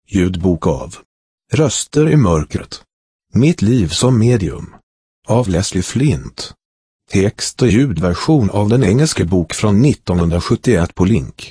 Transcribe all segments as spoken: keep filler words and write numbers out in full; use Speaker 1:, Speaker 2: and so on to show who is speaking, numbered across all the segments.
Speaker 1: Ljudbok av Röster i mörkret. Mitt liv som medium. Av Leslie Flint. Text- och ljudversion av den engelska bok från nittonhundrasjuttioett på link.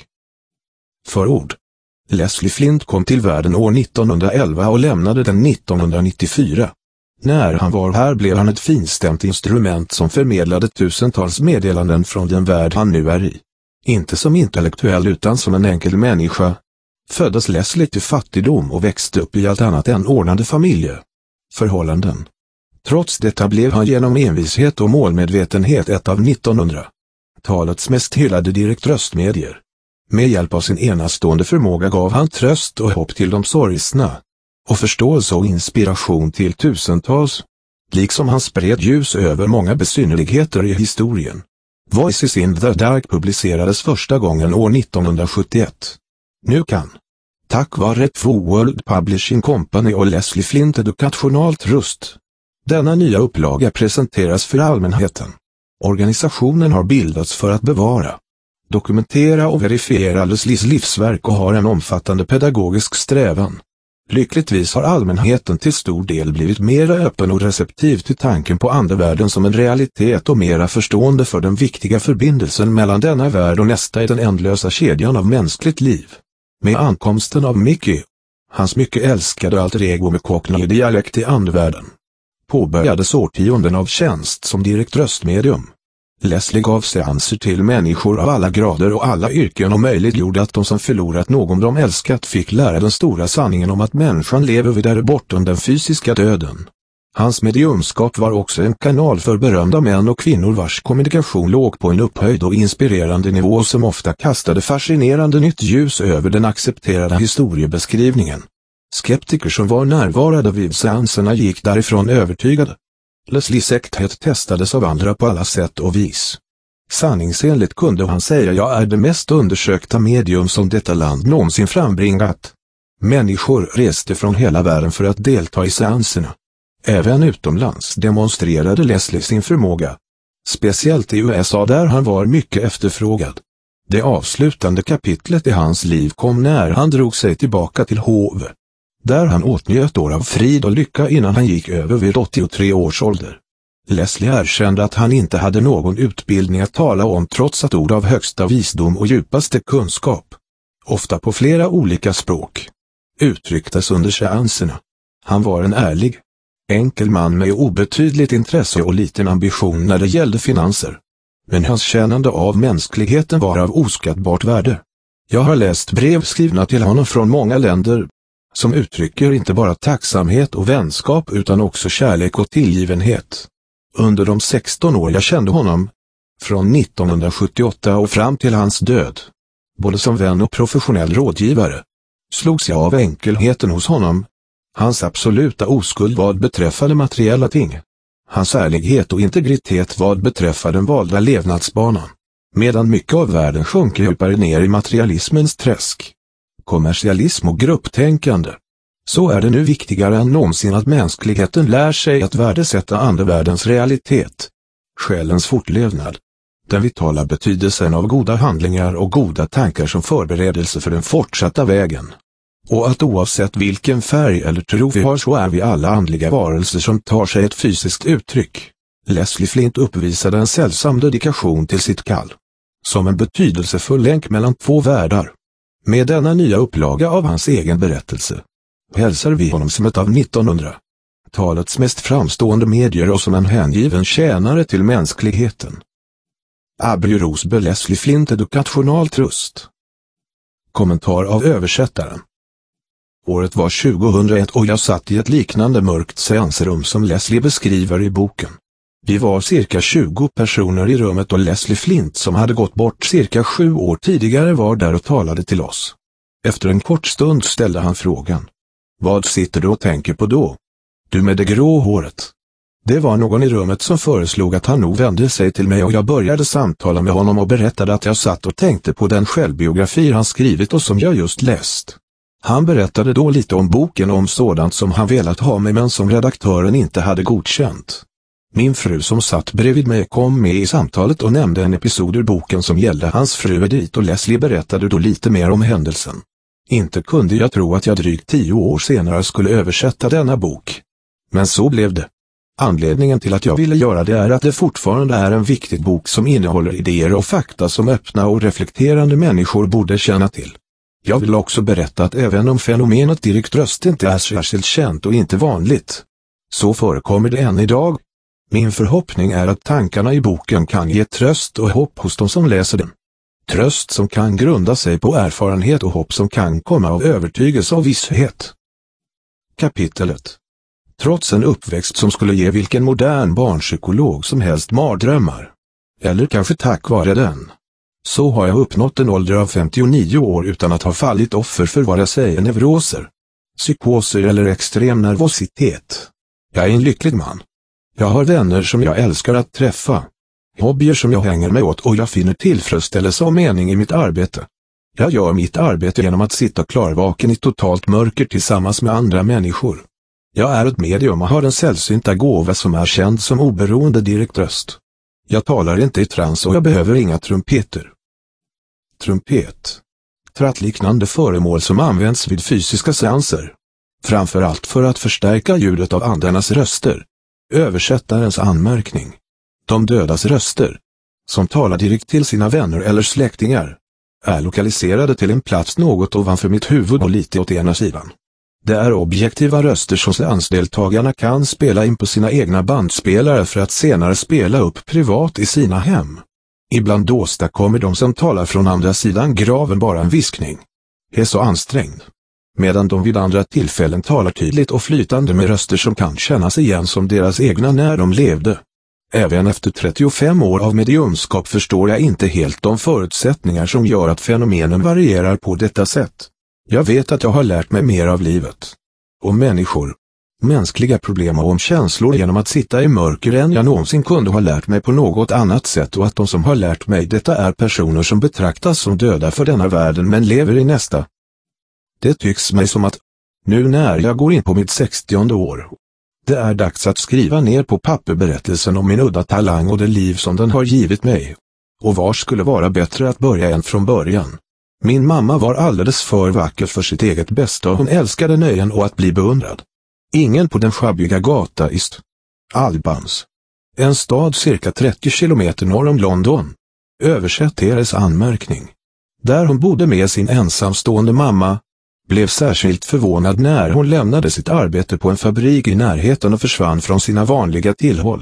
Speaker 1: Förord. Leslie Flint kom till världen år nittonhundraelva och lämnade den nittonhundranittiofyra. När han var här blev han ett finstämt instrument som förmedlade tusentals meddelanden från den värld han nu är i. Inte som intellektuell utan som en enkel människa. Föddes Leslie till fattigdom och växte upp i allt annat än ordnade familjeförhållanden. Trots detta blev han genom envishet och målmedvetenhet ett av nittonhundratalets mest hyllade direktröstmedier. Med hjälp av sin enastående förmåga gav han tröst och hopp till de sorgsna, och förståelse och inspiration till tusentals, liksom han spred ljus över många besynnerligheter i historien. Voices in the Dark publicerades första gången år nittonhundrasjuttioett. Nu kan, tack vare Two World Publishing Company och Leslie Flint Educational Trust, denna nya upplaga presenteras för allmänheten. Organisationen har bildats för att bevara, dokumentera och verifiera Leslies livsverk och har en omfattande pedagogisk strävan. Lyckligtvis har allmänheten till stor del blivit mera öppen och receptiv till tanken på andevärlden som en realitet och mera förstående för den viktiga förbindelsen mellan denna värld och nästa i den ändlösa kedjan av mänskligt liv. Med ankomsten av Mickey, hans mycket älskade alter ego med Cockney-dialekt i andevärlden, påbörjades årtionden av tjänst som direktröstmedium. Leslie gav seanser till människor av alla grader och alla yrken och möjliggjorde att de som förlorat någon de älskat fick lära den stora sanningen om att människan lever vidare bortom den fysiska döden. Hans mediumskap var också en kanal för berömda män och kvinnor vars kommunikation låg på en upphöjd och inspirerande nivå som ofta kastade fascinerande nytt ljus över den accepterade historiebeskrivningen. Skeptiker som var närvarande vid seanserna gick därifrån övertygade. Leslies äkthet testades av andra på alla sätt och vis. Sanningsenligt kunde han säga: jag är det mest undersökta medium som detta land någonsin frambringat. Människor reste från hela världen för att delta i seanserna. Även utomlands demonstrerade Leslie sin förmåga. Speciellt i U S A där han var mycket efterfrågad. Det avslutande kapitlet i hans liv kom när han drog sig tillbaka till Hove, där han åtnjöt år av frid och lycka innan han gick över vid åttiotre års ålder. Leslie erkände att han inte hade någon utbildning att tala om trots att ord av högsta visdom och djupaste kunskap, ofta på flera olika språk, uttrycktes under seanserna. Han var en ärlig, enkel man med obetydligt intresse och liten ambition när det gällde finanser. Men hans kännande av mänskligheten var av oskattbart värde. Jag har läst brev skrivna till honom från många länder, som uttrycker inte bara tacksamhet och vänskap utan också kärlek och tillgivenhet. Under de sexton år jag kände honom, från nittonhundrasjuttioåtta och fram till hans död, både som vän och professionell rådgivare, slogs jag av enkelheten hos honom, hans absoluta oskuld vad beträffade materiella ting, hans ärlighet och integritet vad beträffade den valda levnadsbanan, medan mycket av världen sjunker djupare ner i materialismens träsk, kommersialism och grupptänkande. Så är det nu viktigare än någonsin att mänskligheten lär sig att värdesätta andevärldens realitet, själens fortlevnad, den vitala betydelsen av goda handlingar och goda tankar som förberedelse för den fortsatta vägen. Och att oavsett vilken färg eller tro vi har så är vi alla andliga varelser som tar sig ett fysiskt uttryck. Leslie Flint uppvisade en sällsam dedikation till sitt kall, som en betydelsefull länk mellan två världar. Med denna nya upplaga av hans egen berättelse hälsar vi honom som ett av nittonhundratalets mest framstående medier och som en hängiven tjänare till mänskligheten. Abbey Rosby Leslie Flint Educational Trust. Kommentar av översättaren. Året var tjugohundraett och jag satt i ett liknande mörkt seansrum som Leslie beskriver i boken. Vi var cirka tjugo personer i rummet och Leslie Flint, som hade gått bort cirka sju år tidigare, var där och talade till oss. Efter en kort stund ställde han frågan: vad sitter du och tänker på då? Du med det grå håret. Det var någon i rummet som föreslog att han nog vände sig till mig och jag började samtala med honom och berättade att jag satt och tänkte på den självbiografi han skrivit och som jag just läst. Han berättade då lite om boken och om sådant som han velat ha med men som redaktören inte hade godkänt. Min fru som satt bredvid mig kom med i samtalet och nämnde en episod ur boken som gällde hans fru Edith och Leslie berättade då lite mer om händelsen. Inte kunde jag tro att jag drygt tio år senare skulle översätta denna bok. Men så blev det. Anledningen till att jag ville göra det är att det fortfarande är en viktig bok som innehåller idéer och fakta som öppna och reflekterande människor borde känna till. Jag vill också berätta att även om fenomenet direkt röst inte är särskilt känt och inte vanligt, så förekommer det än idag. Min förhoppning är att tankarna i boken kan ge tröst och hopp hos de som läser den. Tröst som kan grunda sig på erfarenhet och hopp som kan komma av övertygelse och visshet. Kapitlet. Trots en uppväxt som skulle ge vilken modern barnpsykolog som helst mardrömmar, eller kanske tack vare den, så har jag uppnått en ålder av femtionio år utan att ha fallit offer för vad jag säger neuroser, psykoser eller extrem nervositet. Jag är en lycklig man. Jag har vänner som jag älskar att träffa, hobbyer som jag hänger mig åt och jag finner tillfredsställelse och mening i mitt arbete. Jag gör mitt arbete genom att sitta klarvaken i totalt mörker tillsammans med andra människor. Jag är ett medium och har en sällsynta gåva som är känd som oberoende direktröst. Jag talar inte i trans och jag behöver inga trumpeter. Trumpet. Trattliknande föremål som används vid fysiska seanser. Framförallt för att förstärka ljudet av andarnas röster. Översättarens anmärkning. De dödas röster, som talar direkt till sina vänner eller släktingar, är lokaliserade till en plats något ovanför mitt huvud och lite åt ena sidan. Det är objektiva röster som seansdeltagarna kan spela in på sina egna bandspelare för att senare spela upp privat i sina hem. Ibland åstadkommer de som talar från andra sidan graven bara en viskning. Är så ansträngd. Medan de vid andra tillfällen talar tydligt och flytande med röster som kan kännas igen som deras egna när de levde. Även efter trettiofem år av mediumskap förstår jag inte helt de förutsättningar som gör att fenomenen varierar på detta sätt. Jag vet att jag har lärt mig mer av livet, om människor, mänskliga problem och om känslor genom att sitta i mörker än jag någonsin kunde ha lärt mig på något annat sätt och att de som har lärt mig detta är personer som betraktas som döda för denna världen men lever i nästa. Det tycks mig som att, nu när jag går in på mitt sextionde år, det är dags att skriva ner på papper berättelsen om min udda talang och det liv som den har givit mig. Och var skulle vara bättre att börja än från början? Min mamma var alldeles för vacker för sitt eget bästa och hon älskade nöjen och att bli beundrad. Ingen på den schabbiga gata i St. Albans, en stad cirka trettio kilometer norr om London. Översättares anmärkning. Där hon bodde med sin ensamstående mamma, blev särskilt förvånad när hon lämnade sitt arbete på en fabrik i närheten och försvann från sina vanliga tillhåll.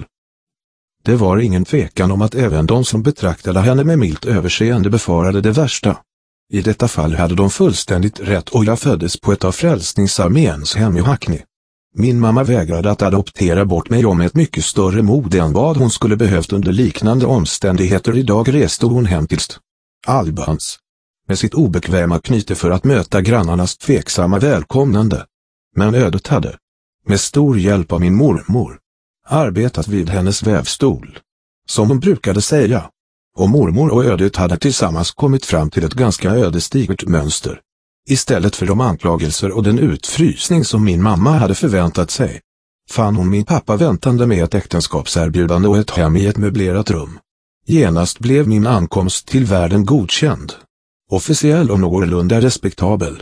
Speaker 1: Det var ingen tvekan om att även de som betraktade henne med milt överseende befarade det värsta. I detta fall hade de fullständigt rätt och jag föddes på ett av Frälsningsarméns hem i Hackney. Min mamma vägrade att adoptera bort mig om ett mycket större mod än vad hon skulle behövt under liknande omständigheter. Idag reste hon hem till St. Albans med sitt obekväma knyte för att möta grannarnas tveksamma välkomnande. Men ödet hade, med stor hjälp av min mormor, arbetat vid hennes vävstol, som hon brukade säga. Och mormor och ödet hade tillsammans kommit fram till ett ganska ödesdigert mönster. Istället för de anklagelser och den utfrysning som min mamma hade förväntat sig, fann hon min pappa väntande med ett äktenskapserbjudande och ett hem i ett möblerat rum. Genast blev min ankomst till världen godkänd, officiell och någorlunda respektabel.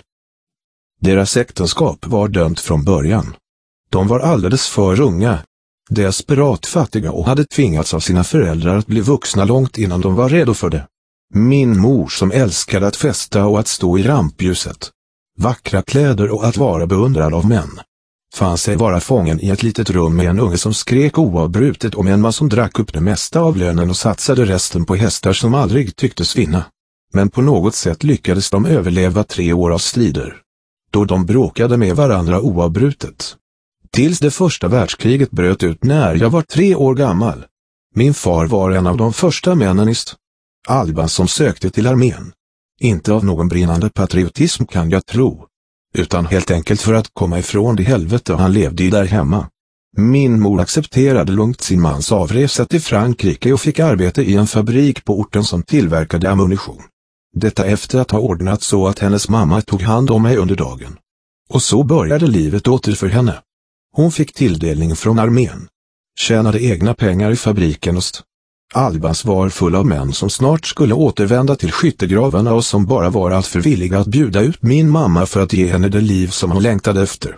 Speaker 1: Deras äktenskap var dömt från början. De var alldeles för unga, desperat fattiga och hade tvingats av sina föräldrar att bli vuxna långt innan de var redo för det. Min mor som älskade att festa och att stå i rampljuset, vackra kläder och att vara beundrad av män, fann sig vara fången i ett litet rum med en unge som skrek oavbrutet om en man som drack upp det mesta av lönen och satsade resten på hästar som aldrig tycktes vinna. Men på något sätt lyckades de överleva tre år av strider, då de bråkade med varandra oavbrutet. Tills det första världskriget bröt ut när jag var tre år gammal. Min far var en av de första männen i St. Albans som sökte till armén. Inte av någon brinnande patriotism kan jag tro, utan helt enkelt för att komma ifrån det helvete han levde i där hemma. Min mor accepterade lugnt sin mans avresa till Frankrike och fick arbete i en fabrik på orten som tillverkade ammunition. Detta efter att ha ordnat så att hennes mamma tog hand om mig under dagen. Och så började livet åter för henne. Hon fick tilldelning från armén, tjänade egna pengar i fabriken och st- Albans var full av män som snart skulle återvända till skyttegravarna och som bara var alltför villiga att bjuda ut min mamma för att ge henne det liv som hon längtade efter.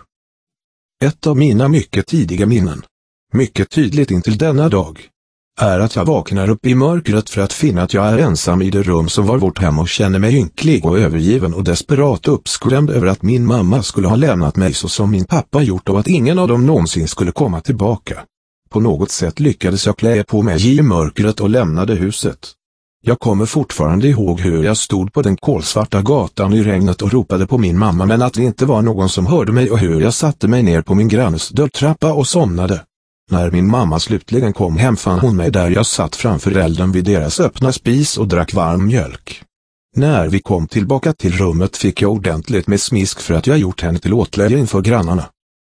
Speaker 1: Ett av mina mycket tidiga minnen, mycket tydligt intill denna dag, är att jag vaknar upp i mörkret för att finna att jag är ensam i det rum som var vårt hem och känner mig ynklig och övergiven och desperat uppskrämd över att min mamma skulle ha lämnat mig så som min pappa gjort och att ingen av dem någonsin skulle komma tillbaka. På något sätt lyckades jag klä på mig i mörkret och lämnade huset. Jag kommer fortfarande ihåg hur jag stod på den kolsvarta gatan i regnet och ropade på min mamma men att det inte var någon som hörde mig och hur jag satte mig ner på min grannes dörrtrappa och somnade. När min mamma slutligen kom hem fann hon mig där jag satt framför elden vid deras öppna spis och drack varm mjölk. När vi kom tillbaka till rummet fick jag ordentligt med smisk för att jag gjort henne till åtlöje inför grannarna.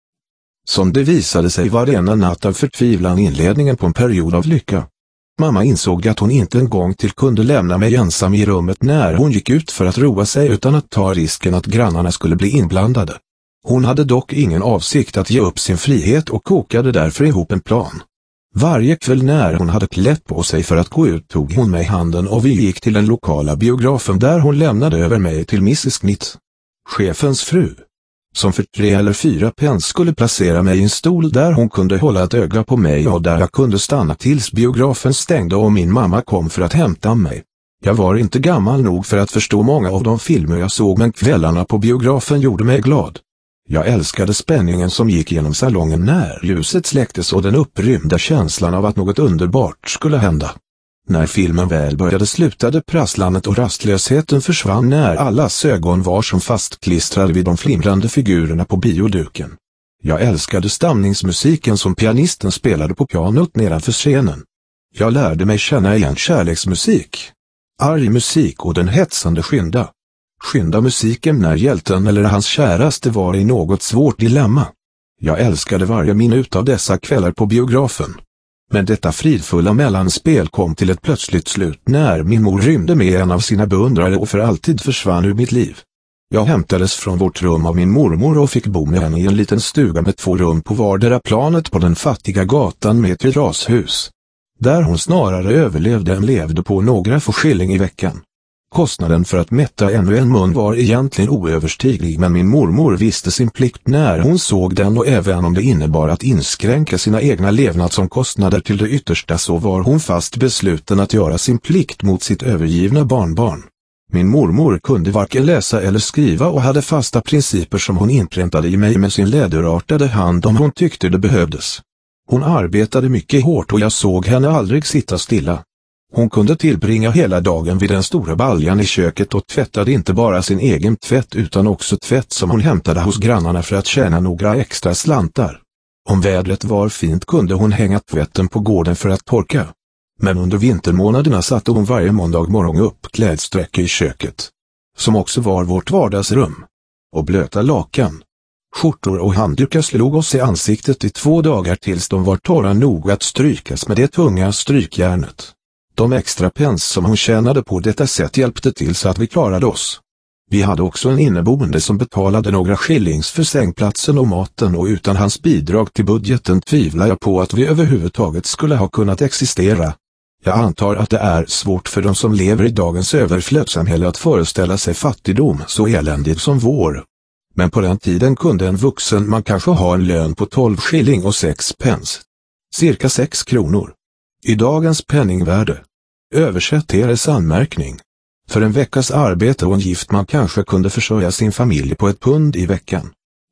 Speaker 1: Som det visade sig var ena natt av förtvivlan inledningen på en period av lycka. Mamma insåg att hon inte en gång till kunde lämna mig ensam i rummet när hon gick ut för att roa sig utan att ta risken att grannarna skulle bli inblandade. Hon hade dock ingen avsikt att ge upp sin frihet och kokade därför ihop en plan. Varje kväll när hon hade klätt på sig för att gå ut tog hon mig i handen och vi gick till den lokala biografen där hon lämnade över mig till missus Smith, chefens fru, som för tre eller fyra pence skulle placera mig i en stol där hon kunde hålla ett öga på mig och där jag kunde stanna tills biografen stängde och min mamma kom för att hämta mig. Jag var inte gammal nog för att förstå många av de filmer jag såg men kvällarna på biografen gjorde mig glad. Jag älskade spänningen som gick genom salongen när ljuset släcktes och den upprymda känslan av att något underbart skulle hända. När filmen väl började slutade prasslandet och rastlösheten försvann när allas ögon var som fastklistrade vid de flimrande figurerna på bioduken. Jag älskade stamningsmusiken som pianisten spelade på pianot nedanför scenen. Jag lärde mig känna igen kärleksmusik, arg musik och den hetsande skynda. Skynda musiken när hjälten eller hans käraste var i något svårt dilemma. Jag älskade varje minut av dessa kvällar på biografen. Men detta fridfulla mellanspel kom till ett plötsligt slut när min mor rymde med en av sina beundrare och för alltid försvann ur mitt liv. Jag hämtades från vårt rum av min mormor och fick bo med henne i en liten stuga med två rum på vardera planet på den fattiga gatan med ett terrashus. Där hon snarare överlevde än levde på några få skilling i veckan. Kostnaden för att mätta ännu en mun var egentligen oöverstiglig men min mormor visste sin plikt när hon såg den och även om det innebar att inskränka sina egna levnadsomkostnader till det yttersta så var hon fast besluten att göra sin plikt mot sitt övergivna barnbarn. Min mormor kunde varken läsa eller skriva och hade fasta principer som hon inpräntade i mig med sin läderartade hand om hon tyckte det behövdes. Hon arbetade mycket hårt och jag såg henne aldrig sitta stilla. Hon kunde tillbringa hela dagen vid den stora baljan i köket och tvättade inte bara sin egen tvätt utan också tvätt som hon hämtade hos grannarna för att tjäna några extra slantar. Om vädret var fint kunde hon hänga tvätten på gården för att torka. Men under vintermånaderna satte hon varje måndag morgon upp klädsträcke i köket, som också var vårt vardagsrum, och blöta lakan. Skjortor och handdukar slog oss i ansiktet i två dagar tills de var torra nog att strykas med det tunga strykjärnet. De extra pence som hon tjänade på detta sätt hjälpte till så att vi klarade oss. Vi hade också en inneboende som betalade några skillings för sängplatsen och maten och utan hans bidrag till budgeten tvivlar jag på att vi överhuvudtaget skulle ha kunnat existera. Jag antar att det är svårt för de som lever i dagens överflödssamhälle att föreställa sig fattigdom så eländig som vår. Men på den tiden kunde en vuxen man kanske ha en lön på tolv skilling och sex pence. Cirka sex kronor. I dagens penningvärde. Översätt er anmärkning. För en veckas arbete och en gift man kanske kunde försörja sin familj på ett pund i veckan.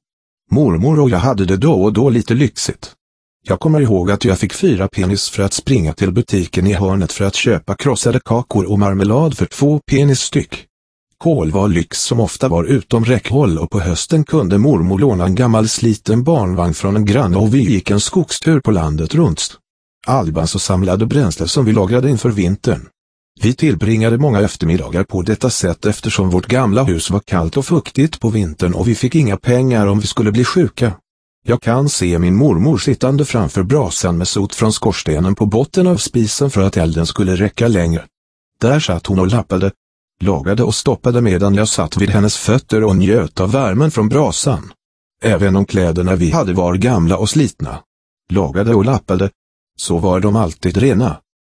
Speaker 1: Mormor och jag hade det då och då lite lyxigt. Jag kommer ihåg att jag fick fyra pennis för att springa till butiken i hörnet för att köpa krossade kakor och marmelad för två pennis styck. Kål var lyx som ofta var utom räckhåll och på hösten kunde mormor låna en gammal sliten barnvagn från en granne och vi gick en skogstur på landet runt. Albans och samlade bränsle som vi lagrade inför vintern. Vi tillbringade många eftermiddagar på detta sätt eftersom vårt gamla hus var kallt och fuktigt på vintern och vi fick inga pengar om vi skulle bli sjuka. Jag kan se min mormor sittande framför brasan med sot från skorstenen på botten av spisen för att elden skulle räcka längre. Där satt hon och lappade, lagade och stoppade medan jag satt vid hennes fötter och njöt av värmen från brasan. Även om kläderna vi hade var gamla och slitna, lagade och lappade, så var de alltid rena.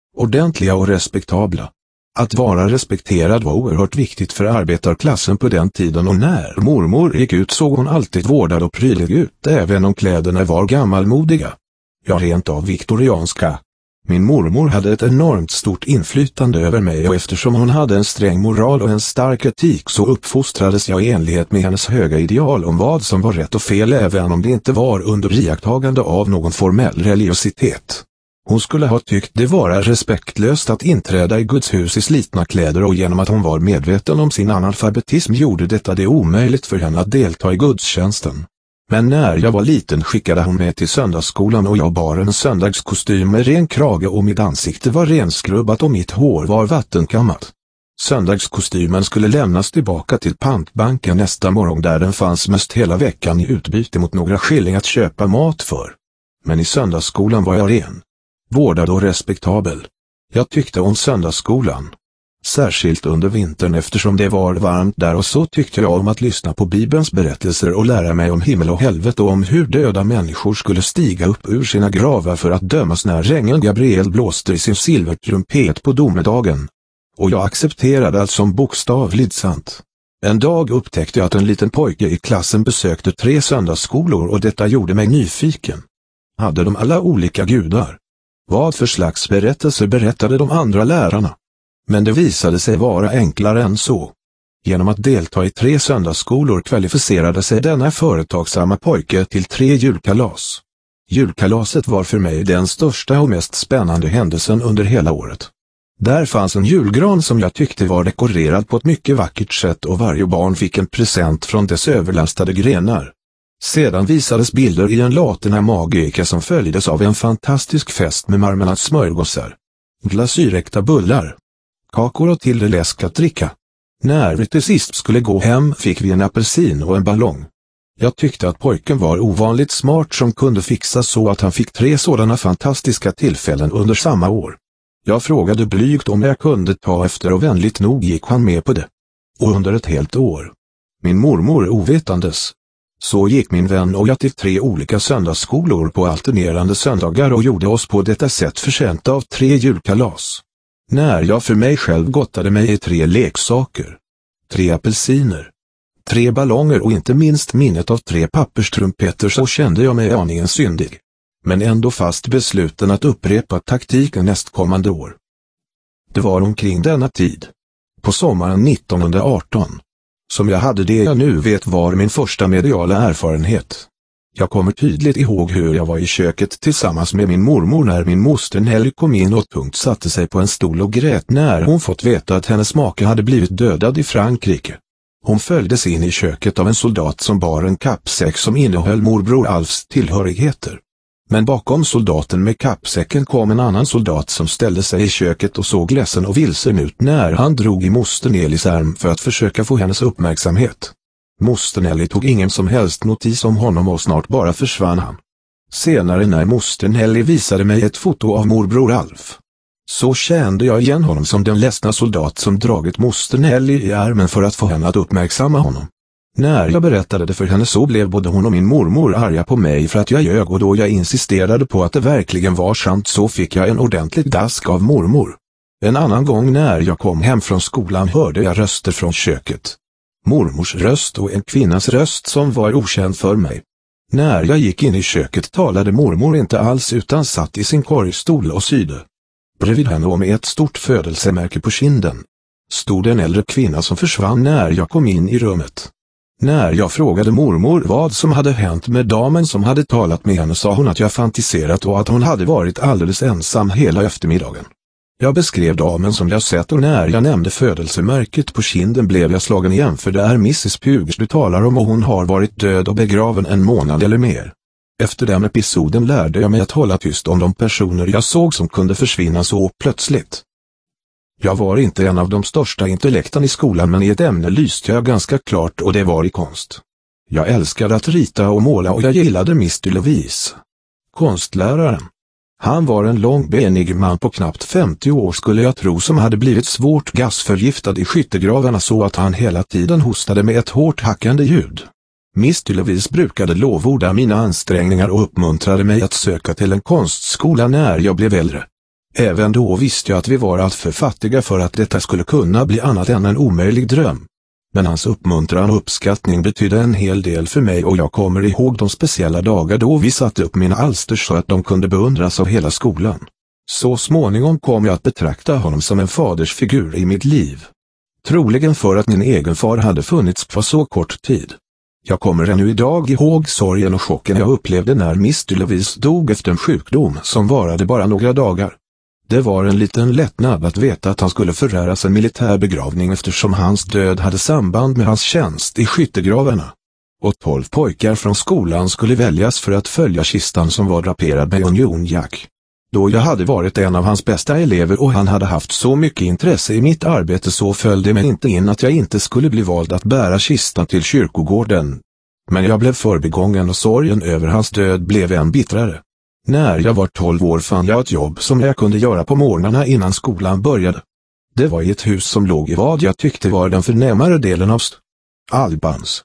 Speaker 1: ordentliga och respektabla. Att vara respekterad var oerhört viktigt för arbetarklassen på den tiden, och när mormor gick ut såg hon alltid vårdad och prydlig ut, även om kläderna var gammalmodiga. Ja, rent av viktorianska. Min mormor hade ett enormt stort inflytande över mig, och eftersom hon hade en sträng moral och en stark etik så uppfostrades jag i enlighet med hennes höga ideal om vad som var rätt och fel, även om det inte var under iakttagande av någon formell religiositet. Hon skulle ha tyckt det vara respektlöst att inträda i Guds hus i slitna kläder, och genom att hon var medveten om sin analfabetism gjorde detta det omöjligt för henne att delta i gudstjänsten. Men när jag var liten skickade hon mig till söndagsskolan, och jag bar en söndagskostym med ren krage och mitt ansikte var renskrubbat och mitt hår var vattenkammat. Söndagskostymen skulle lämnas tillbaka till pantbanken nästa morgon, där den fanns mest hela veckan i utbyte mot några skilling att köpa mat för. Men i söndagsskolan var jag ren, vårdad och respektabel. Jag tyckte om söndagsskolan. Särskilt under vintern eftersom det var varmt där, och så tyckte jag om att lyssna på Bibelns berättelser och lära mig om himmel och helvete och om hur döda människor skulle stiga upp ur sina gravar för att dömas när ängeln Gabriel blåste i sin silvertrumpet på domedagen. Och jag accepterade allt som bokstavligt sant. En dag upptäckte jag att en liten pojke i klassen besökte tre söndagsskolor, och detta gjorde mig nyfiken. Hade de alla olika gudar? Vad för slags berättelser berättade de andra lärarna? Men det visade sig vara enklare än så. Genom att delta i tre söndagsskolor kvalificerade sig denna företagsamma pojke till tre julkalas. Julkalaset var för mig den största och mest spännande händelsen under hela året. Där fanns en julgran som jag tyckte var dekorerad på ett mycket vackert sätt, och varje barn fick en present från dess överlastade grenar. Sedan visades bilder i en Laterna Magica som följdes av en fantastisk fest med marmeladssmörgåsar, glasyräkta bullar, kakor och till det läsk att dricka. När vi till sist skulle gå hem fick vi en apelsin och en ballong. Jag tyckte att pojken var ovanligt smart som kunde fixa så att han fick tre sådana fantastiska tillfällen under samma år. Jag frågade blygt om jag kunde ta efter, och vänligt nog gick han med på det. Och under ett helt år, min mormor ovetandes, så gick min vän och jag till tre olika söndagsskolor på alternerande söndagar och gjorde oss på detta sätt förtjänta av tre julkalas. När jag för mig själv gottade mig i tre leksaker, tre apelsiner, tre ballonger och inte minst minnet av tre papperstrumpeter, så kände jag mig aningen syndig. Men ändå fast besluten att upprepa taktiken nästkommande år. Det var omkring denna tid, på sommaren nittonhundraarton, som jag hade det jag nu vet var min första mediala erfarenhet. Jag kommer tydligt ihåg hur jag var i köket tillsammans med min mormor när min moster Nelly kom in och tungt satte sig på en stol och grät när hon fått veta att hennes make hade blivit dödad i Frankrike. Hon följdes in i köket av en soldat som bar en kappsäck som innehöll morbror Alfs tillhörigheter. Men bakom soldaten med kappsäcken kom en annan soldat som ställde sig i köket och såg ledsen och vilsen ut när han drog i moster Nellys arm för att försöka få hennes uppmärksamhet. Moster Nelly tog ingen som helst notis om honom och snart bara försvann han. Senare när moster Nelly visade mig ett foto av morbror Alf, så kände jag igen honom som den ledsna soldat som dragit moster Nelly i armen för att få henne att uppmärksamma honom. När jag berättade det för henne så blev både hon och min mormor arga på mig för att jag ljög, och då jag insisterade på att det verkligen var sant så fick jag en ordentlig dask av mormor. En annan gång när jag kom hem från skolan hörde jag röster från köket. Mormors röst och en kvinnas röst som var okänd för mig. När jag gick in i köket talade mormor inte alls utan satt i sin korgstol och sydde. Bredvid henne och med ett stort födelsemärke på kinden stod en äldre kvinna som försvann när jag kom in i rummet. När jag frågade mormor vad som hade hänt med damen som hade talat med henne sa hon att jag fantiserat och att hon hade varit alldeles ensam hela eftermiddagen. Jag beskrev damen som jag sett, och när jag nämnde födelsemärket på kinden blev jag slagen igen, för det är missus Pugers du talar om och hon har varit död och begraven en månad eller mer. Efter den episoden lärde jag mig att hålla tyst om de personer jag såg som kunde försvinna så plötsligt. Jag var inte en av de största intellekten i skolan, men i ett ämne lyste jag ganska klart, och det var i konst. Jag älskade att rita och måla och jag gillade mister Louise, konstläraren. Han var en långbenig man på knappt femtio år skulle jag tro, som hade blivit svårt gasförgiftad i skyttegravarna så att han hela tiden hostade med ett hårt hackande ljud. mister Louise brukade lovorda mina ansträngningar och uppmuntrade mig att söka till en konstskola när jag blev äldre. Även då visste jag att vi var alltför fattiga för att detta skulle kunna bli annat än en omöjlig dröm. Men hans uppmuntran och uppskattning betydde en hel del för mig, och jag kommer ihåg de speciella dagar då vi satte upp mina alster så att de kunde beundras av hela skolan. Så småningom kom jag att betrakta honom som en fadersfigur i mitt liv. Troligen för att min egen far hade funnits på så kort tid. Jag kommer ännu idag ihåg sorgen och chocken jag upplevde när mister Louise dog efter en sjukdom som varade bara några dagar. Det var en liten lättnad att veta att han skulle föräras en militär begravning eftersom hans död hade samband med hans tjänst i skyttegravarna. Och tolv pojkar från skolan skulle väljas för att följa kistan som var draperad med unionjack. Då jag hade varit en av hans bästa elever och han hade haft så mycket intresse i mitt arbete, så föll det mig inte in att jag inte skulle bli vald att bära kistan till kyrkogården. Men jag blev förbigången och sorgen över hans död blev än bittrare. När jag var tolv år fann jag ett jobb som jag kunde göra på morgnarna innan skolan började. Det var i ett hus som låg i vad jag tyckte var den förnämare delen av St. Albans.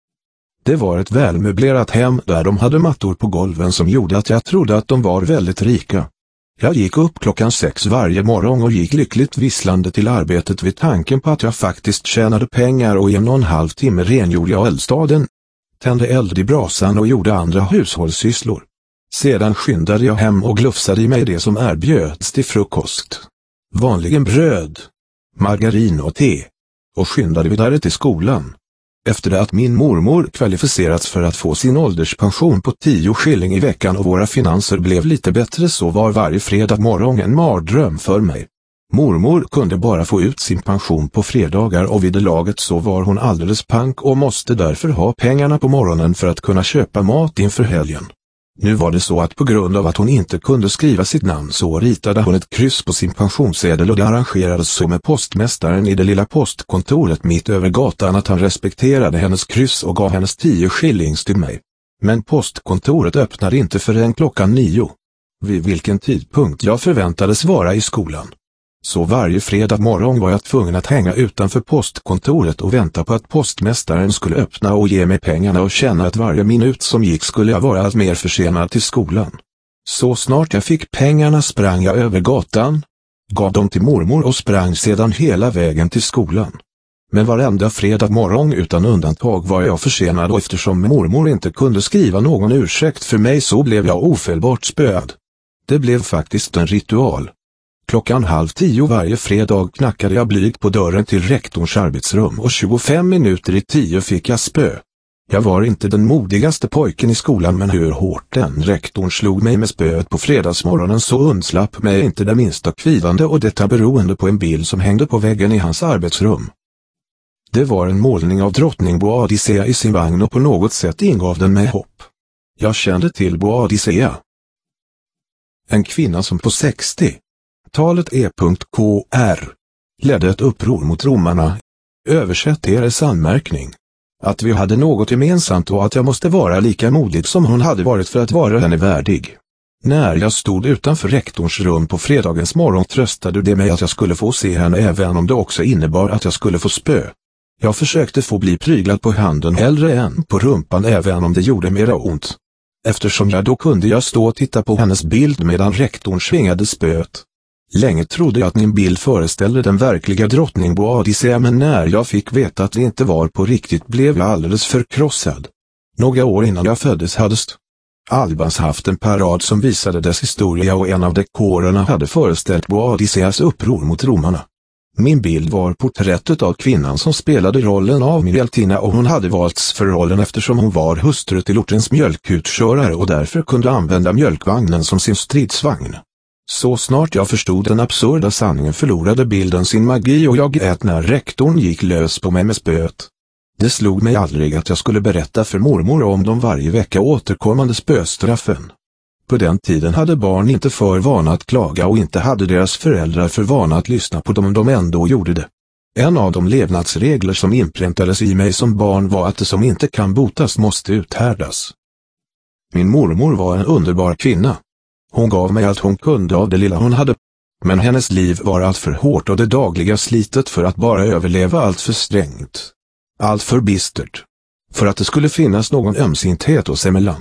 Speaker 1: Det var ett välmöblerat hem där de hade mattor på golven som gjorde att jag trodde att de var väldigt rika. Jag gick upp klockan sex varje morgon och gick lyckligt visslande till arbetet vid tanken på att jag faktiskt tjänade pengar, och i en och en halv timme rengjorde jag eldstaden, tände eld i brasan och gjorde andra hushållssysslor. Sedan skyndade jag hem och glufsade i mig det som erbjöds till frukost. Vanligen bröd, margarin och te. Och skyndade vidare till skolan. Efter att min mormor kvalificerats för att få sin ålderspension på tio skilling i veckan och våra finanser blev lite bättre, så var varje fredag morgon en mardröm för mig. Mormor kunde bara få ut sin pension på fredagar, och vid det laget så var hon alldeles pank och måste därför ha pengarna på morgonen för att kunna köpa mat inför helgen. Nu var det så att på grund av att hon inte kunde skriva sitt namn så ritade hon ett kryss på sin pensionssedel, och det arrangerades så med postmästaren i det lilla postkontoret mitt över gatan att han respekterade hennes kryss och gav hennes tio skillings till mig. Men postkontoret öppnade inte förrän klockan nio. Vid vilken tidpunkt jag förväntades vara i skolan. Så varje fredag morgon var jag tvungen att hänga utanför postkontoret och vänta på att postmästaren skulle öppna och ge mig pengarna, och känna att varje minut som gick skulle jag vara allt mer försenad till skolan. Så snart jag fick pengarna sprang jag över gatan, gav dem till mormor och sprang sedan hela vägen till skolan. Men varenda fredag morgon utan undantag var jag försenad, och eftersom mormor inte kunde skriva någon ursäkt för mig så blev jag ofelbart spöad. Det blev faktiskt en ritual. Klockan halv tio varje fredag knackade jag blygt på dörren till rektorns arbetsrum, och tjugofem minuter i tio fick jag spö. Jag var inte den modigaste pojken i skolan, men hur hårt den rektorn slog mig med spöet på fredagsmorgonen så undslapp mig inte det minsta kvidande, och detta beroende på en bild som hängde på väggen i hans arbetsrum. Det var en målning av drottning Boadicea i sin vagn, och på något sätt ingav den mig hopp. Jag kände till Boadicea. En kvinna som på sextio-talet E.K.R. ledde ett uppror mot romarna. Översätt deras anmärkning. Att vi hade något gemensamt och att jag måste vara lika modig som hon hade varit för att vara henne värdig. När jag stod utanför rektorns rum på fredagens morgon tröstade det mig att jag skulle få se henne, även om det också innebar att jag skulle få spö. Jag försökte få bli pryglad på handen hellre än på rumpan, även om det gjorde mera ont. Eftersom jag då kunde jag stå och titta på hennes bild medan rektorn svingade spöet. Länge trodde jag att min bild föreställde den verkliga drottning Boadicea, men när jag fick veta att det inte var på riktigt blev jag alldeles förkrossad. Några år innan jag föddes hade St. Albans haft en parad som visade dess historia, och en av dekorerna hade föreställt Boadiceas uppror mot romarna. Min bild var porträttet av kvinnan som spelade rollen av min hjältinna, och hon hade valts för rollen eftersom hon var hustru till ortens mjölkutkörare och därför kunde använda mjölkvagnen som sin stridsvagn. Så snart jag förstod den absurda sanningen förlorade bilden sin magi, och jag grät när rektorn gick lös på mig med spöet. Det slog mig aldrig att jag skulle berätta för mormor om de varje vecka återkommande spöstraffen. På den tiden hade barn inte för vana att klaga, och inte hade deras föräldrar för vana att lyssna på dem om de ändå gjorde det. En av de levnadsregler som inpräntades i mig som barn var att det som inte kan botas måste uthärdas. Min mormor var en underbar kvinna. Hon gav mig allt hon kunde av det lilla hon hade. Men hennes liv var allt för hårt och det dagliga slitet för att bara överleva allt för strängt. Allt för bistert. För att det skulle finnas någon ömsinthet oss emellan.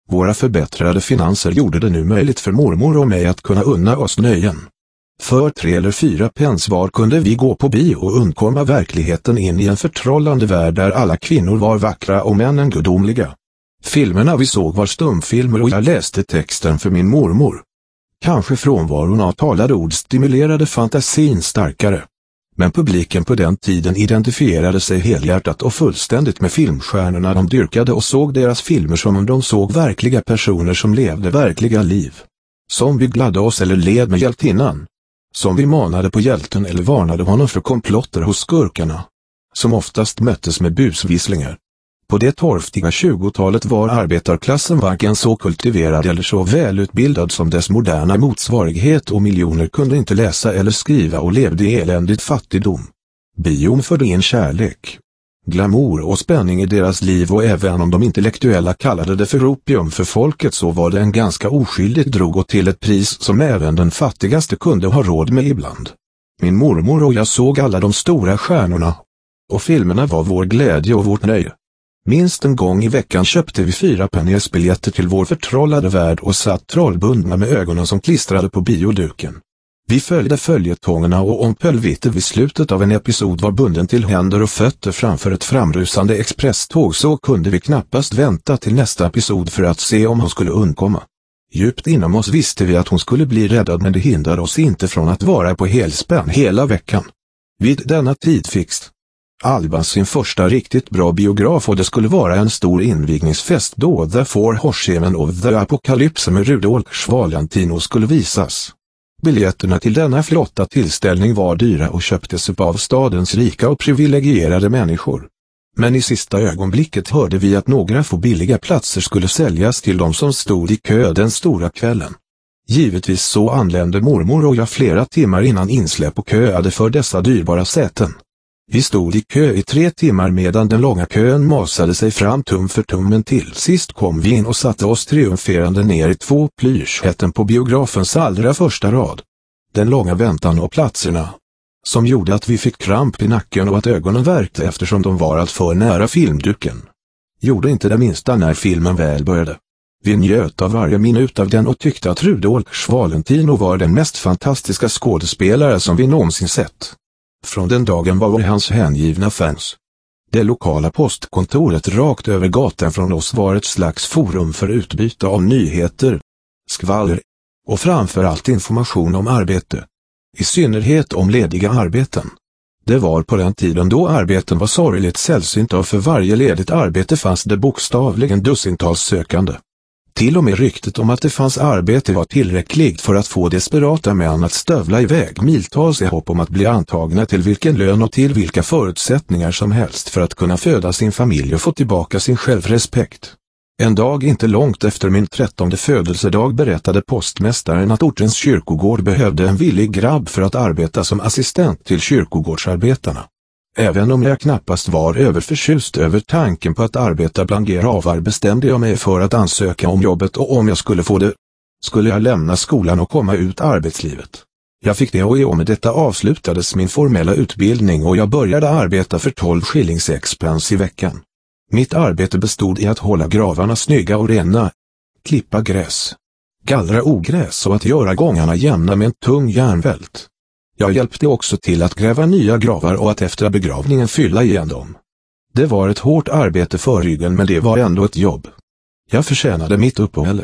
Speaker 1: Våra förbättrade finanser gjorde det nu möjligt för mormor och mig att kunna unna oss nöjen. För tre eller fyra pence var kunde vi gå på bio och undkomma verkligheten in i en förtrollande värld där alla kvinnor var vackra och männen gudomliga. Filmerna vi såg var stumfilmer och jag läste texten för min mormor. Kanske frånvaron av talade ord stimulerade fantasin starkare. Men publiken på den tiden identifierade sig helhjärtat och fullständigt med filmstjärnorna. De dyrkade och såg deras filmer som om de såg verkliga personer som levde verkliga liv. Som vi gladde oss eller led med hjältinnan. Som vi manade på hjälten eller varnade honom för komplotter hos skurkarna. Som oftast möttes med busvisslingar. På det torftiga tjugotalet var arbetarklassen varken så kultiverad eller så välutbildad som dess moderna motsvarighet och miljoner kunde inte läsa eller skriva och levde i eländigt fattigdom. Bion förde in kärlek, glamour och spänning i deras liv och även om de intellektuella kallade det för opium för folket så var det en ganska oskyldigt drog och till ett pris som även den fattigaste kunde ha råd med ibland. Min mormor och jag såg alla de stora stjärnorna. Och filmerna var vår glädje och vårt nöje. Minst en gång i veckan köpte vi fyra penningsbiljetter till vår förtrollade värld och satt trollbundna med ögonen som klistrade på bioduken. Vi följde följetongerna och om Pölvitte vid slutet av en episod var bunden till händer och fötter framför ett framrusande expresståg så kunde vi knappast vänta till nästa episod för att se om hon skulle undkomma. Djupt inom oss visste vi att hon skulle bli räddad men det hindrade oss inte från att vara på helspänn hela veckan. Vid denna tid fixt Alba sin första riktigt bra biograf och det skulle vara en stor invigningsfest då The Four Horsemen of the Apocalypse med Rudolf Valentino skulle visas. Biljetterna till denna flotta tillställning var dyra och köptes upp av stadens rika och privilegierade människor. Men i sista ögonblicket hörde vi att några få billiga platser skulle säljas till de som stod i kö den stora kvällen. Givetvis så anlände mormor och jag flera timmar innan insläpp och köade för dessa dyrbara säten. Vi stod i kö i tre timmar medan den långa kön masade sig fram tum för tummen till sist kom vi in och satte oss triumferande ner i två plyschhätten på biografens allra första rad. Den långa väntan och platserna, som gjorde att vi fick kramp i nacken och att ögonen värkte eftersom de var allt för nära filmduken, gjorde inte det minsta när filmen väl började. Vi njöt av varje minut av den och tyckte att Rudolf Valentino var den mest fantastiska skådespelare som vi någonsin sett. Från den dagen var vi hans hängivna fans. Det lokala postkontoret rakt över gatan från oss var ett slags forum för utbyte av nyheter, skvaller och framförallt information om arbete. I synnerhet om lediga arbeten. Det var på den tiden då arbeten var sorgligt sällsynta och för varje ledigt arbete fanns det bokstavligen dussintals sökande. Till och med ryktet om att det fanns arbete var tillräckligt för att få desperata män att stövla iväg miltals i hopp om att bli antagna till vilken lön och till vilka förutsättningar som helst för att kunna föda sin familj och få tillbaka sin självrespekt. En dag inte långt efter min trettonde födelsedag berättade postmästaren att ortens kyrkogård behövde en villig grabb för att arbeta som assistent till kyrkogårdsarbetarna. Även om jag knappast var överförtjust över tanken på att arbeta bland gravar bestämde jag mig för att ansöka om jobbet och om jag skulle få det, skulle jag lämna skolan och komma ut arbetslivet. Jag fick det och i och med detta avslutades min formella utbildning och jag började arbeta för tolv shilling sex pence i veckan. Mitt arbete bestod i att hålla gravarna snygga och rena, klippa gräs, gallra ogräs och att göra gångarna jämna med en tung järnvält. Jag hjälpte också till att gräva nya gravar och att efter begravningen fylla igen dem. Det var ett hårt arbete för ryggen men det var ändå ett jobb. Jag förtjänade mitt uppehälle.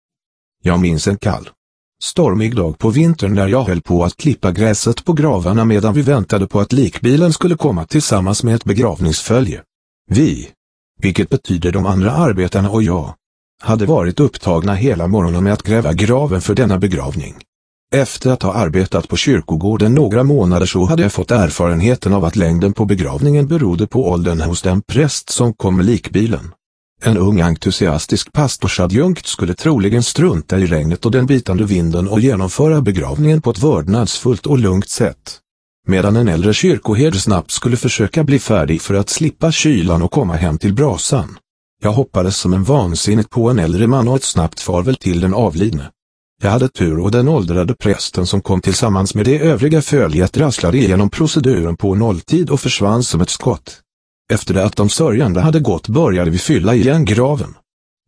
Speaker 1: Jag minns en kall, stormig dag på vintern när jag höll på att klippa gräset på gravarna medan vi väntade på att likbilen skulle komma tillsammans med ett begravningsfölje. Vi, vilket betyder de andra arbetarna och jag, hade varit upptagna hela morgonen med att gräva graven för denna begravning. Efter att ha arbetat på kyrkogården några månader så hade jag fått erfarenheten av att längden på begravningen berodde på åldern hos den präst som kom med likbilen. En ung entusiastisk pastorsadjunkt skulle troligen strunta i regnet och den bitande vinden och genomföra begravningen på ett vördnadsfullt och lugnt sätt. Medan en äldre kyrkoherde snabbt skulle försöka bli färdig för att slippa kylan och komma hem till brasan. Jag hoppades som en vansinnigt på en äldre man och ett snabbt farväl till den avlidne. Jag hade tur och den åldrade prästen som kom tillsammans med det övriga följet rasslade igenom proceduren på nolltid och försvann som ett skott. Efter det att de sörjande hade gått började vi fylla igen graven.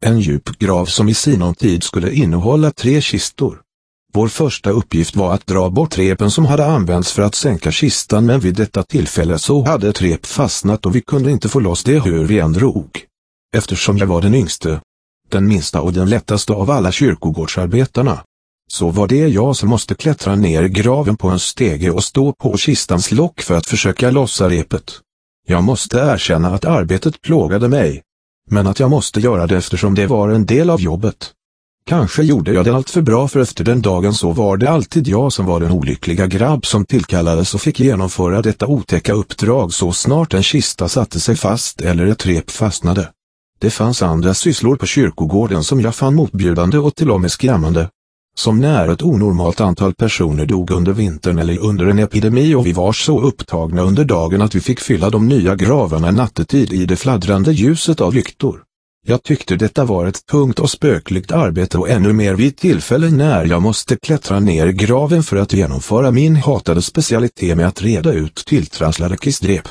Speaker 1: En djup grav som i sinom tid skulle innehålla tre kistor. Vår första uppgift var att dra bort repen som hade använts för att sänka kistan, men vid detta tillfälle så hade ett rep fastnat och vi kunde inte få loss det hur vi än drog. Eftersom jag var den yngste, den minsta och den lättaste av alla kyrkogårdsarbetarna, så var det jag som måste klättra ner i graven på en stege och stå på kistans lock för att försöka lossa repet. Jag måste erkänna att arbetet plågade mig, men att jag måste göra det eftersom det var en del av jobbet. Kanske gjorde jag det allt för bra, för efter den dagen så var det alltid jag som var den olyckliga grabb som tillkallades och fick genomföra detta otäcka uppdrag så snart en kista satte sig fast eller ett rep fastnade. Det fanns andra sysslor på kyrkogården som jag fann motbjudande och till och med skrämmande. Som när ett onormalt antal personer dog under vintern eller under en epidemi och vi var så upptagna under dagen att vi fick fylla de nya gravarna nattetid i det fladdrande ljuset av lyktor. Jag tyckte detta var ett tungt och spökligt arbete, och ännu mer vid tillfällen när jag måste klättra ner i graven för att genomföra min hatade specialitet med att reda ut tilltrasslade kistrep.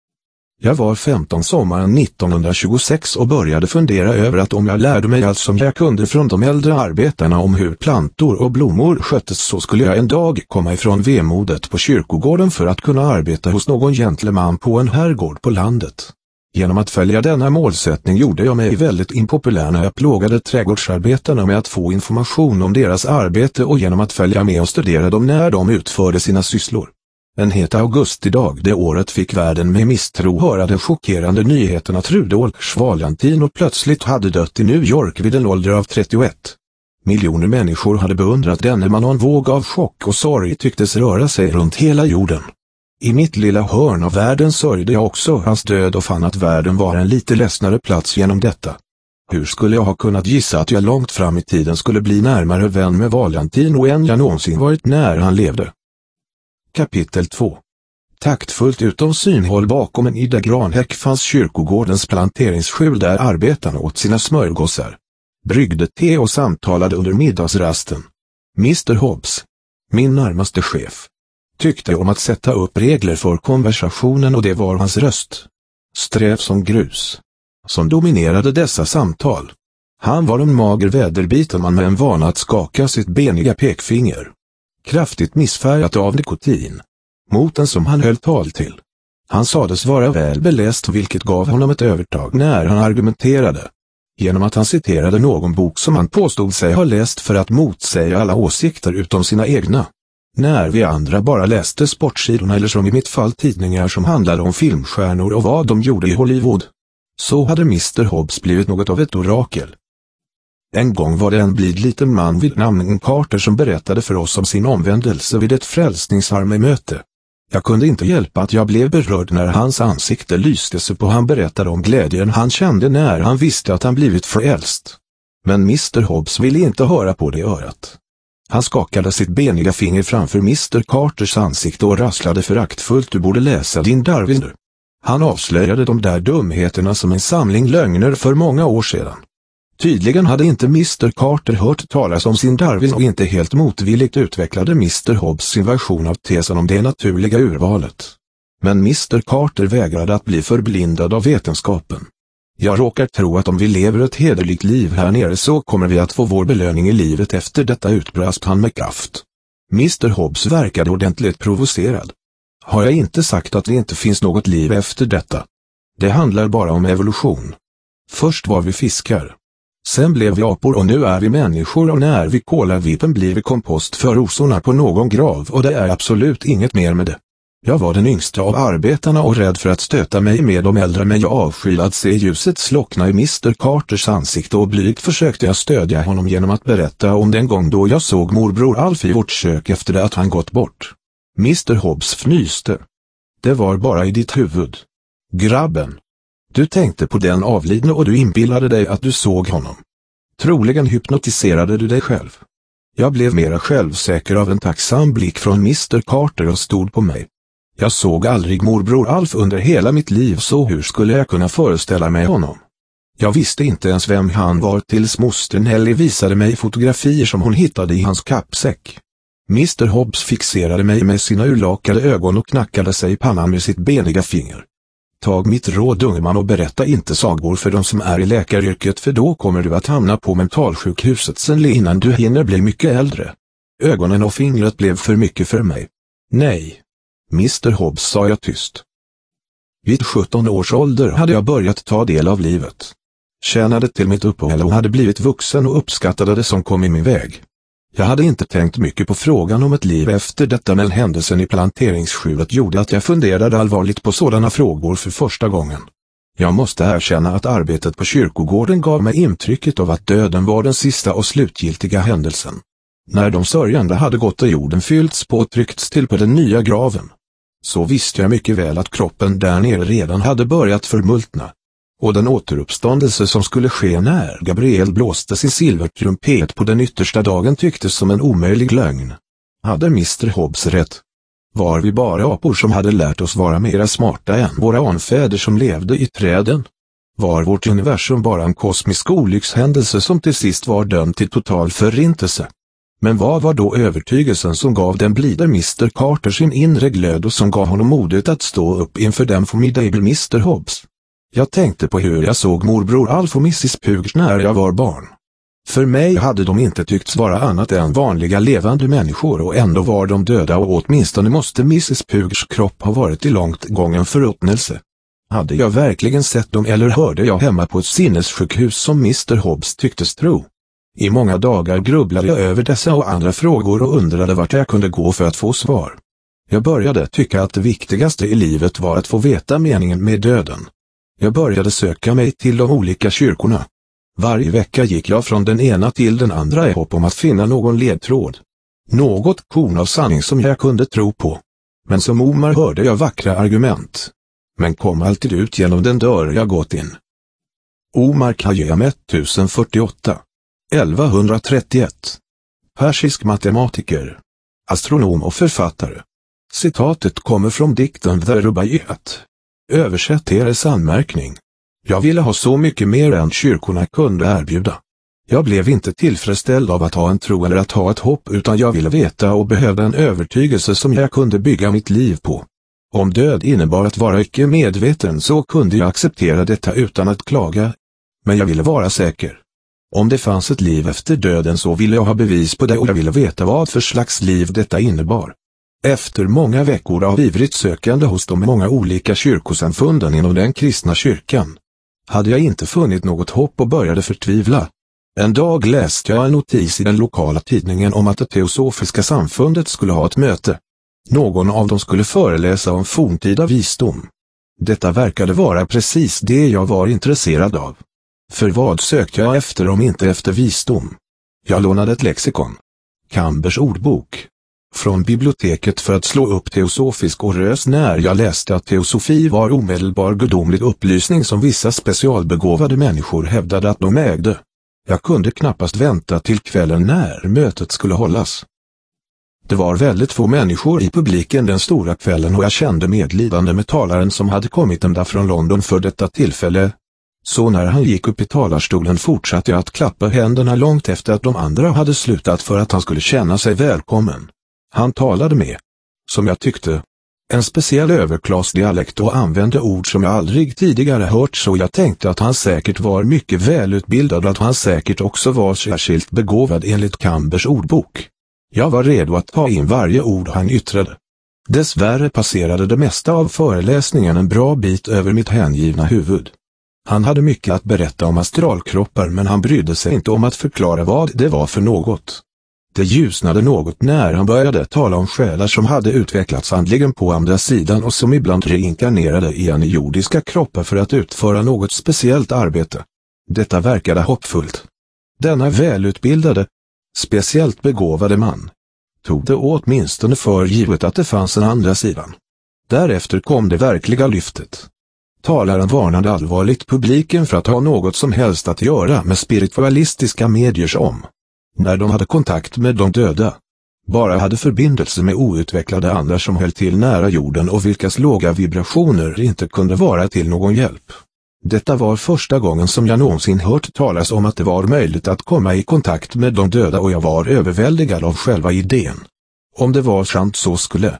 Speaker 1: Jag var femton sommaren nittonhundratjugosex och började fundera över att om jag lärde mig allt som jag kunde från de äldre arbetarna om hur plantor och blommor sköttes, så skulle jag en dag komma ifrån vemodet på kyrkogården för att kunna arbeta hos någon gentleman på en herrgård på landet. Genom att följa denna målsättning gjorde jag mig väldigt impopulär när jag plågade trädgårdsarbetarna med att få information om deras arbete och genom att följa med och studera dem när de utförde sina sysslor. En het augustidag det året fick världen med misstro höra den chockerande nyheten att Rudolf Valentino plötsligt hade dött i New York vid en ålder av trettioett. Miljoner människor hade beundrat denne man och en våg av chock och sorg tycktes röra sig runt hela jorden. I mitt lilla hörn av världen sörjde jag också hans död och fann att världen var en lite ledsnare plats genom detta. Hur skulle jag ha kunnat gissa att jag långt fram i tiden skulle bli närmare vän med Valentino än jag någonsin varit när han levde? Kapitel två. Taktfullt utom synhåll bakom en ida granhäck fanns kyrkogårdens planteringsskjul där arbetarna åt sina smörgåsar, bryggde te och samtalade under middagsrasten. mister Hobbs, min närmaste chef, tyckte om att sätta upp regler för konversationen, och det var hans röst, sträv som grus, som dominerade dessa samtal. Han var en mager väderbiten man med en vana att skaka sitt beniga pekfinger, kraftigt missfärgat av nikotin, mot den som han höll tal till. Han sades vara väl beläst, vilket gav honom ett övertag när han argumenterade, genom att han citerade någon bok som han påstod sig ha läst för att motsäga alla åsikter utom sina egna. När vi andra bara läste sportsidorna eller som i mitt fall tidningar som handlade om filmstjärnor och vad de gjorde i Hollywood, så hade mister Hobbs blivit något av ett orakel. En gång var det en blid liten man vid namn Carter som berättade för oss om sin omvändelse vid ett frälsningsarmémöte. Jag kunde inte hjälpa att jag blev berörd när hans ansikte lyste sig på. Han berättade om glädjen han kände när han visste att han blivit frälst. Men mister Hobbs ville inte höra på det örat. Han skakade sitt beniga finger framför mister Carters ansikte och rasslade föraktfullt: du borde läsa din Darwin. Han avslöjade de där dumheterna som en samling lögner för många år sedan. Tydligen hade inte mister Carter hört talas om sin Darwin, och inte helt motvilligt utvecklade mister Hobbs sin version av tesen om det naturliga urvalet. Men mister Carter vägrade att bli förblindad av vetenskapen. Jag råkar tro att om vi lever ett hederligt liv här nere så kommer vi att få vår belöning i livet efter detta, utbrast han med kraft. mister Hobbs verkade ordentligt provocerad. Har jag inte sagt att det inte finns något liv efter detta? Det handlar bara om evolution. Först var vi fiskar. Sen blev vi apor och nu är vi människor, och när vi kolar vippen blir vi kompost för rosorna på någon grav, och det är absolut inget mer med det. Jag var den yngsta av arbetarna och rädd för att stöta mig med de äldre, men jag avskydde att se ljuset slockna i mister Carters ansikte, och blygt försökte jag stödja honom genom att berätta om den gång då jag såg morbror Alf i vårt kök efter det att han gått bort. mister Hobbs fnyste. Det var bara i ditt huvud, grabben. Du tänkte på den avlidne och du inbillade dig att du såg honom. Troligen hypnotiserade du dig själv. Jag blev mera självsäker av en tacksam blick från mister Carter och stod på mig. Jag såg aldrig morbror Alf under hela mitt liv, så hur skulle jag kunna föreställa mig honom? Jag visste inte ens vem han var tills moster Nelly visade mig fotografier som hon hittade i hans kappsäck. mister Hobbs fixerade mig med sina urlakade ögon och knackade sig i pannan med sitt beniga finger. Tag mitt råd, unge man, och berätta inte sagor för de som är i läkaryrket, för då kommer du att hamna på mentalsjukhuset sen innan du hinner bli mycket äldre. Ögonen och fingret blev för mycket för mig. Nej, mister Hobbs, sa jag tyst. Vid sjutton års ålder hade jag börjat ta del av livet. Tjänade till mitt uppehälle och hade blivit vuxen och uppskattade det som kom i min väg. Jag hade inte tänkt mycket på frågan om ett liv efter detta, men händelsen i planteringsskjulet gjorde att jag funderade allvarligt på sådana frågor för första gången. Jag måste erkänna att arbetet på kyrkogården gav mig intrycket av att döden var den sista och slutgiltiga händelsen. När de sörjande hade gått och jorden fyllts på och tryckts till på den nya graven, så visste jag mycket väl att kroppen där nere redan hade börjat förmultna. Och den återuppståndelse som skulle ske när Gabriel blåste sin silvertrumpet på den yttersta dagen tycktes som en omöjlig lögn. Hade mister Hobbs rätt? Var vi bara apor som hade lärt oss vara mera smarta än våra anfäder som levde i träden? Var vårt universum bara en kosmisk olyckshändelse som till sist var dömd till total förintelse? Men vad var då övertygelsen som gav den blide mister Carter sin inre glöd och som gav honom modet att stå upp inför den formidable mister Hobbs? Jag tänkte på hur jag såg morbror Alf och missis Pugs när jag var barn. För mig hade de inte tyckts vara annat än vanliga levande människor, och ändå var de döda, och åtminstone måste missis Pugs kropp ha varit i långt gången förruttnelse. Hade jag verkligen sett dem, eller hörde jag hemma på ett sinnessjukhus som mister Hobbs tycktes tro? I många dagar grubblade jag över dessa och andra frågor och undrade vart jag kunde gå för att få svar. Jag började tycka att det viktigaste i livet var att få veta meningen med döden. Jag började söka mig till de olika kyrkorna. Varje vecka gick jag från den ena till den andra i hopp om att finna någon ledtråd. Något korn av sanning som jag kunde tro på. Men som Omar hörde jag vackra argument. Men kom alltid ut genom den dörr jag gått in. Omar Khayyam tusen fyrtioåtta. elvahundratrettioett. Persisk matematiker, astronom och författare. Citatet kommer från dikten The Rubaiyat. Översätt er anmärkning. Jag ville ha så mycket mer än kyrkorna kunde erbjuda. Jag blev inte tillfredsställd av att ha en tro eller att ha ett hopp, utan jag ville veta och behövde en övertygelse som jag kunde bygga mitt liv på. Om död innebar att vara icke medveten, så kunde jag acceptera detta utan att klaga. Men jag ville vara säker. Om det fanns ett liv efter döden, så ville jag ha bevis på det, och jag ville veta vad för slags liv detta innebar. Efter många veckor av ivrigt sökande hos de många olika kyrkosamfunden inom den kristna kyrkan, hade jag inte funnit något hopp och började förtvivla. En dag läste jag en notis i den lokala tidningen om att det teosofiska samfundet skulle ha ett möte. Någon av dem skulle föreläsa om forntida visdom. Detta verkade vara precis det jag var intresserad av. För vad sökte jag efter om inte efter visdom? Jag lånade ett lexikon, Chambers ordbok, från biblioteket för att slå upp teosofisk och rös när jag läste att teosofi var omedelbar gudomlig upplysning som vissa specialbegåvade människor hävdade att de ägde. Jag kunde knappast vänta till kvällen när mötet skulle hållas. Det var väldigt få människor i publiken den stora kvällen, och jag kände medlidande med talaren som hade kommit ända från London för detta tillfälle. Så när han gick upp i talarstolen fortsatte jag att klappa händerna långt efter att de andra hade slutat, för att han skulle känna sig välkommen. Han talade med, som jag tyckte, en speciell överklassdialekt och använde ord som jag aldrig tidigare hört, så jag tänkte att han säkert var mycket välutbildad och att han säkert också var särskilt begåvad enligt Chambers ordbok. Jag var redo att ta in varje ord han yttrade. Dessvärre passerade det mesta av föreläsningen en bra bit över mitt hängivna huvud. Han hade mycket att berätta om astralkroppar, men han brydde sig inte om att förklara vad det var för något. Det ljusnade något när han började tala om själar som hade utvecklats andligen på andra sidan och som ibland reinkarnerade igen i jordiska kroppar för att utföra något speciellt arbete. Detta verkade hoppfullt. Denna välutbildade, speciellt begåvade man tog det åtminstone för givet att det fanns en andra sidan. Därefter kom det verkliga lyftet. Talaren varnade allvarligt publiken för att ha något som helst att göra med spiritualistiska medier som, när de hade kontakt med de döda, bara hade förbindelse med outvecklade andra som höll till nära jorden och vilkas låga vibrationer inte kunde vara till någon hjälp. Detta var första gången som jag någonsin hört talas om att det var möjligt att komma i kontakt med de döda, och jag var överväldigad av själva idén. Om det var sant, så skulle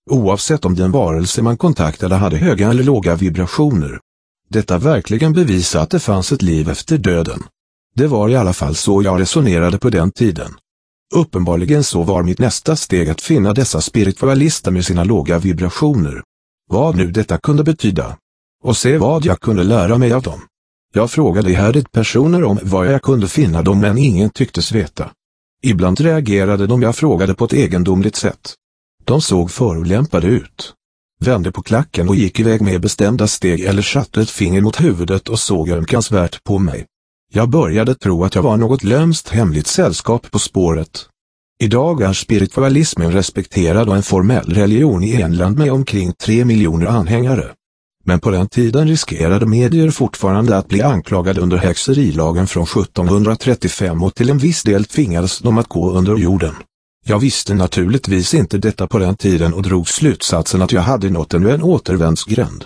Speaker 1: oavsett om den varelse man kontaktade hade höga eller låga vibrationer. Detta verkligen bevisade att det fanns ett liv efter döden. Det var i alla fall så jag resonerade på den tiden. Uppenbarligen så var mitt nästa steg att finna dessa spiritualister med sina låga vibrationer. Vad nu detta kunde betyda. Och se vad jag kunde lära mig av dem. Jag frågade härligt personer om var jag kunde finna dem, men ingen tycktes veta. Ibland reagerade de jag frågade på ett egendomligt sätt. De såg förolämpade ut. Vände på klacken och gick iväg med bestämda steg eller satte ett finger mot huvudet och såg ömkansvärt på mig. Jag började tro att jag var något lömskt hemligt sällskap på spåret. Idag är spiritualismen respekterad och en formell religion i England med omkring tre miljoner anhängare. Men på den tiden riskerade medier fortfarande att bli anklagade under häxerilagen från sjuttonhundratrettiofem och till en viss del tvingades de att gå under jorden. Jag visste naturligtvis inte detta på den tiden och drog slutsatsen att jag hade nått ännu en återvändsgränd.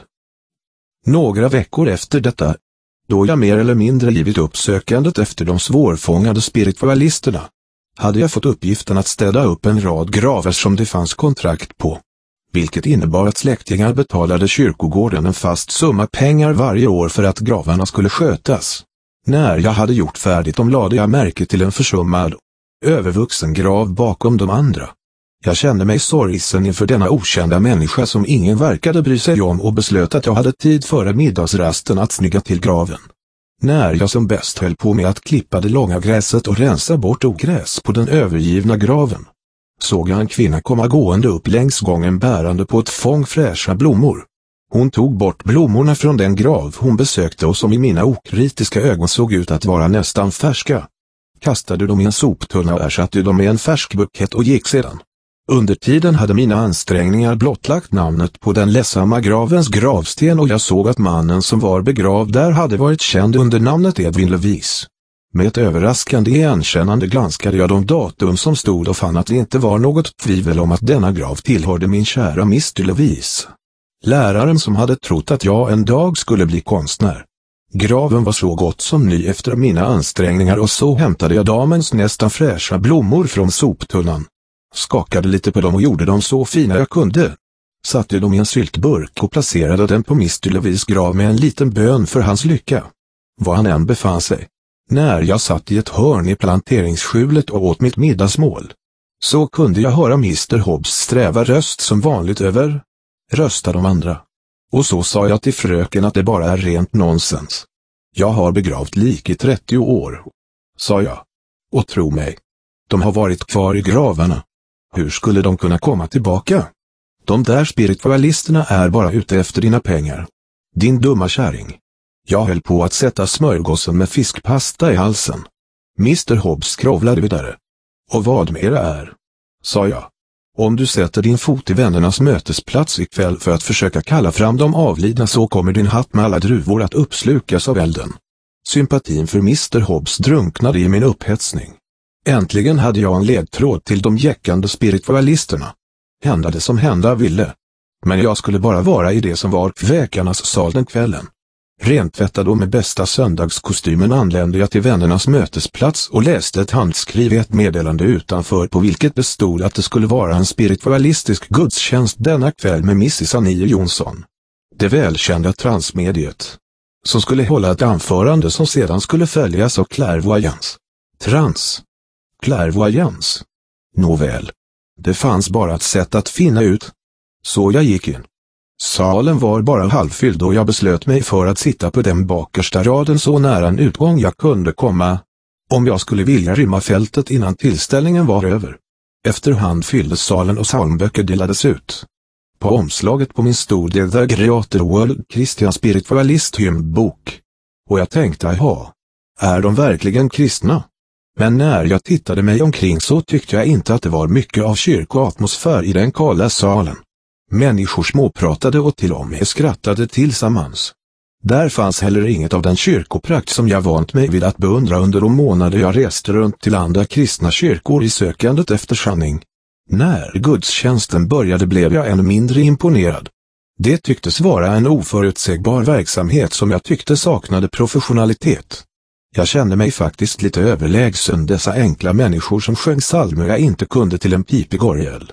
Speaker 1: Några veckor efter detta, då jag mer eller mindre givit upp sökandet efter de svårfångade spiritualisterna, hade jag fått uppgiften att städa upp en rad gravar som det fanns kontrakt på. Vilket innebar att släktingar betalade kyrkogården en fast summa pengar varje år för att gravarna skulle skötas. När jag hade gjort färdigt dem lade jag märke till en försummad, övervuxen grav bakom de andra. Jag kände mig sorgsen inför denna okända människa som ingen verkade bry sig om och beslöt att jag hade tid före middagsrasten att snygga till graven. När jag som bäst höll på med att klippa det långa gräset och rensa bort ogräs på den övergivna graven, såg jag en kvinna komma gående upp längs gången bärande på ett fång fräscha blommor. Hon tog bort blommorna från den grav hon besökte och som i mina okritiska ögon såg ut att vara nästan färska. Kastade dem i en soptunna och ersatte dem med en färsk bukett och gick sedan. Under tiden hade mina ansträngningar blottlagt namnet på den ledsamma gravens gravsten och jag såg att mannen som var begravd där hade varit känd under namnet Edwin Lewis. Med ett överraskande igenkännande granskade jag de datum som stod och fann att det inte var något tvivel om att denna grav tillhörde min kära mister Lewis. Läraren som hade trott att jag en dag skulle bli konstnär. Graven var så gott som ny efter mina ansträngningar och så hämtade jag damens nästan fräscha blommor från soptunnan. Skakade lite på dem och gjorde dem så fina jag kunde. Satte dem i en syltburk och placerade den på mister Lewis grav med en liten bön för hans lycka. Var han än befann sig. När jag satt i ett hörn i planteringsskjulet och åt mitt middagsmål, så kunde jag höra mister Hobbs sträva röst som vanligt över. Rösta de andra. Och så sa jag till fröken att det bara är rent nonsens. Jag har begravt lik i trettio år, sa jag. Och tro mig, de har varit kvar i gravarna. Hur skulle de kunna komma tillbaka? De där spiritualisterna är bara ute efter dina pengar. Din dumma kärring. Jag höll på att sätta smörgåsen med fiskpasta i halsen. mister Hobbs skrovlade vidare. Och vad mera är, sa jag. Om du sätter din fot i vännernas mötesplats ikväll för att försöka kalla fram de avlidna så kommer din hatt med alla druvor att uppslukas av elden. Sympatin för mister Hobbs drunknade i min upphetsning. Äntligen hade jag en ledtråd till de jäckande spiritualisterna. Hända det som hända ville. Men jag skulle bara vara i det som var kväkarnas sal den kvällen. Rentvättad och med bästa söndagskostymen anlände jag till vännernas mötesplats och läste ett handskrivet meddelande utanför på vilket bestod att det skulle vara en spiritualistisk gudstjänst denna kväll med missis Annie Jonsson. Det välkända transmediet. Som skulle hålla ett anförande som sedan skulle följas av clairvoyance. Trans. Clairvoyance. Nåväl. Det fanns bara ett sätt att finna ut. Så jag gick in. Salen var bara halvfylld och jag beslöt mig för att sitta på den bakersta raden så nära en utgång jag kunde komma, om jag skulle vilja rymma fältet innan tillställningen var över. Efterhand fylldes salen och psalmböcker delades ut. På omslaget på min stod det The Greater World Christian Spiritualist hymnbok. Och jag tänkte, jaha, är de verkligen kristna? Men när jag tittade mig omkring så tyckte jag inte att det var mycket av kyrkoatmosfär i den kalla salen. Människor småpratade och till och med skrattade tillsammans. Där fanns heller inget av den kyrkoprakt som jag vant mig vid att beundra under de månader jag reste runt till andra kristna kyrkor i sökandet efter sanning. När gudstjänsten började blev jag ännu mindre imponerad. Det tycktes vara en oförutsägbar verksamhet som jag tyckte saknade professionalitet. Jag kände mig faktiskt lite överlägsen dessa enkla människor som sjöng psalmer jag inte kunde till en pipig orgel.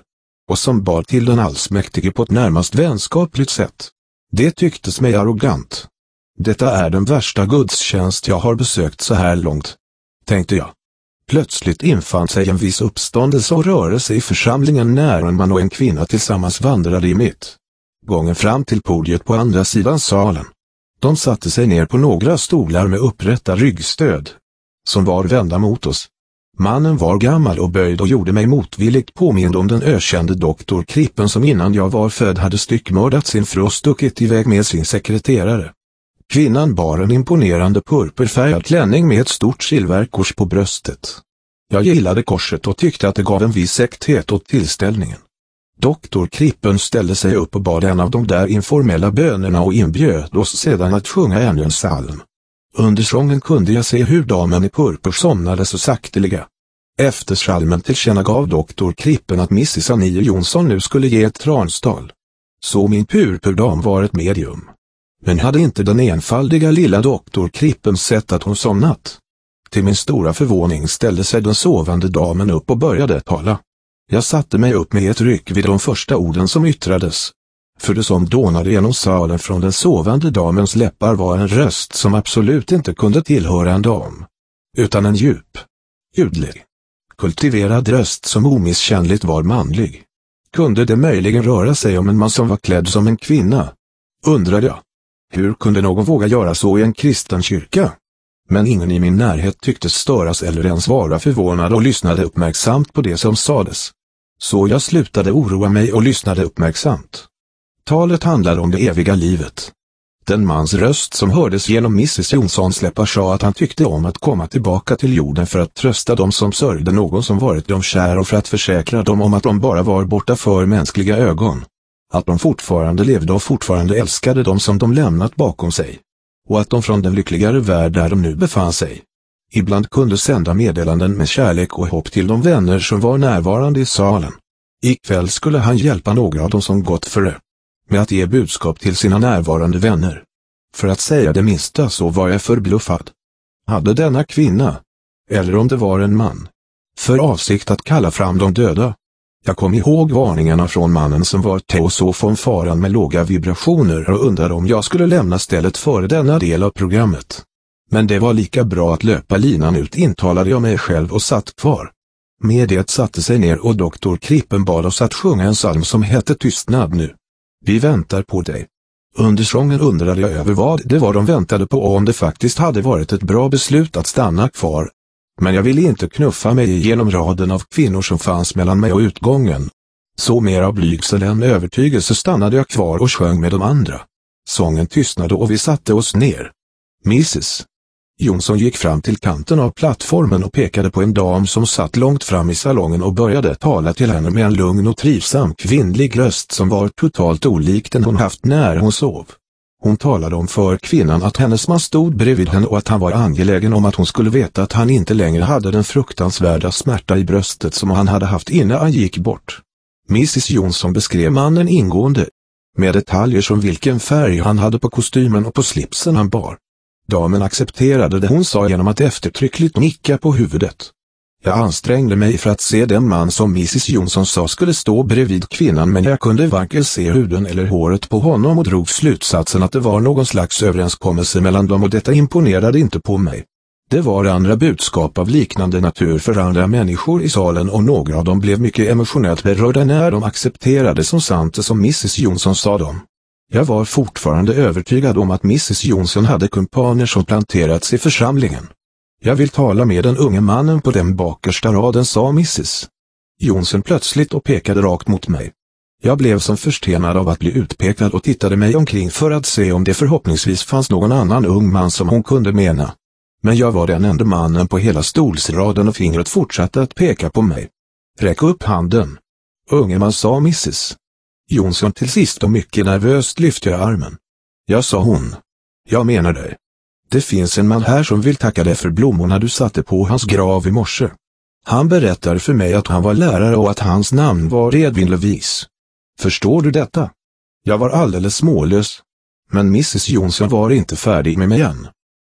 Speaker 1: och som bad till den allsmäktige på ett närmast vänskapligt sätt. Det tycktes mig arrogant. Detta är den värsta gudstjänst jag har besökt så här långt, tänkte jag. Plötsligt infann sig en viss uppståndelse och rörelse i församlingen när en man och en kvinna tillsammans vandrade i mitt gången fram till podiet på andra sidan salen. De satte sig ner på några stolar med upprätta ryggstöd, som var vända mot oss. Mannen var gammal och böjd och gjorde mig motvilligt påmind om den ökände doktor Krippen som innan jag var född hade styckmördat sin fru och stuckit iväg med sin sekreterare. Kvinnan bar en imponerande purpurfärgad klänning med ett stort silverkors på bröstet. Jag gillade korset och tyckte att det gav en viss äkthet åt tillställningen. Doktor Krippen ställde sig upp och bad en av de där informella bönerna och inbjöd oss sedan att sjunga ännu en psalm. Under sången kunde jag se hur damen i purpur somnade så sakteliga. Efter psalmen tillkännagav doktor Krippen att missis Annie Jonsson nu skulle ge ett transtal. Så min purpurdam var ett medium. Men hade inte den enfaldiga lilla doktor Krippen sett att hon somnat? Till min stora förvåning ställde sig den sovande damen upp och började tala. Jag satte mig upp med ett ryck vid de första orden som yttrades. För det som dånade genom salen från den sovande damens läppar var en röst som absolut inte kunde tillhöra en dam. Utan en djup, ljudlig, kultiverad röst som omisskännligt var manlig. Kunde det möjligen röra sig om en man som var klädd som en kvinna? Undrade jag. Hur kunde någon våga göra så i en kristen kyrka? Men ingen i min närhet tycktes störas eller ens vara förvånad och lyssnade uppmärksamt på det som sades. Så jag slutade oroa mig och lyssnade uppmärksamt. Talet handlade om det eviga livet. Den mans röst som hördes genom missis Jonssons läppar sa att han tyckte om att komma tillbaka till jorden för att trösta dem som sörjde någon som varit dem kär och för att försäkra dem om att de bara var borta för mänskliga ögon. Att de fortfarande levde och fortfarande älskade dem som de lämnat bakom sig. Och att de från den lyckligare värld där de nu befann sig ibland kunde sända meddelanden med kärlek och hopp till de vänner som var närvarande i salen. Ikväll skulle han hjälpa några av dem som gått före med att ge budskap till sina närvarande vänner. För att säga det minsta så var jag förbluffad. Hade denna kvinna, eller om det var en man, för avsikt att kalla fram de döda? Jag kom ihåg varningarna från mannen som var teosof faran med låga vibrationer och undrade om jag skulle lämna stället före denna del av programmet. Men det var lika bra att löpa linan ut, intalade jag mig själv och satt kvar. Med det satte sig ner och doktor Krippen bad oss att sjunga en psalm som hette Tystnad nu. Vi väntar på dig. Under sången undrade jag över vad det var de väntade på och om det faktiskt hade varit ett bra beslut att stanna kvar. Men jag ville inte knuffa mig igenom raden av kvinnor som fanns mellan mig och utgången. Så mer av blygsel än övertygelse stannade jag kvar och sjöng med de andra. Sången tystnade och vi satte oss ner. missis Jonsson gick fram till kanten av plattformen och pekade på en dam som satt långt fram i salongen och började tala till henne med en lugn och trivsam kvinnlig röst som var totalt olik den hon haft när hon sov. Hon talade om för kvinnan att hennes man stod bredvid henne och att han var angelägen om att hon skulle veta att han inte längre hade den fruktansvärda smärta i bröstet som han hade haft innan han gick bort. missis Jonsson beskrev mannen ingående, med detaljer som vilken färg han hade på kostymen och på slipsen han bar. Damen accepterade det hon sa genom att eftertryckligt nicka på huvudet. Jag ansträngde mig för att se den man som missis Jonsson sa skulle stå bredvid kvinnan, men jag kunde varken se huden eller håret på honom och drog slutsatsen att det var någon slags överenskommelse mellan dem och detta imponerade inte på mig. Det var andra budskap av liknande natur för andra människor i salen och några av dem blev mycket emotionellt berörda när de accepterade som sant det som missis Jonsson sa dem. Jag var fortfarande övertygad om att missis Jonsson hade kumpaner som planterats i församlingen. Jag vill tala med den unge mannen på den bakersta raden, sa missis Jonsson plötsligt och pekade rakt mot mig. Jag blev som förstenad av att bli utpekad och tittade mig omkring för att se om det förhoppningsvis fanns någon annan ung man som hon kunde mena. Men jag var den enda mannen på hela stolsraden och fingret fortsatte att peka på mig. Räck upp handen, unge man, sa missis Jonsson till sist och mycket nervöst lyfte jag armen. Jag, sa hon. Jag menar dig. Det finns en man här som vill tacka dig för blommorna du satte på hans grav i morse. Han berättar för mig att han var lärare och att hans namn var Edvin Levis. Förstår du detta? Jag var alldeles smålös. Men missis Jonsson var inte färdig med mig än.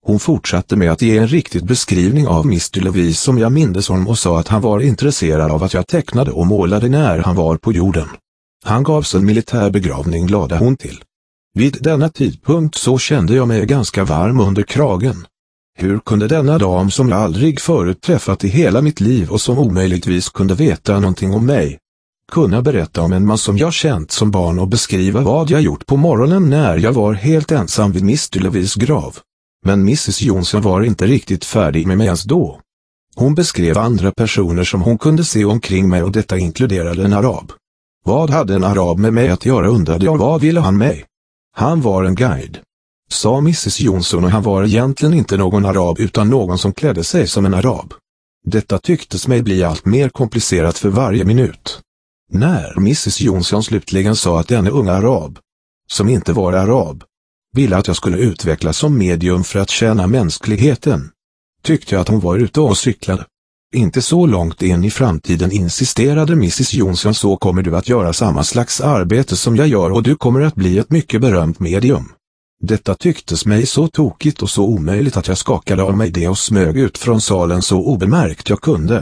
Speaker 1: Hon fortsatte med att ge en riktig beskrivning av mister Lewis som jag mindes om och sa att han var intresserad av att jag tecknade och målade när han var på jorden. Han gavs en militär begravning, lade hon till. Vid denna tidpunkt så kände jag mig ganska varm under kragen. Hur kunde denna dam som jag aldrig förut träffat i hela mitt liv och som omöjligtvis kunde veta någonting om mig, kunna berätta om en man som jag känt som barn och beskriva vad jag gjort på morgonen när jag var helt ensam vid mister Lewis grav? Men missus Johnson var inte riktigt färdig med mig ens då. Hon beskrev andra personer som hon kunde se omkring mig och detta inkluderade en arab. Vad hade en arab med mig att göra, undrade jag. Vad ville han mig? Han var en guide, sa missus Johnson, och han var egentligen inte någon arab utan någon som klädde sig som en arab. Detta tycktes mig bli allt mer komplicerat för varje minut. När missus Johnson slutligen sa att denne unga arab, som inte var arab, ville att jag skulle utvecklas som medium för att tjäna mänskligheten, tyckte jag att hon var ute och cyklade. Inte så långt in i framtiden, insisterade missus Johnson, så kommer du att göra samma slags arbete som jag gör och du kommer att bli ett mycket berömt medium. Detta tycktes mig så tokigt och så omöjligt att jag skakade av mig det och smög ut från salen så obemärkt jag kunde.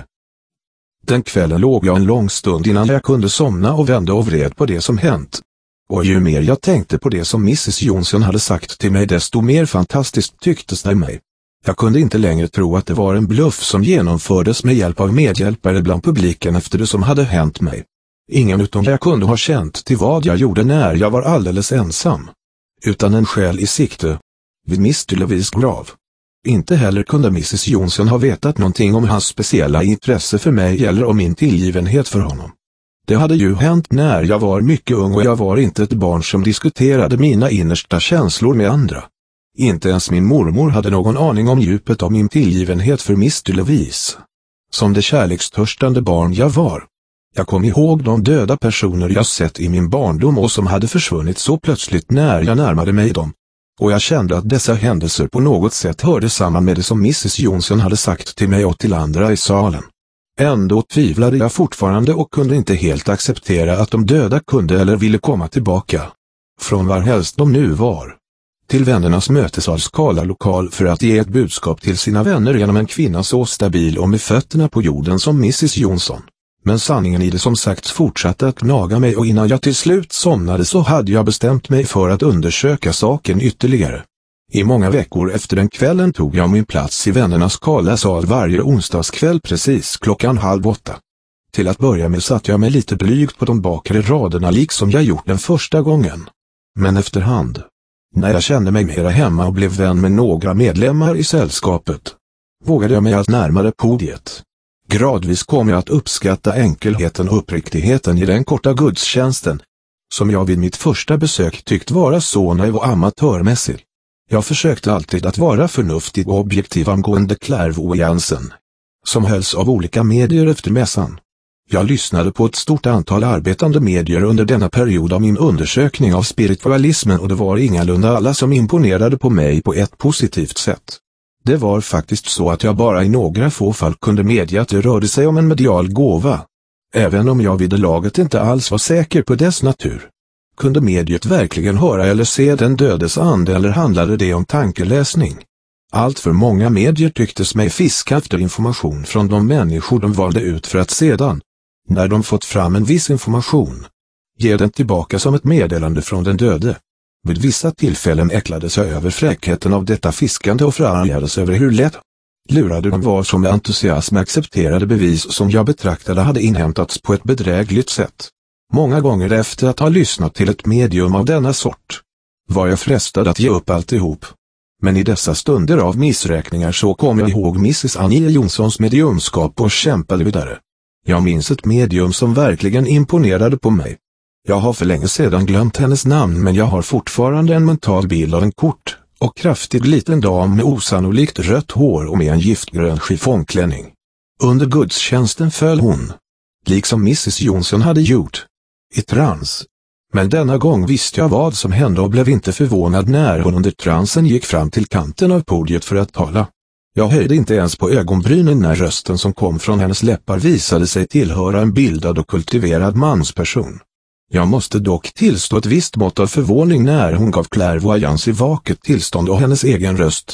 Speaker 1: Den kvällen låg jag en lång stund innan jag kunde somna och vände och vred på det som hänt. Och ju mer jag tänkte på det som missus Johnson hade sagt till mig, desto mer fantastiskt tycktes det mig. Jag kunde inte längre tro att det var en bluff som genomfördes med hjälp av medhjälpare bland publiken efter det som hade hänt mig. Ingen utom jag kunde ha känt till vad jag gjorde när jag var alldeles ensam. Utan en själ i sikte. Vid mister Lewis grav. Inte heller kunde missus Johnson ha vetat någonting om hans speciella intresse för mig eller om min tillgivenhet för honom. Det hade ju hänt när jag var mycket ung och jag var inte ett barn som diskuterade mina innersta känslor med andra. Inte ens min mormor hade någon aning om djupet av min tillgivenhet för mister Lewis. Som det kärlekstörstande barn jag var. Jag kom ihåg de döda personer jag sett i min barndom och som hade försvunnit så plötsligt när jag närmade mig dem. Och jag kände att dessa händelser på något sätt hörde samman med det som missus Johnson hade sagt till mig och till andra i salen. Ändå tvivlade jag fortfarande och kunde inte helt acceptera att de döda kunde eller ville komma tillbaka. Från var helst de nu var. Till vännernas mötessalskala lokal för att ge ett budskap till sina vänner genom en kvinna så stabil och med fötterna på jorden som missus Johnson. Men sanningen i det som sagt fortsatte att gnaga mig, och innan jag till slut somnade så hade jag bestämt mig för att undersöka saken ytterligare. I många veckor efter den kvällen tog jag min plats i vännernas kala sal varje onsdagskväll precis klockan halv åtta. Till att börja med satt jag mig lite blygt på de bakre raderna liksom jag gjort den första gången. Men efterhand, när jag kände mig mera hemma och blev vän med några medlemmar i sällskapet, vågade jag mig allt närmare podiet. Gradvis kom jag att uppskatta enkelheten och uppriktigheten i den korta gudstjänsten, som jag vid mitt första besök tyckt vara så naiv och amatörmässig. Jag försökte alltid att vara förnuftig och objektiv angående klärvoajansen, som hölls av olika medier efter mässan. Jag lyssnade på ett stort antal arbetande medier under denna period av min undersökning av spiritualismen, och det var ingalunda alla som imponerade på mig på ett positivt sätt. Det var faktiskt så att jag bara i några få fall kunde medge att det rörde sig om en medial gåva. Även om jag vid det laget inte alls var säker på dess natur. Kunde mediet verkligen höra eller se den dödes ande, eller handlade det om tankeläsning? Allt för många medier tycktes mig fiska efter information från de människor de valde ut för att sedan, när de fått fram en viss information, ge den tillbaka som ett meddelande från den döde. Vid vissa tillfällen äcklades jag över fräckheten av detta fiskande och förargades över hur lätt lurade de var som med entusiasm accepterade bevis som jag betraktade hade inhämtats på ett bedrägligt sätt. Många gånger efter att ha lyssnat till ett medium av denna sort, var jag frestad att ge upp alltihop. Men i dessa stunder av missräkningar så kom jag ihåg missus Annie Johnsons mediumskap och kämpade vidare. Jag minns ett medium som verkligen imponerade på mig. Jag har för länge sedan glömt hennes namn, men jag har fortfarande en mental bild av en kort och kraftig liten dam med osannolikt rött hår och med en giftgrön chiffongklänning. Under gudstjänsten föll hon, liksom missus Johnson hade gjort, i trans. Men denna gång visste jag vad som hände och blev inte förvånad när hon under transen gick fram till kanten av podiet för att tala. Jag höjde inte ens på ögonbrynen när rösten som kom från hennes läppar visade sig tillhöra en bildad och kultiverad mansperson. Jag måste dock tillstå ett visst mått av förvåning när hon gav klärvoajans i vaket tillstånd och hennes egen röst,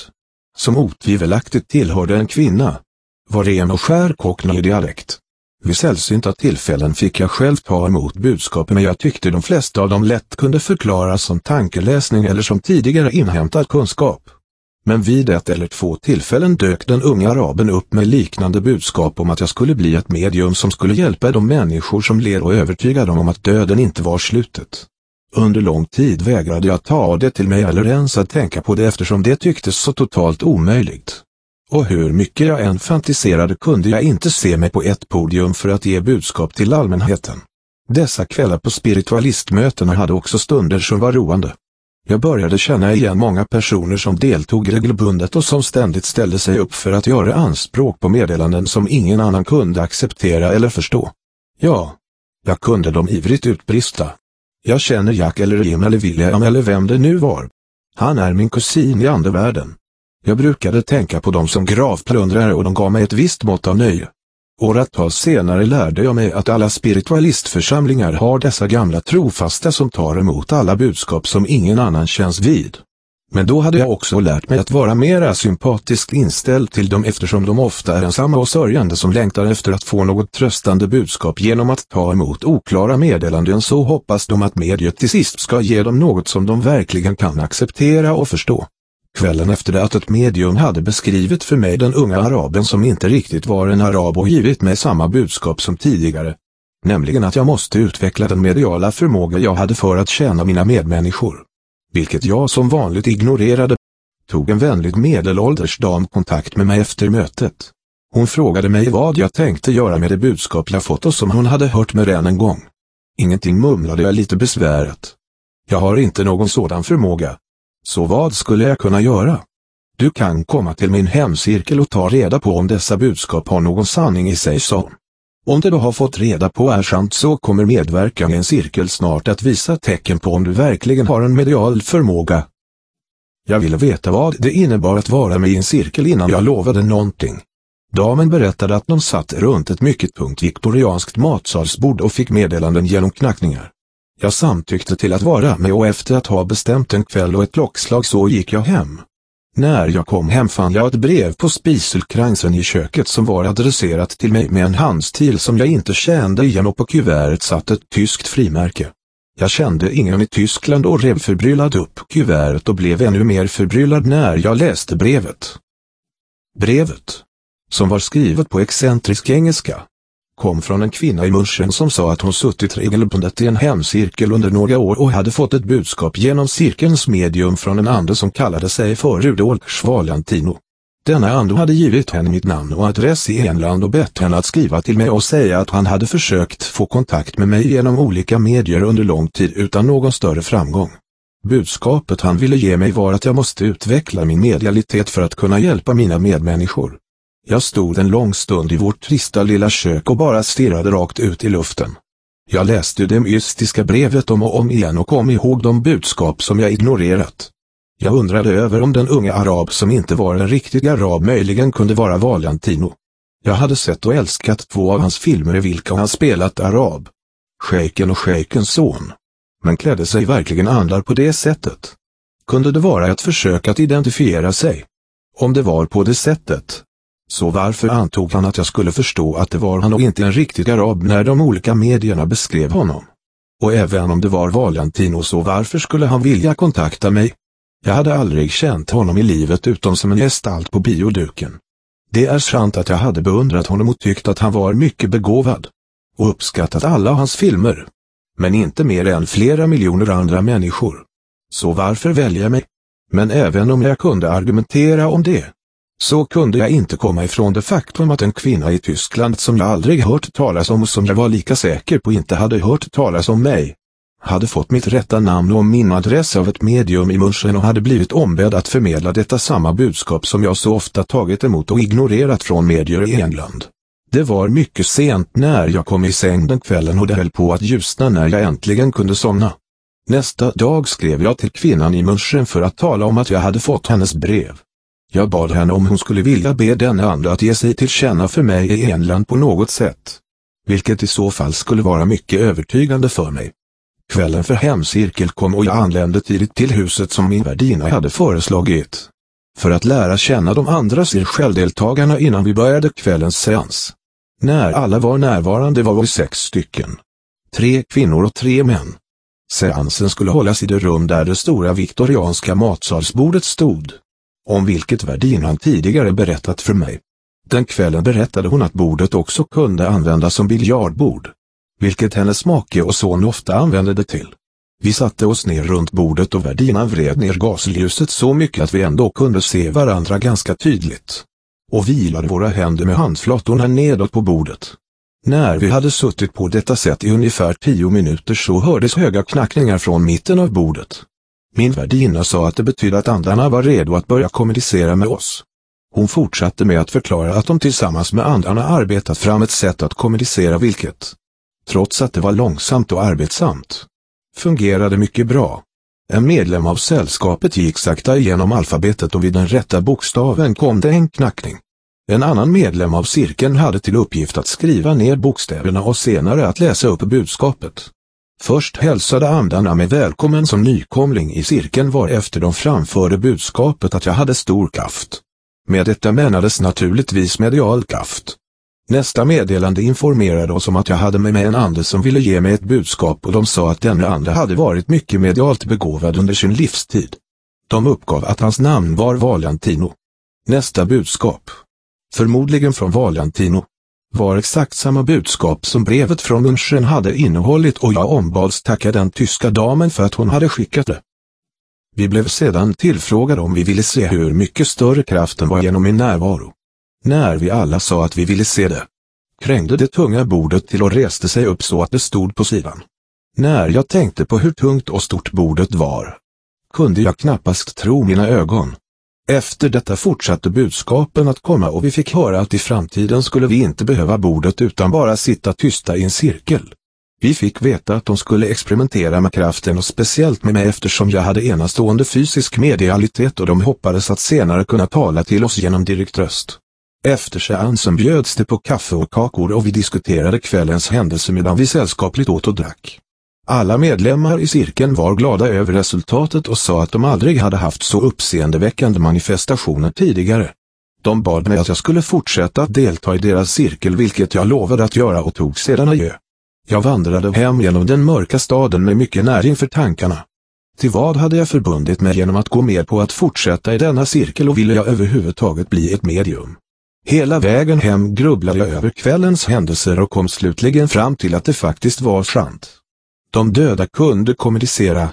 Speaker 1: som otvivelaktigt tillhörde en kvinna, var ren och skär cockney-dialekt. Vid sällsynta tillfällen fick jag själv ta emot budskapen, men jag tyckte de flesta av dem lätt kunde förklaras som tankeläsning eller som tidigare inhämtad kunskap. Men vid ett eller två tillfällen dök den unga araben upp med liknande budskap om att jag skulle bli ett medium som skulle hjälpa de människor som led och övertyga dem om att döden inte var slutet. Under lång tid vägrade jag ta det till mig eller ens att tänka på det, eftersom det tycktes så totalt omöjligt. Och hur mycket jag än fantiserade kunde jag inte se mig på ett podium för att ge budskap till allmänheten. Dessa kvällar på spiritualistmötena hade också stunder som var roande. Jag började känna igen många personer som deltog regelbundet och som ständigt ställde sig upp för att göra anspråk på meddelanden som ingen annan kunde acceptera eller förstå. Ja, jag kunde dem ivrigt utbrista. Jag känner Jack eller Jim eller William eller vem det nu var. Han är min kusin i andevärlden. Jag brukade tänka på dem som gravplundrare och de gav mig ett visst mått av nöje. Åratal senare lärde jag mig att alla spiritualistförsamlingar har dessa gamla trofasta som tar emot alla budskap som ingen annan känns vid. Men då hade jag också lärt mig att vara mera sympatiskt inställd till dem, eftersom de ofta är ensamma och sörjande som längtar efter att få något tröstande budskap. Genom att ta emot oklara meddelanden så hoppas de att mediet till sist ska ge dem något som de verkligen kan acceptera och förstå. Kvällen efter det att ett medium hade beskrivit för mig den unga araben som inte riktigt var en arab och givit mig samma budskap som tidigare, nämligen att jag måste utveckla den mediala förmåga jag hade för att tjäna mina medmänniskor, vilket jag som vanligt ignorerade, tog en vänlig medelålders dam kontakt med mig efter mötet. Hon frågade mig vad jag tänkte göra med det budskap jag fått och som hon hade hört med en gång. Ingenting, mumlade jag lite besvärat. Jag har inte någon sådan förmåga. Så vad skulle jag kunna göra? Du kan komma till min hemcirkel och ta reda på om dessa budskap har någon sanning i sig, sa hon. Om du då har fått reda på är sant, så kommer medverkan i en cirkel snart att visa tecken på om du verkligen har en medial förmåga. Jag ville veta vad det innebar att vara med i en cirkel innan jag lovade någonting. Damen berättade att de satt runt ett mycket tungt viktorianskt matsalsbord och fick meddelanden genom knackningar. Jag samtyckte till att vara med, och efter att ha bestämt en kväll och ett klockslag så gick jag hem. När jag kom hem fann jag ett brev på spiselkransen i köket som var adresserat till mig med en handstil som jag inte kände igen, och på kuvertet satt ett tyskt frimärke. Jag kände ingen i Tyskland och rev förbryllad upp kuvertet och blev ännu mer förbryllad när jag läste brevet. Brevet, som var skrivet på excentrisk engelska, kom från en kvinna i München som sa att hon suttit regelbundet i en hemcirkel under några år och hade fått ett budskap genom cirkelns medium från en ande som kallade sig för Rudolf Valentino. Denna ande hade givit henne mitt namn och adress i England och bett henne att skriva till mig och säga att han hade försökt få kontakt med mig genom olika medier under lång tid utan någon större framgång. Budskapet han ville ge mig var att jag måste utveckla min medialitet för att kunna hjälpa mina medmänniskor. Jag stod en lång stund i vårt trista lilla kök och bara stirrade rakt ut i luften. Jag läste det mystiska brevet om och om igen och kom ihåg de budskap som jag ignorerat. Jag undrade över om den unga arab som inte var en riktig arab möjligen kunde vara Valentino. Jag hade sett och älskat två av hans filmer i vilka han spelat arab, Shejken och Shejkens son. Men klädde sig verkligen andar på det sättet? Kunde det vara ett försök att identifiera sig? Om det var på det sättet, så varför antog han att jag skulle förstå att det var han och inte en riktig arab när de olika medierna beskrev honom? Och även om det var Valentino, så varför skulle han vilja kontakta mig? Jag hade aldrig känt honom i livet utom som en gestalt på bioduken. Det är sant att jag hade beundrat honom och tyckt att han var mycket begåvad, och uppskattat alla hans filmer. Men inte mer än flera miljoner andra människor. Så varför välja mig? Men även om jag kunde argumentera om det, så kunde jag inte komma ifrån det faktum att en kvinna i Tyskland som jag aldrig hört talas om och som jag var lika säker på inte hade hört talas om mig, hade fått mitt rätta namn och min adress av ett medium i München och hade blivit ombedd att förmedla detta samma budskap som jag så ofta tagit emot och ignorerat från medier i England. Det var mycket sent när jag kom i säng den kvällen och det höll på att ljusna när jag äntligen kunde somna. Nästa dag skrev jag till kvinnan i München för att tala om att jag hade fått hennes brev. Jag bad henne om hon skulle vilja be denna ande att ge sig till känna för mig i England på något sätt, vilket i så fall skulle vara mycket övertygande för mig. Kvällen för hemcirkel kom och jag anlände tidigt till huset som min värdinna hade föreslagit. för att lära känna de andra cirkeldeltagarna innan vi började kvällens seans. När alla var närvarande var vi sex stycken. Tre kvinnor och tre män. Seansen skulle hållas i det rum där det stora viktorianska matsalsbordet stod, om vilket värdinnan tidigare berättat för mig. Den kvällen berättade hon att bordet också kunde användas som biljardbord, vilket hennes make och son ofta använde det till. Vi satte oss ner runt bordet och värdinnan vred ner gasljuset så mycket att vi ändå kunde se varandra ganska tydligt, och vilade våra händer med handflatorna nedåt på bordet. När vi hade suttit på detta sätt i ungefär tio minuter så hördes höga knackningar från mitten av bordet. Min värdinna sa att det betydde att andarna var redo att börja kommunicera med oss. Hon fortsatte med att förklara att de tillsammans med andarna arbetat fram ett sätt att kommunicera vilket, trots att det var långsamt och arbetsamt, fungerade mycket bra. En medlem av sällskapet gick sakta igenom alfabetet och vid den rätta bokstaven kom det en knackning. En annan medlem av cirkeln hade till uppgift att skriva ner bokstäverna och senare att läsa upp budskapet. Först hälsade andarna mig välkommen som nykomling i cirkeln varefter de framförde budskapet att jag hade stor kraft. Med detta menades naturligtvis medial kraft. Nästa meddelande informerade oss om att jag hade med mig en ande som ville ge mig ett budskap och de sa att denna ande hade varit mycket medialt begåvad under sin livstid. De uppgav att hans namn var Valentino. Nästa budskap, förmodligen från Valentino, var exakt samma budskap som brevet från München hade innehållit och jag ombads tacka den tyska damen för att hon hade skickat det. Vi blev sedan tillfrågade om vi ville se hur mycket större kraften var genom min närvaro. När vi alla sa att vi ville se det, krängde det tunga bordet till och reste sig upp så att det stod på sidan. När jag tänkte på hur tungt och stort bordet var, kunde jag knappast tro mina ögon. Efter detta fortsatte budskapen att komma och vi fick höra att i framtiden skulle vi inte behöva bordet utan bara sitta tysta i en cirkel. Vi fick veta att de skulle experimentera med kraften och speciellt med mig eftersom jag hade enastående fysisk medialitet och de hoppades att senare kunna tala till oss genom direktröst. Efter seansen bjöds det på kaffe och kakor och vi diskuterade kvällens händelse medan vi sällskapligt åt och drack. Alla medlemmar i cirkeln var glada över resultatet och sa att de aldrig hade haft så uppseendeväckande manifestationer tidigare. De bad mig att jag skulle fortsätta att delta i deras cirkel vilket jag lovade att göra och tog sedan adjö. Jag vandrade hem genom den mörka staden med mycket näring för tankarna. Till vad hade jag förbundit mig genom att gå med på att fortsätta i denna cirkel och ville jag överhuvudtaget bli ett medium? Hela vägen hem grubblade jag över kvällens händelser och kom slutligen fram till att det faktiskt var sant. De döda kunde kommunicera.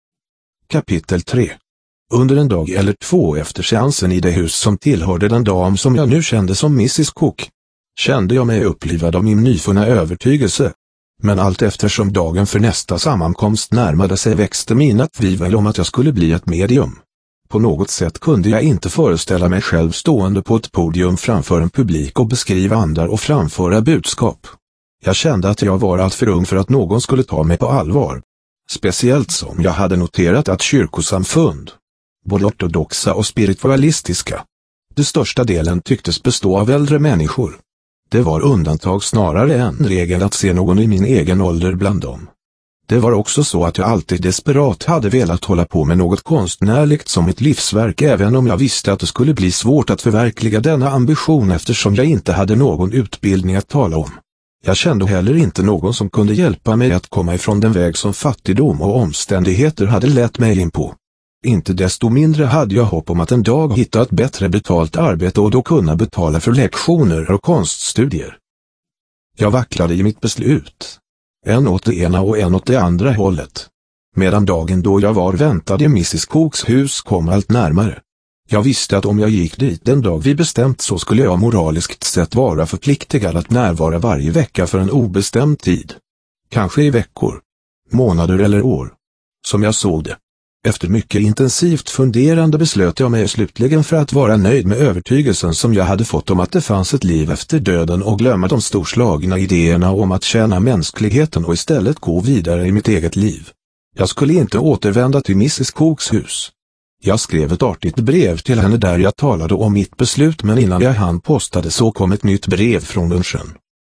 Speaker 1: Kapitel tre. Under en dag eller två efter seansen i det hus som tillhörde den dam som jag nu kände som missis Cook, kände jag mig upplivad av min nyfunna övertygelse. Men allt eftersom dagen för nästa sammankomst närmade sig växte mina tvivel om att jag skulle bli ett medium. På något sätt kunde jag inte föreställa mig själv stående på ett podium framför en publik och beskriva andar och framföra budskap. Jag kände att jag var allt för ung för att någon skulle ta mig på allvar. Speciellt som jag hade noterat att kyrkosamfund, både ortodoxa och spiritualistiska, det största delen tycktes bestå av äldre människor. Det var undantag snarare än regel att se någon i min egen ålder bland dem. Det var också så att jag alltid desperat hade velat hålla på med något konstnärligt som ett livsverk även om jag visste att det skulle bli svårt att förverkliga denna ambition eftersom jag inte hade någon utbildning att tala om. Jag kände heller inte någon som kunde hjälpa mig att komma ifrån den väg som fattigdom och omständigheter hade lett mig in på. Inte desto mindre hade jag hopp om att en dag hitta ett bättre betalt arbete och då kunna betala för lektioner och konststudier. Jag vacklade i mitt beslut. En åt det ena och en åt det andra hållet. Medan dagen då jag var väntade i missis Cooks hus kom allt närmare. Jag visste att om jag gick dit den dag vi bestämt så skulle jag moraliskt sett vara förpliktigad att närvara varje vecka för en obestämd tid. Kanske i veckor, månader eller år. Som jag såg det. Efter mycket intensivt funderande beslöt jag mig slutligen för att vara nöjd med övertygelsen som jag hade fått om att det fanns ett liv efter döden och glömma de storslagna idéerna om att tjäna mänskligheten och istället gå vidare i mitt eget liv. Jag skulle inte återvända till missis Cooks hus. Jag skrev ett artigt brev till henne där jag talade om mitt beslut men innan jag hann postade så kom ett nytt brev från München.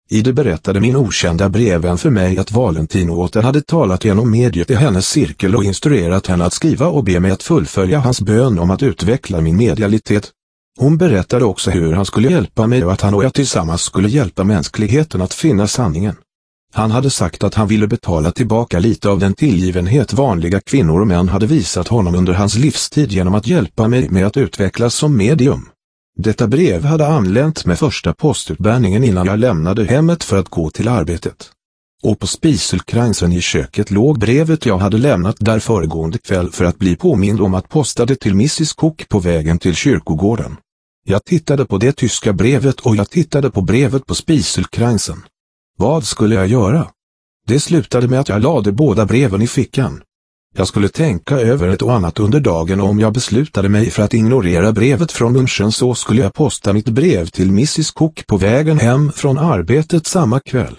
Speaker 1: I det berättade min okända brevvän för mig att Valentino åter hade talat genom mediet i hennes cirkel och instruerat henne att skriva och be mig att fullfölja hans bön om att utveckla min medialitet. Hon berättade också hur han skulle hjälpa mig och att han och jag tillsammans skulle hjälpa mänskligheten att finna sanningen. Han hade sagt att han ville betala tillbaka lite av den tillgivenhet vanliga kvinnor och män hade visat honom under hans livstid genom att hjälpa mig med att utvecklas som medium. Detta brev hade anlänt med första postutbärningen innan jag lämnade hemmet för att gå till arbetet. Och på spiselkransen i köket låg brevet jag hade lämnat där föregående kväll för att bli påmind om att posta det till missis Cook på vägen till kyrkogården. Jag tittade på det tyska brevet och jag tittade på brevet på spiselkransen. Vad skulle jag göra? Det slutade med att jag lade båda breven i fickan. Jag skulle tänka över ett och annat under dagen och om jag beslutade mig för att ignorera brevet från lunchen så skulle jag posta mitt brev till missis Cook på vägen hem från arbetet samma kväll.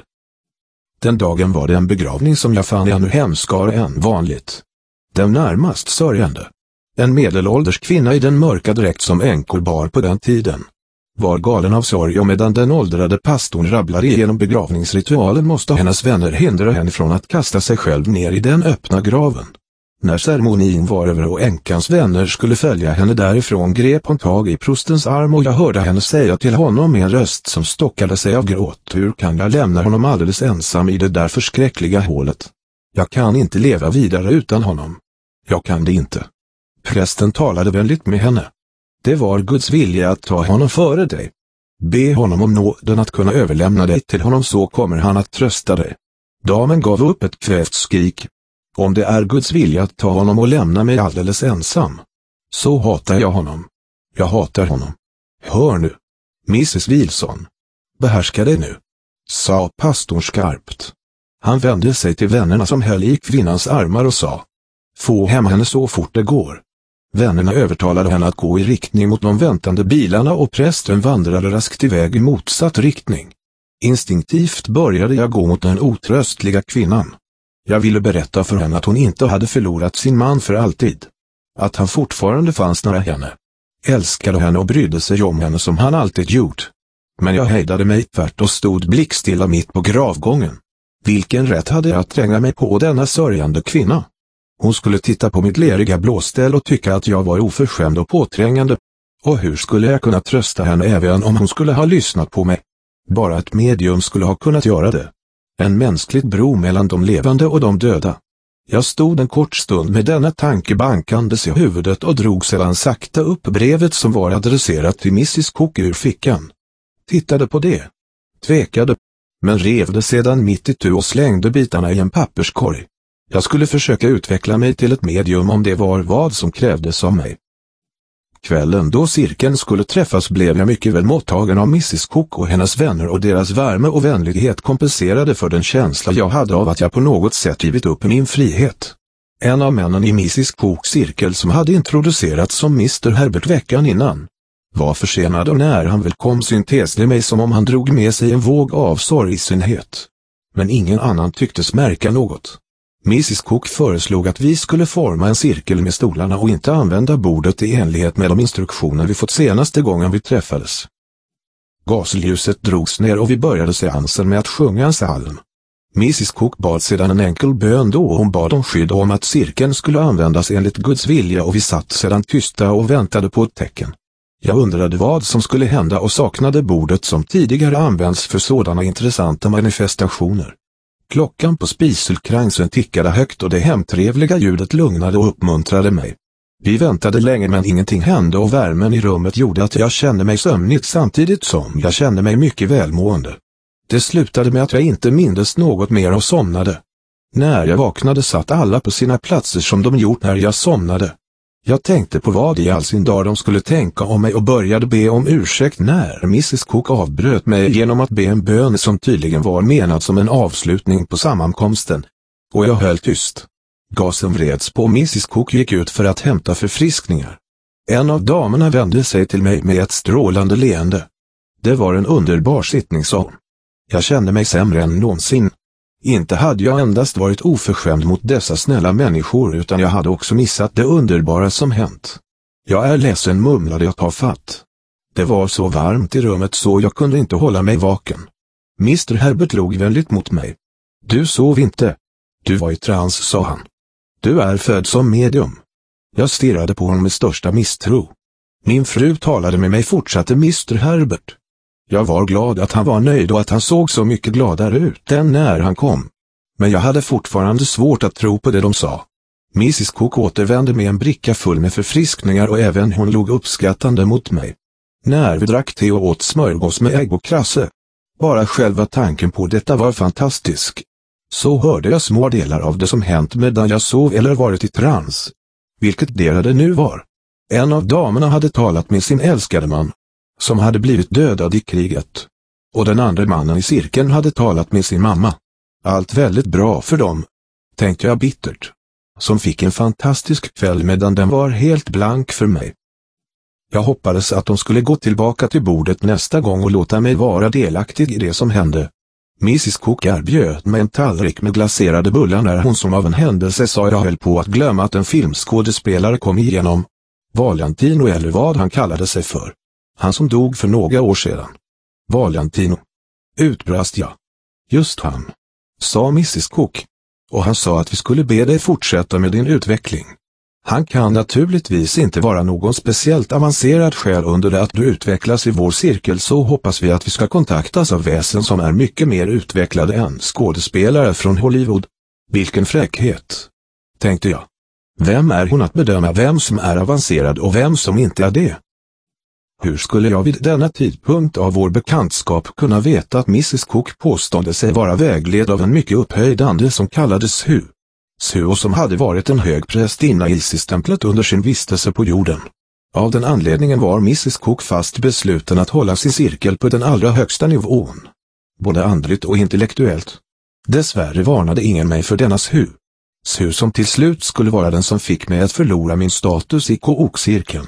Speaker 1: Den dagen var det en begravning som jag fann ännu hemskare än vanligt. Den närmast sörjande, en medelålders kvinna i den mörka dräkt som änkor bar på den tiden, var galen av sorg och medan den åldrade pastorn rabblade igenom begravningsritualen måste hennes vänner hindra henne från att kasta sig själv ner i den öppna graven. När ceremonin var över och änkans vänner skulle följa henne därifrån grep hon tag i prostens arm och jag hörde henne säga till honom med en röst som stockade sig av gråt: hur kan jag lämna honom alldeles ensam i det där förskräckliga hålet? Jag kan inte leva vidare utan honom. Jag kan det inte. Prästen talade vänligt med henne. Det var Guds vilja att ta honom före dig. Be honom om nåden att kunna överlämna dig till honom så kommer han att trösta dig. Damen gav upp ett kvävt skrik. Om det är Guds vilja att ta honom och lämna mig alldeles ensam, så hatar jag honom. Jag hatar honom. Hör nu, missis Wilson. Behärska dig nu, sa pastorn skarpt. Han vände sig till vännerna som höll i kvinnans armar och sa: få hem henne så fort det går. Vännerna övertalade henne att gå i riktning mot de väntande bilarna och prästen vandrade raskt iväg i motsatt riktning. Instinktivt började jag gå mot den otröstliga kvinnan. Jag ville berätta för henne att hon inte hade förlorat sin man för alltid. Att han fortfarande fanns nära henne. Älskade henne och brydde sig om henne som han alltid gjort. Men jag hejdade mig tvärt och stod blickstilla mitt på gravgången. Vilken rätt hade jag att tränga mig på denna sörjande kvinna? Hon skulle titta på mitt leriga blåställ och tycka att jag var oförskämd och påträngande. Och hur skulle jag kunna trösta henne även om hon skulle ha lyssnat på mig? Bara ett medium skulle ha kunnat göra det. En mänskligt bro mellan de levande och de döda. Jag stod en kort stund med denna tanke bankandes i huvudet och drog sedan sakta upp brevet som var adresserat till missis Cook ur fickan. Tittade på det. Tvekade. Men rev det sedan mitt itu och slängde bitarna i en papperskorg. Jag skulle försöka utveckla mig till ett medium om det var vad som krävdes av mig. Kvällen då cirkeln skulle träffas blev jag mycket väl mottagen av missis Cook och hennes vänner och deras värme och vänlighet kompenserade för den känsla jag hade av att jag på något sätt givit upp min frihet. En av männen i missis Cooks cirkel som hade introducerats som mister Herbert veckan innan var försenad och när han väl kom syntes det mig som om han drog med sig en våg av sorgsenhet. Men ingen annan tycktes märka något. missis Cook föreslog att vi skulle forma en cirkel med stolarna och inte använda bordet i enlighet med de instruktioner vi fått senaste gången vi träffades. Gasljuset drogs ner och vi började seansen med att sjunga en psalm. missis Cook bad sedan en enkel bön då hon bad om skydd om att cirkeln skulle användas enligt Guds vilja och vi satt sedan tysta och väntade på ett tecken. Jag undrade vad som skulle hända och saknade bordet som tidigare använts för sådana intressanta manifestationer. Klockan på spiselkransen tickade högt och det hemtrevliga ljudet lugnade och uppmuntrade mig. Vi väntade länge men ingenting hände och värmen i rummet gjorde att jag kände mig sömnigt samtidigt som jag kände mig mycket välmående. Det slutade med att jag inte mindes något mer och somnade. När jag vaknade satt alla på sina platser som de gjort när jag somnade. Jag tänkte på vad i all sin dag de skulle tänka om mig och började be om ursäkt när missis Cook avbröt mig genom att be en bön som tydligen var menad som en avslutning på sammankomsten. Och jag höll tyst. Gasen vreds på och missis Cook gick ut för att hämta förfriskningar. En av damerna vände sig till mig med ett strålande leende. Det var en underbar sittning, sa hon. Jag kände mig sämre än någonsin. Inte hade jag endast varit oförskämd mot dessa snälla människor utan jag hade också missat det underbara som hänt. Jag är ledsen, mumlade jag tafatt. Det var så varmt i rummet så jag kunde inte hålla mig vaken. mister Herbert log vänligt mot mig. Du sov inte. Du var i trans, sa han. Du är född som medium. Jag stirrade på honom med största misstro. Min fru talade med mig, fortsatte mister Herbert. Jag var glad att han var nöjd och att han såg så mycket gladare ut än när han kom. Men jag hade fortfarande svårt att tro på det de sa. missis Cook återvände med en bricka full med förfriskningar och även hon log uppskattande mot mig. När vi drack te och åt smörgås med ägg och krasse. Bara själva tanken på detta var fantastisk. Så hörde jag små delar av det som hänt medan jag sov eller varit i trans. Vilket dera det nu var. En av damerna hade talat med sin älskade man, som hade blivit dödad i kriget. Och den andra mannen i cirkeln hade talat med sin mamma. Allt väldigt bra för dem, tänkte jag bittert. Som fick en fantastisk kväll medan den var helt blank för mig. Jag hoppades att de skulle gå tillbaka till bordet nästa gång och låta mig vara delaktig i det som hände. missis Cook erbjöd mig en tallrik med glaserade bullar när hon som av en händelse sa jag höll på att glömma att en filmskådespelare kom igenom. Valentino, eller vad han kallade sig för. Han som dog för några år sedan. Valentino. Utbrast jag. Just han, sa missis Cook. Och han sa att vi skulle be dig fortsätta med din utveckling. Han kan naturligtvis inte vara någon speciellt avancerad själ under det att du utvecklas i vår cirkel, så hoppas vi att vi ska kontaktas av väsen som är mycket mer utvecklade än skådespelare från Hollywood. Vilken fräckhet, tänkte jag. Vem är hon att bedöma vem som är avancerad och vem som inte är det? Hur skulle jag vid denna tidpunkt av vår bekantskap kunna veta att missis Cook påstådde sig vara vägledd av en mycket upphöjd ande som kallades Hu? Su och som hade varit en hög prästinna i Isis-templet under sin vistelse på jorden. Av den anledningen var missis Cook fast besluten att hålla sin cirkel på den allra högsta nivån. Både andligt och intellektuellt. Dessvärre varnade ingen mig för denna Su. Su som till slut skulle vara den som fick mig att förlora min status i K O K-cirkeln.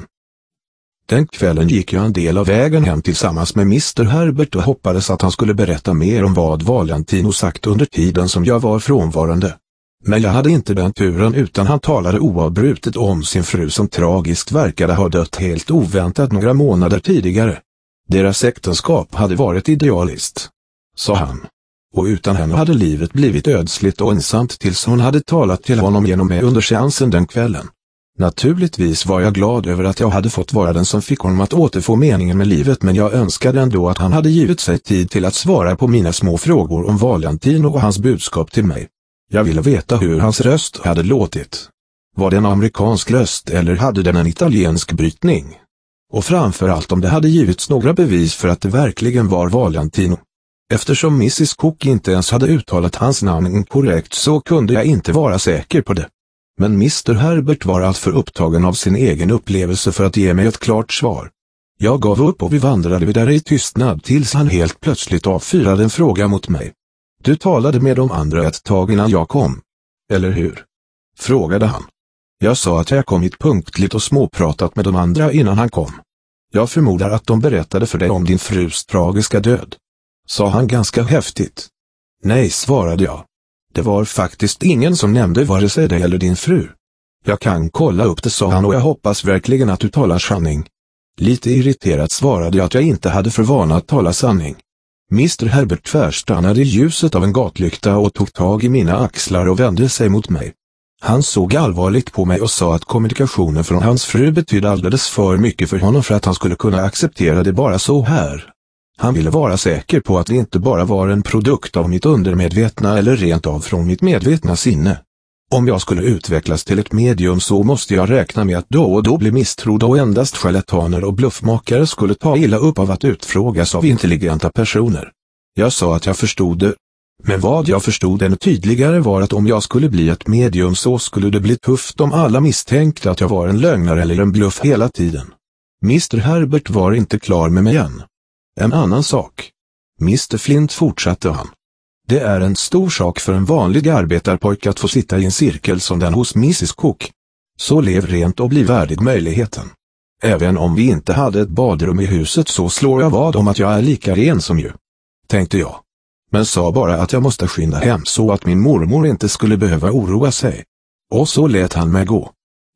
Speaker 1: Den kvällen gick jag en del av vägen hem tillsammans med mister Herbert och hoppades att han skulle berätta mer om vad Valentino sagt under tiden som jag var frånvarande. Men jag hade inte den turen, utan han talade oavbrutet om sin fru som tragiskt verkade ha dött helt oväntat några månader tidigare. Deras äktenskap hade varit idealiskt, sa han. Och utan henne hade livet blivit ödsligt och ensamt tills hon hade talat till honom genom mig under seansen den kvällen. Naturligtvis var jag glad över att jag hade fått vara den som fick honom att återfå meningen med livet, men jag önskade ändå att han hade givit sig tid till att svara på mina små frågor om Valentino och hans budskap till mig. Jag ville veta hur hans röst hade låtit. Var det en amerikansk röst eller hade den en italiensk brytning? Och framförallt om det hade givits några bevis för att det verkligen var Valentino. Eftersom missis Cook inte ens hade uttalat hans namn korrekt så kunde jag inte vara säker på det. Men mister Herbert var alltför upptagen av sin egen upplevelse för att ge mig ett klart svar. Jag gav upp och vi vandrade vidare i tystnad tills han helt plötsligt avfyrade en fråga mot mig. Du talade med de andra ett tag innan jag kom, eller hur? Frågade han. Jag sa att jag kom hit punktligt och småpratat med de andra innan han kom. Jag förmodar att de berättade för dig om din frus tragiska död, sa han ganska häftigt. Nej, svarade jag. Det var faktiskt ingen som nämnde vare sig dig eller din fru. Jag kan kolla upp det, sa han, och jag hoppas verkligen att du talar sanning. Lite irriterat svarade jag att jag inte hade för vana att tala sanning. mister Herbert tvärstannade i ljuset av en gatlykta och tog tag i mina axlar och vände sig mot mig. Han såg allvarligt på mig och sa att kommunikationen från hans fru betydde alldeles för mycket för honom för att han skulle kunna acceptera det bara så här. Han ville vara säker på att det inte bara var en produkt av mitt undermedvetna eller rent av från mitt medvetna sinne. Om jag skulle utvecklas till ett medium så måste jag räkna med att då och då bli misstrodd och endast charlataner och bluffmakare skulle ta illa upp av att utfrågas av intelligenta personer. Jag sa att jag förstod det. Men vad jag förstod ännu tydligare var att om jag skulle bli ett medium så skulle det bli tufft om alla misstänkte att jag var en lögnare eller en bluff hela tiden. mister Herbert var inte klar med mig än. En annan sak. mister Flint, fortsatte han. Det är en stor sak för en vanlig arbetarpojke att få sitta i en cirkel som den hos missis Cook. Så lev rent och bli värdig möjligheten. Även om vi inte hade ett badrum i huset så slår jag vad om att jag är lika ren som ju, tänkte jag. Men sa bara att jag måste skynda hem så att min mormor inte skulle behöva oroa sig. Och så lät han mig gå.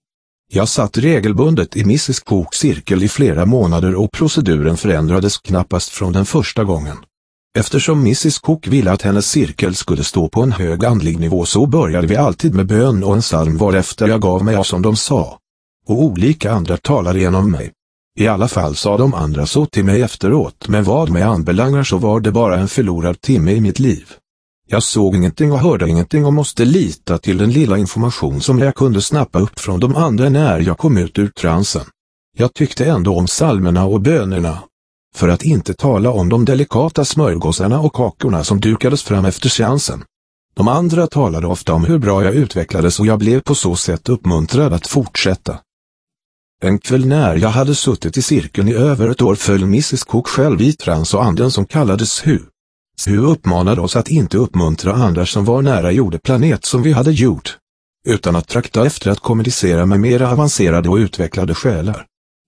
Speaker 1: Jag satt regelbundet i missis Cooks cirkel i flera månader och proceduren förändrades knappast från den första gången. Eftersom missus Cook ville att hennes cirkel skulle stå på en hög andlig nivå så började vi alltid med bön och en psalm varefter jag gav mig av som de sa. Och olika andra talade genom mig. I alla fall sa de andra så till mig efteråt, men vad mig anbelangar så var det bara en förlorad timme i mitt liv. Jag såg ingenting och hörde ingenting och måste lita till den lilla information som jag kunde snappa upp från de andra när jag kom ut ur transen. Jag tyckte ändå om psalmerna och bönerna. För att inte tala om de delikata smörgåsarna och kakorna som dukades fram efter seansen. De andra talade ofta om hur bra jag utvecklades och jag blev på så sätt uppmuntrad att fortsätta. En kväll när jag hade suttit i cirkeln i över ett år föll missus Cook själv i trans och anden som kallades Hu. Hu uppmanade oss att inte uppmuntra andra som var nära jordeplanet som vi hade gjort, utan att trakta efter att kommunicera med mer avancerade och utvecklade själar.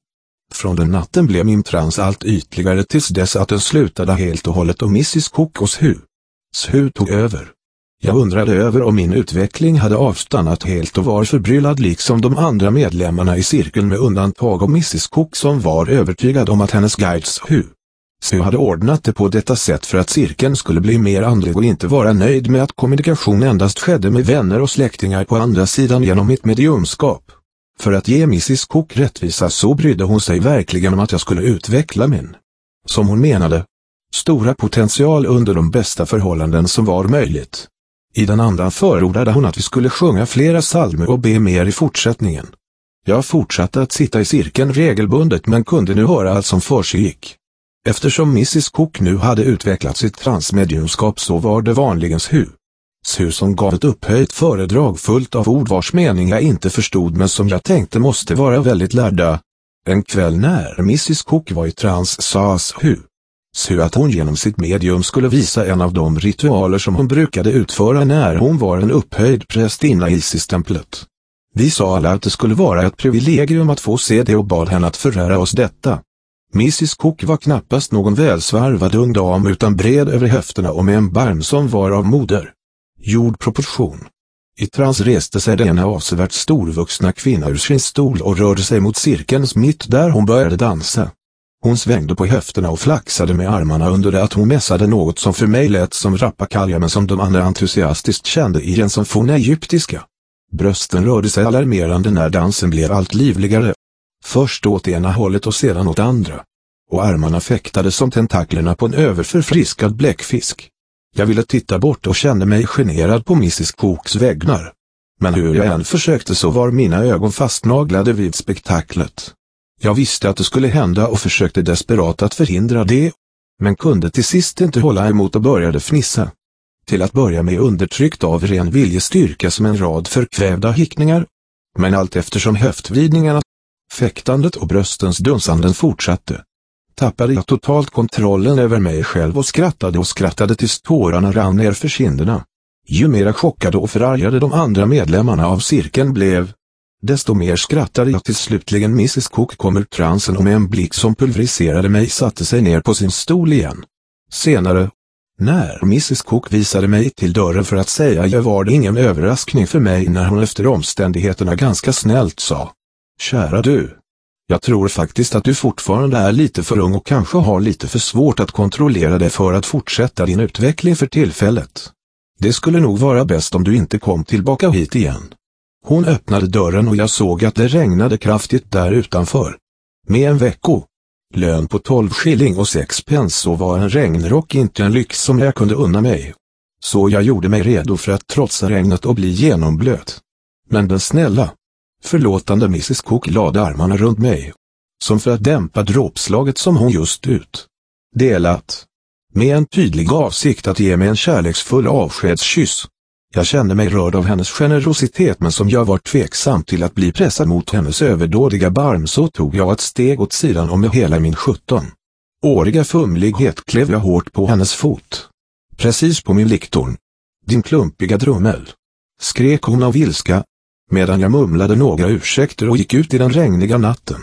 Speaker 1: Från den natten blev min trans allt ytligare tills dess att den slutade helt och hållet och missus Cook och Hu. Hu tog över. Jag undrade över om min utveckling hade avstannat helt och var förbryllad liksom de andra medlemmarna i cirkeln med undantag av missus Cook som var övertygad om att hennes guides Hu. Hu hade ordnat det på detta sätt för att cirkeln skulle bli mer andlig och inte vara nöjd med att kommunikation endast skedde med vänner och släktingar på andra sidan genom mitt mediumskap. För att ge missus Cook rättvisa så brydde hon sig verkligen om att jag skulle utveckla min, som hon menade, stora potential under de bästa förhållanden som var möjligt. I den andra förordade hon att vi skulle sjunga flera psalmer och be mer i fortsättningen. Jag fortsatte att sitta i cirkeln regelbundet men kunde nu höra allt som försiggick. Eftersom missus Cook nu hade utvecklat sitt transmediumskap så var det vanligen Hu. Hu som gav ett upphöjt föredrag fullt av ord vars mening jag inte förstod men som jag tänkte måste vara väldigt lärda. En kväll när missus Cook var i trans sa Hu. Hu att hon genom sitt medium skulle visa en av de ritualer som hon brukade utföra när hon var en upphöjd prästinna i Isis-templet. Vi sa alla att det skulle vara ett privilegium att få se det och bad henne att förära oss detta. missus Cook var knappast någon välsvarvad ung dam utan bred över höfterna och med en barm som var av moder. Jordproportion. I trans reste sig den avsevärt storvuxna kvinna ur sin stol och rörde sig mot cirkelns mitt där hon började dansa. Hon svängde på höfterna och flaxade med armarna under det att hon mässade något som för mig lät som rappakalja men som de andra entusiastiskt kände igen som fornegyptiska. Brösten rörde sig alarmerande när dansen blev allt livligare. Först åt ena hållet och sedan åt andra. Och armarna fäktade som tentaklerna på en överförfriskad bläckfisk. Jag ville titta bort och kände mig generad på missus Cooks vägnar. Men hur jag än försökte så var mina ögon fastnaglade vid spektaklet. Jag visste att det skulle hända och försökte desperat att förhindra det, men kunde till sist inte hålla emot och började fnissa. Till att börja med undertryckt av ren viljestyrka som en rad förkvävda hickningar. Men allt eftersom höftvridningarna, fäktandet och bröstens dunsanden fortsatte, tappade jag totalt kontrollen över mig själv och skrattade och skrattade tills tårarna rann ner för kinderna. Ju mera chockade och förargade de andra medlemmarna av cirkeln blev, desto mer skrattade jag tills slutligen missus Cook kom ur transen och med en blick som pulveriserade mig satte sig ner på sin stol igen. Senare, när missus Cook visade mig till dörren för att säga jag var det ingen överraskning för mig när hon efter omständigheterna ganska snällt sa: Kära du, jag tror faktiskt att du fortfarande är lite för ung och kanske har lite för svårt att kontrollera dig för att fortsätta din utveckling för tillfället. Det skulle nog vara bäst om du inte kom tillbaka hit igen. Hon öppnade dörren och jag såg att det regnade kraftigt där utanför. Med en vecko lön på tolv skilling och sex pence så var en regnrock inte en lyx som jag kunde unna mig. Så jag gjorde mig redo för att trotsa regnet och bli genomblöt. Men den snälla, förlåtande missus Cook lade armarna runt mig, som för att dämpa dråpslaget som hon just ut delat, med en tydlig avsikt att ge mig en kärleksfull avskedskyss. Jag kände mig rörd av hennes generositet men som jag var tveksam till att bli pressad mot hennes överdådiga barm så tog jag ett steg åt sidan och med hela min sjutton-åriga fumlighet klev jag hårt på hennes fot. Precis på min liktorn. Din klumpiga drummel, skrek hon av ilska, medan jag mumlade några ursäkter och gick ut i den regniga natten.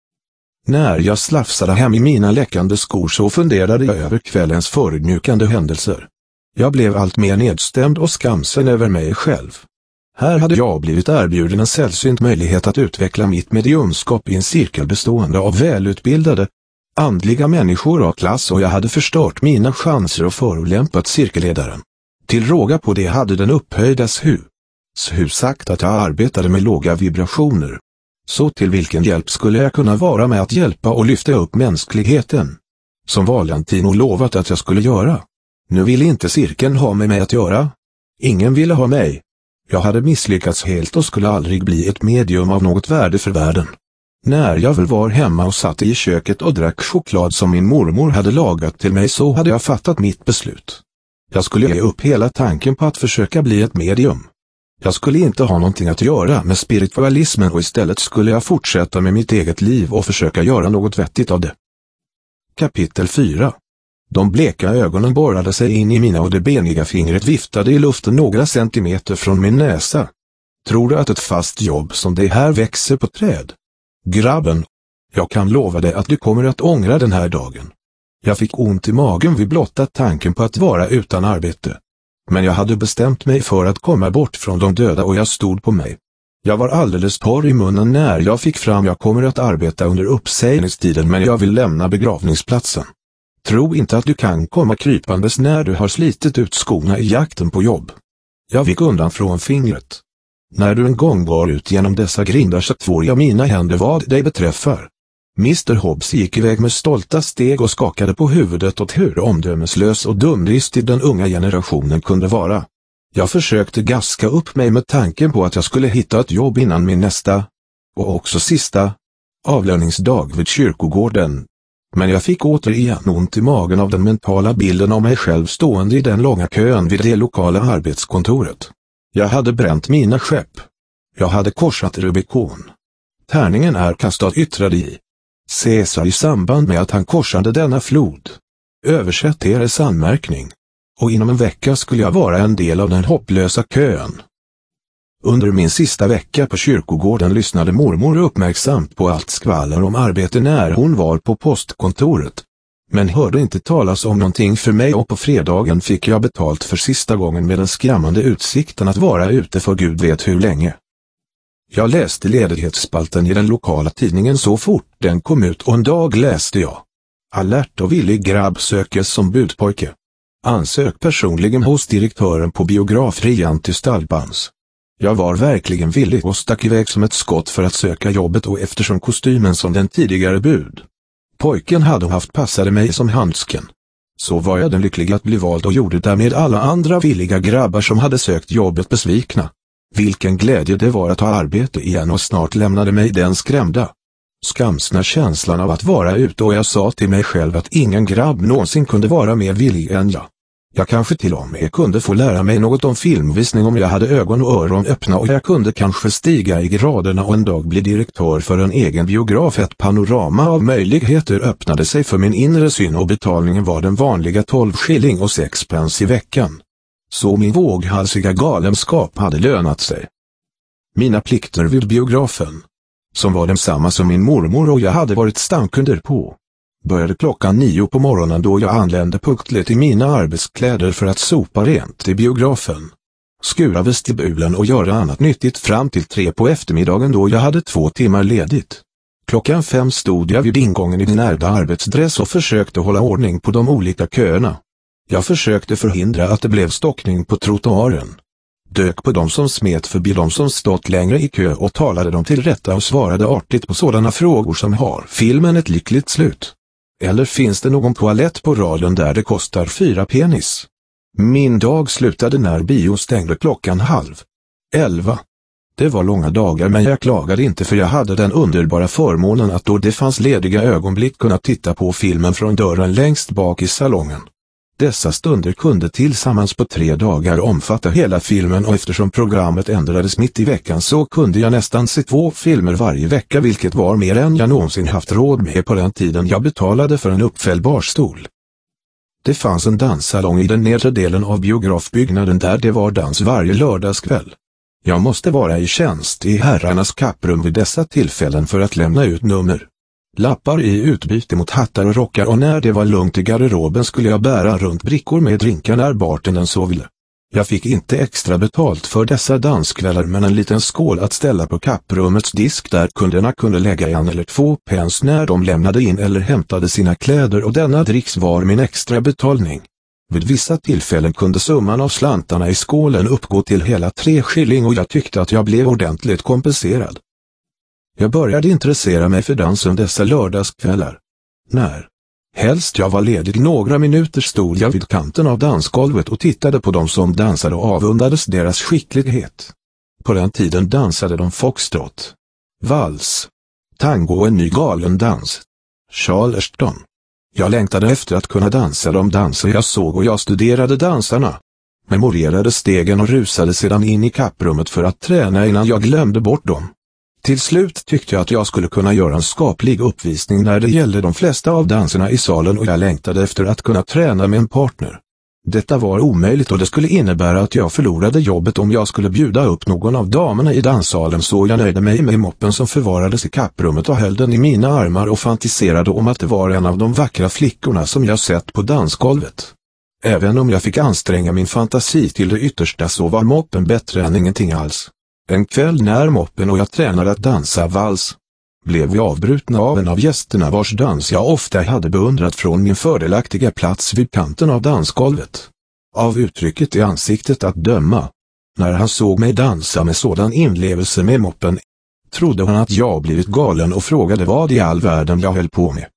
Speaker 1: När jag slafsade hem i mina läckande skor så funderade jag över kvällens förödmjukande händelser. Jag blev allt mer nedstämd och skamsen över mig själv. Här hade jag blivit erbjuden en sällsynt möjlighet att utveckla mitt mediumskap i en cirkel bestående av välutbildade, Andliga människor av klass och jag hade förstört mina chanser och förolämpat cirkelledaren. Till råga på det hade den upphöjda S H U sagt att jag arbetade med låga vibrationer. Så till vilken hjälp skulle jag kunna vara med att hjälpa och lyfta upp mänskligheten? Som Valentino lovat att jag skulle göra. Nu ville inte cirkeln ha med mig att göra. Ingen ville ha mig. Jag hade misslyckats helt och skulle aldrig bli ett medium av något värde för världen. När jag väl var hemma och satt i köket och drack choklad som min mormor hade lagat till mig så hade jag fattat mitt beslut. Jag skulle ge upp hela tanken på att försöka bli ett medium. Jag skulle inte ha någonting att göra med spiritualismen och istället skulle jag fortsätta med mitt eget liv och försöka göra något vettigt av det. Kapitel fyra. De bleka ögonen borrade sig in i mina och det beniga fingret viftade i luften några centimeter från min näsa. Tror du att ett fast jobb som det här växer på träd? Grabben, jag kan lova dig att du kommer att ångra den här dagen. Jag fick ont i magen vid blotta tanken på att vara utan arbete. Men jag hade bestämt mig för att komma bort från de döda och jag stod på mig. Jag var alldeles torr i munnen när jag fick fram jag kommer att arbeta under uppsägningstiden men jag vill lämna begravningsplatsen. Tro inte att du kan komma krypandes när du har slitit ut skorna i jakten på jobb. Jag vek undan från fingret. När du en gång går ut genom dessa grindar så tvår jag mina händer vad dig beträffar. mister Hobbs gick iväg med stolta steg och skakade på huvudet åt hur omdömeslös och dumdristig den unga generationen kunde vara. Jag försökte gaska upp mig med tanken på att jag skulle hitta ett jobb innan min nästa, och också sista, avlöningsdag vid kyrkogården. Men jag fick återigen ont i magen av den mentala bilden av mig själv stående i den långa kön vid det lokala arbetskontoret. Jag hade bränt mina skepp. Jag hade korsat Rubikon. Tärningen är kastad, yttrade i. Caesar i samband med att han korsade denna flod. Översätt deras anmärkning. Och inom en vecka skulle jag vara en del av den hopplösa kön. Under min sista vecka på kyrkogården lyssnade mormor uppmärksamt på allt skvaller om arbete när hon var på postkontoret. Men hörde inte talas om någonting för mig och på fredagen fick jag betalt för sista gången med den skrämmande utsikten att vara ute för Gud vet hur länge. Jag läste ledighetsspalten i den lokala tidningen så fort den kom ut och en dag läste jag. Alert och villig grabb sökes som budpojke. Ansök personligen hos direktören på biograf Rianti Stalbans. Jag var verkligen villig och stack iväg som ett skott för att söka jobbet och eftersom kostymen som den tidigare bud. Pojken hade haft passade mig som handsken. Så var jag den lyckliga att bli vald och gjorde därmed alla andra villiga grabbar som hade sökt jobbet besvikna. Vilken glädje det var att ha arbete igen och snart lämnade mig den skrämda, skamsna känslan av att vara ute och jag sa till mig själv att ingen grabb någonsin kunde vara mer villig än jag. Jag kanske till och med kunde få lära mig något om filmvisning om jag hade ögon och öron öppna och jag kunde kanske stiga i graderna och en dag bli direktör för en egen biograf. Ett panorama av möjligheter öppnade sig för min inre syn och betalningen var den vanliga tolv skilling och sex pence i veckan. Så min våghalsiga galenskap hade lönat sig. Mina plikter vid biografen, som var densamma som min mormor och jag hade varit stamkunder på, började klockan nio på morgonen då jag anlände punktligt i mina arbetskläder för att sopa rent i biografen, skura vestibulen och göra annat nyttigt fram till tre på eftermiddagen då jag hade två timmar ledigt. Klockan fem stod jag vid ingången i din ärvda arbetsdress och försökte hålla ordning på de olika köerna. Jag försökte förhindra att det blev stockning på trottoaren. Dök på dem som smet förbi dem som stått längre i kö och talade dem till rätta och svarade artigt på sådana frågor som har filmen ett lyckligt slut? Eller finns det någon toalett på raden där det kostar fyra penis? Min dag slutade när bio stängde klockan halv elva. Det var långa dagar men jag klagade inte för jag hade den underbara förmånen att då det fanns lediga ögonblick kunna titta på filmen från dörren längst bak i salongen. Dessa stunder kunde tillsammans på tre dagar omfatta hela filmen och eftersom programmet ändrades mitt i veckan så kunde jag nästan se två filmer varje vecka vilket var mer än jag någonsin haft råd med på den tiden jag betalade för en uppfällbar stol. Det fanns en danssalong i den nedre delen av biografbyggnaden där det var dans varje lördagskväll. Jag måste vara i tjänst i herrarnas kapprum vid dessa tillfällen för att lämna ut nummer. Lappar i utbyte mot hattar och rockar och när det var lugnt i garderoben skulle jag bära runt brickor med drinkar när bartendern så ville. Jag fick inte extra betalt för dessa danskvällar, men en liten skål att ställa på kapprummets disk där kunderna kunde lägga en eller två pence när de lämnade in eller hämtade sina kläder, och denna dricks var min extra betalning. Vid vissa tillfällen kunde summan av slantarna i skålen uppgå till hela tre skilling, och jag tyckte att jag blev ordentligt kompenserad. Jag började intressera mig för dansen dessa lördagskvällar. När helst jag var ledig några minuter stod jag vid kanten av dansgolvet och tittade på dem som dansade och avundades deras skicklighet. På den tiden dansade de foxtrot, vals, tango och en ny galen dans, charleston. Jag längtade efter att kunna dansa de danser jag såg, och jag studerade dansarna, memorerade stegen och rusade sedan in i kapprummet för att träna innan jag glömde bort dem. Till slut tyckte jag att jag skulle kunna göra en skaplig uppvisning när det gällde de flesta av danserna i salen, och jag längtade efter att kunna träna med en partner. Detta var omöjligt, och det skulle innebära att jag förlorade jobbet om jag skulle bjuda upp någon av damerna i danssalen, så jag nöjde mig med moppen som förvarades i kapprummet och höll den i mina armar och fantiserade om att det var en av de vackra flickorna som jag sett på dansgolvet. Även om jag fick anstränga min fantasi till det yttersta så var moppen bättre än ingenting alls. En kväll när moppen och jag tränade att dansa vals blev vi avbrutna av en av gästerna vars dans jag ofta hade beundrat från min fördelaktiga plats vid kanten av dansgolvet. Av uttrycket i ansiktet att döma, när han såg mig dansa med sådan inlevelse med moppen, trodde han att jag blivit galen och frågade vad i all världen jag höll på med.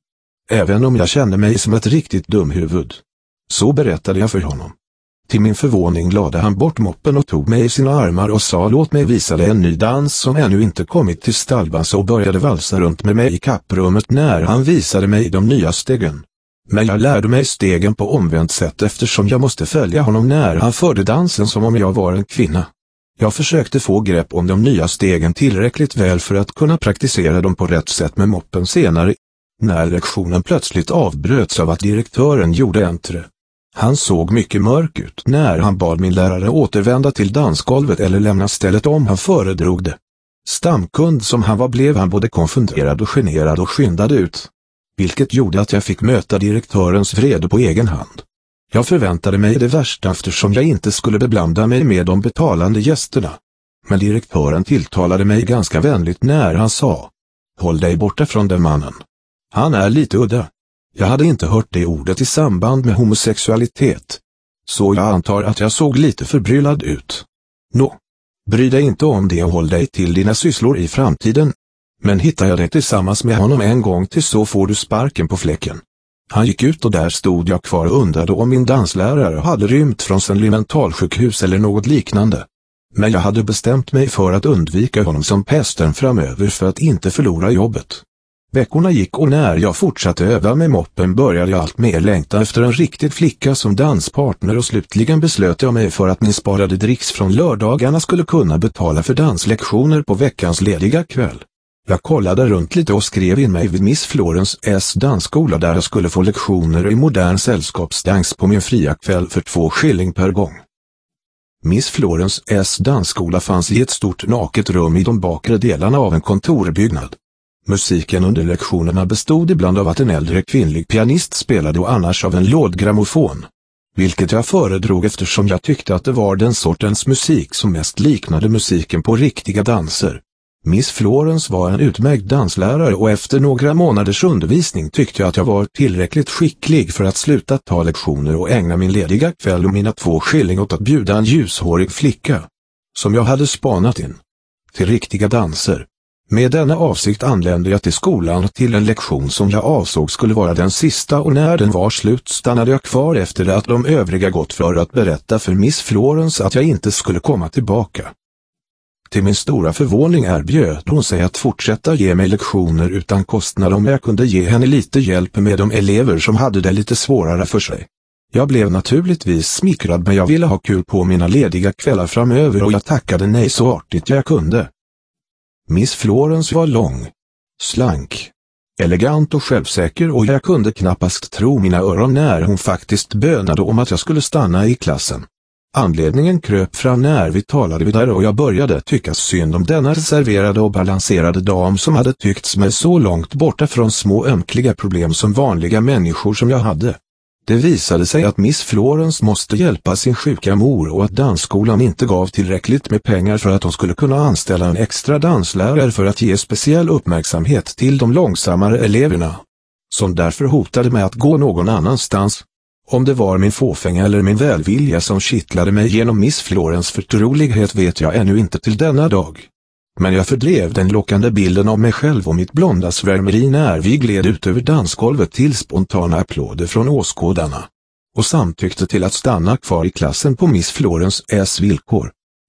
Speaker 1: Även om jag kände mig som ett riktigt dumhuvud, så berättade jag för honom. Till min förvåning lade han bort moppen och tog mig i sina armar och sa: låt mig visa dig en ny dans som ännu inte kommit till stallbans, och började valsa runt med mig i kapprummet när han visade mig de nya stegen. Men jag lärde mig stegen på omvänt sätt eftersom jag måste följa honom när han förde dansen som om jag var en kvinna. Jag försökte få grepp om de nya stegen tillräckligt väl för att kunna praktisera dem på rätt sätt med moppen senare, när lektionen plötsligt avbröts av att direktören gjorde entré. Han såg mycket mörk ut när han bad min lärare återvända till dansgolvet eller lämna stället om han föredrog det. Stamkund som han var blev han både konfunderad och generad och skyndade ut, vilket gjorde att jag fick möta direktörens vrede på egen hand. Jag förväntade mig det värsta eftersom jag inte skulle beblanda mig med de betalande gästerna. Men direktören tilltalade mig ganska vänligt när han sa: håll dig borta från den mannen. Han är lite udda. Jag hade inte hört det ordet i samband med homosexualitet, så jag antar att jag såg lite förbryllad ut. Nå, bry dig inte om det och håll dig till dina sysslor i framtiden. Men hittar jag dig tillsammans med honom en gång till så får du sparken på fläcken. Han gick ut och där stod jag kvar och undrade om min danslärare hade rymt från sin mentalsjukhus eller något liknande. Men jag hade bestämt mig för att undvika honom som pesten framöver för att inte förlora jobbet. Veckorna gick och när jag fortsatte öva med moppen började jag allt mer längta efter en riktig flicka som danspartner, och slutligen beslöt jag mig för att min sparade dricks från lördagarna skulle kunna betala för danslektioner på veckans lediga kväll. Jag kollade runt lite och skrev in mig vid Miss Florence S dansskola där jag skulle få lektioner i modern sällskapsdans på min fria kväll för två skilling per gång. Miss Florence S dansskola fanns i ett stort naket rum i de bakre delarna av en kontorbyggnad. Musiken under lektionerna bestod ibland av att en äldre kvinnlig pianist spelade och annars av en lådgrammofon, vilket jag föredrog eftersom jag tyckte att det var den sortens musik som mest liknade musiken på riktiga danser. Miss Florence var en utmärkt danslärare, och efter några månaders undervisning tyckte jag att jag var tillräckligt skicklig för att sluta ta lektioner och ägna min lediga kväll och mina två skilling åt att bjuda en ljushårig flicka, som jag hade spanat in, till riktiga danser. Med denna avsikt anlände jag till skolan till en lektion som jag avsåg skulle vara den sista, och när den var slut stannade jag kvar efter att de övriga gått för att berätta för Miss Florence att jag inte skulle komma tillbaka. Till min stora förvåning erbjöd hon sig att fortsätta ge mig lektioner utan kostnad om jag kunde ge henne lite hjälp med de elever som hade det lite svårare för sig. Jag blev naturligtvis smickrad, men jag ville ha kul på mina lediga kvällar framöver och jag tackade nej så artigt jag kunde. Miss Florence var lång, slank, elegant och självsäker, och jag kunde knappast tro mina öron när hon faktiskt bönade om att jag skulle stanna i klassen. Anledningen kröp fram när vi talade vidare och jag började tycka synd om denna reserverade och balanserade dam som hade tyckts mig så långt borta från små ömkliga problem som vanliga människor som jag hade. Det visade sig att Miss Florence måste hjälpa sin sjuka mor och att dansskolan inte gav tillräckligt med pengar för att hon skulle kunna anställa en extra danslärare för att ge speciell uppmärksamhet till de långsammare eleverna, som därför hotade med att gå någon annanstans. Om det var min fåfänga eller min välvilja som kittlade mig genom Miss Florence förtrolighet vet jag ännu inte till denna dag. Men jag fördrev den lockande bilden av mig själv och mitt blonda svärmeri när vi gled ut över dansgolvet till spontana applåder från åskådarna. Och samtyckte till att stanna kvar i klassen på Miss Florences villkor.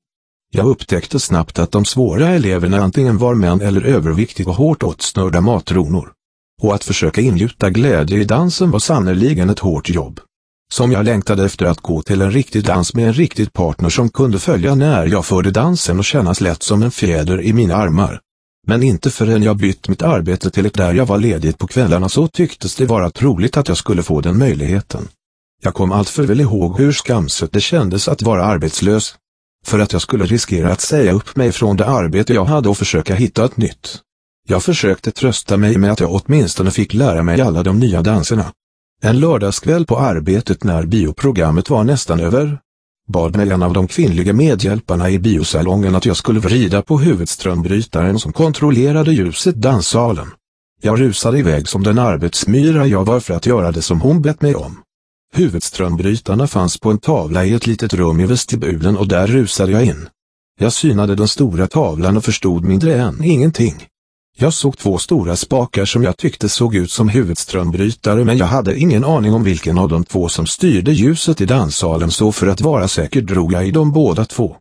Speaker 1: Jag upptäckte snabbt att de svåra eleverna antingen var män eller överviktiga och hårt åtsnörda matronor. Och att försöka ingjuta glädje i dansen var sannoliken ett hårt jobb. Som jag längtade efter att gå till en riktig dans med en riktig partner som kunde följa när jag förde dansen och kännas lätt som en fjäder i mina armar. Men inte förrän jag bytt mitt arbete till ett där jag var ledig på kvällarna så tycktes det vara troligt att jag skulle få den möjligheten. Jag kom allt för väl ihåg hur skamset det kändes att vara arbetslös. För att jag skulle riskera att säga upp mig från det arbete jag hade och försöka hitta ett nytt. Jag försökte trösta mig med att jag åtminstone fick lära mig alla de nya danserna. En lördagskväll på arbetet när bioprogrammet var nästan över, bad mig en av de kvinnliga medhjälparna i biosalongen att jag skulle vrida på huvudströmbrytaren som kontrollerade ljuset i danssalen. Jag rusade iväg som den arbetsmyra jag var för att göra det som hon bett mig om. Huvudströmbrytarna fanns på en tavla i ett litet rum i vestibulen och där rusade jag in. Jag synade den stora tavlan och förstod mindre än ingenting. Jag såg två stora spakar som jag tyckte såg ut som huvudströmbrytare men jag hade ingen aning om vilken av de två som styrde ljuset i danssalen så för att vara säker drog jag i dem båda två.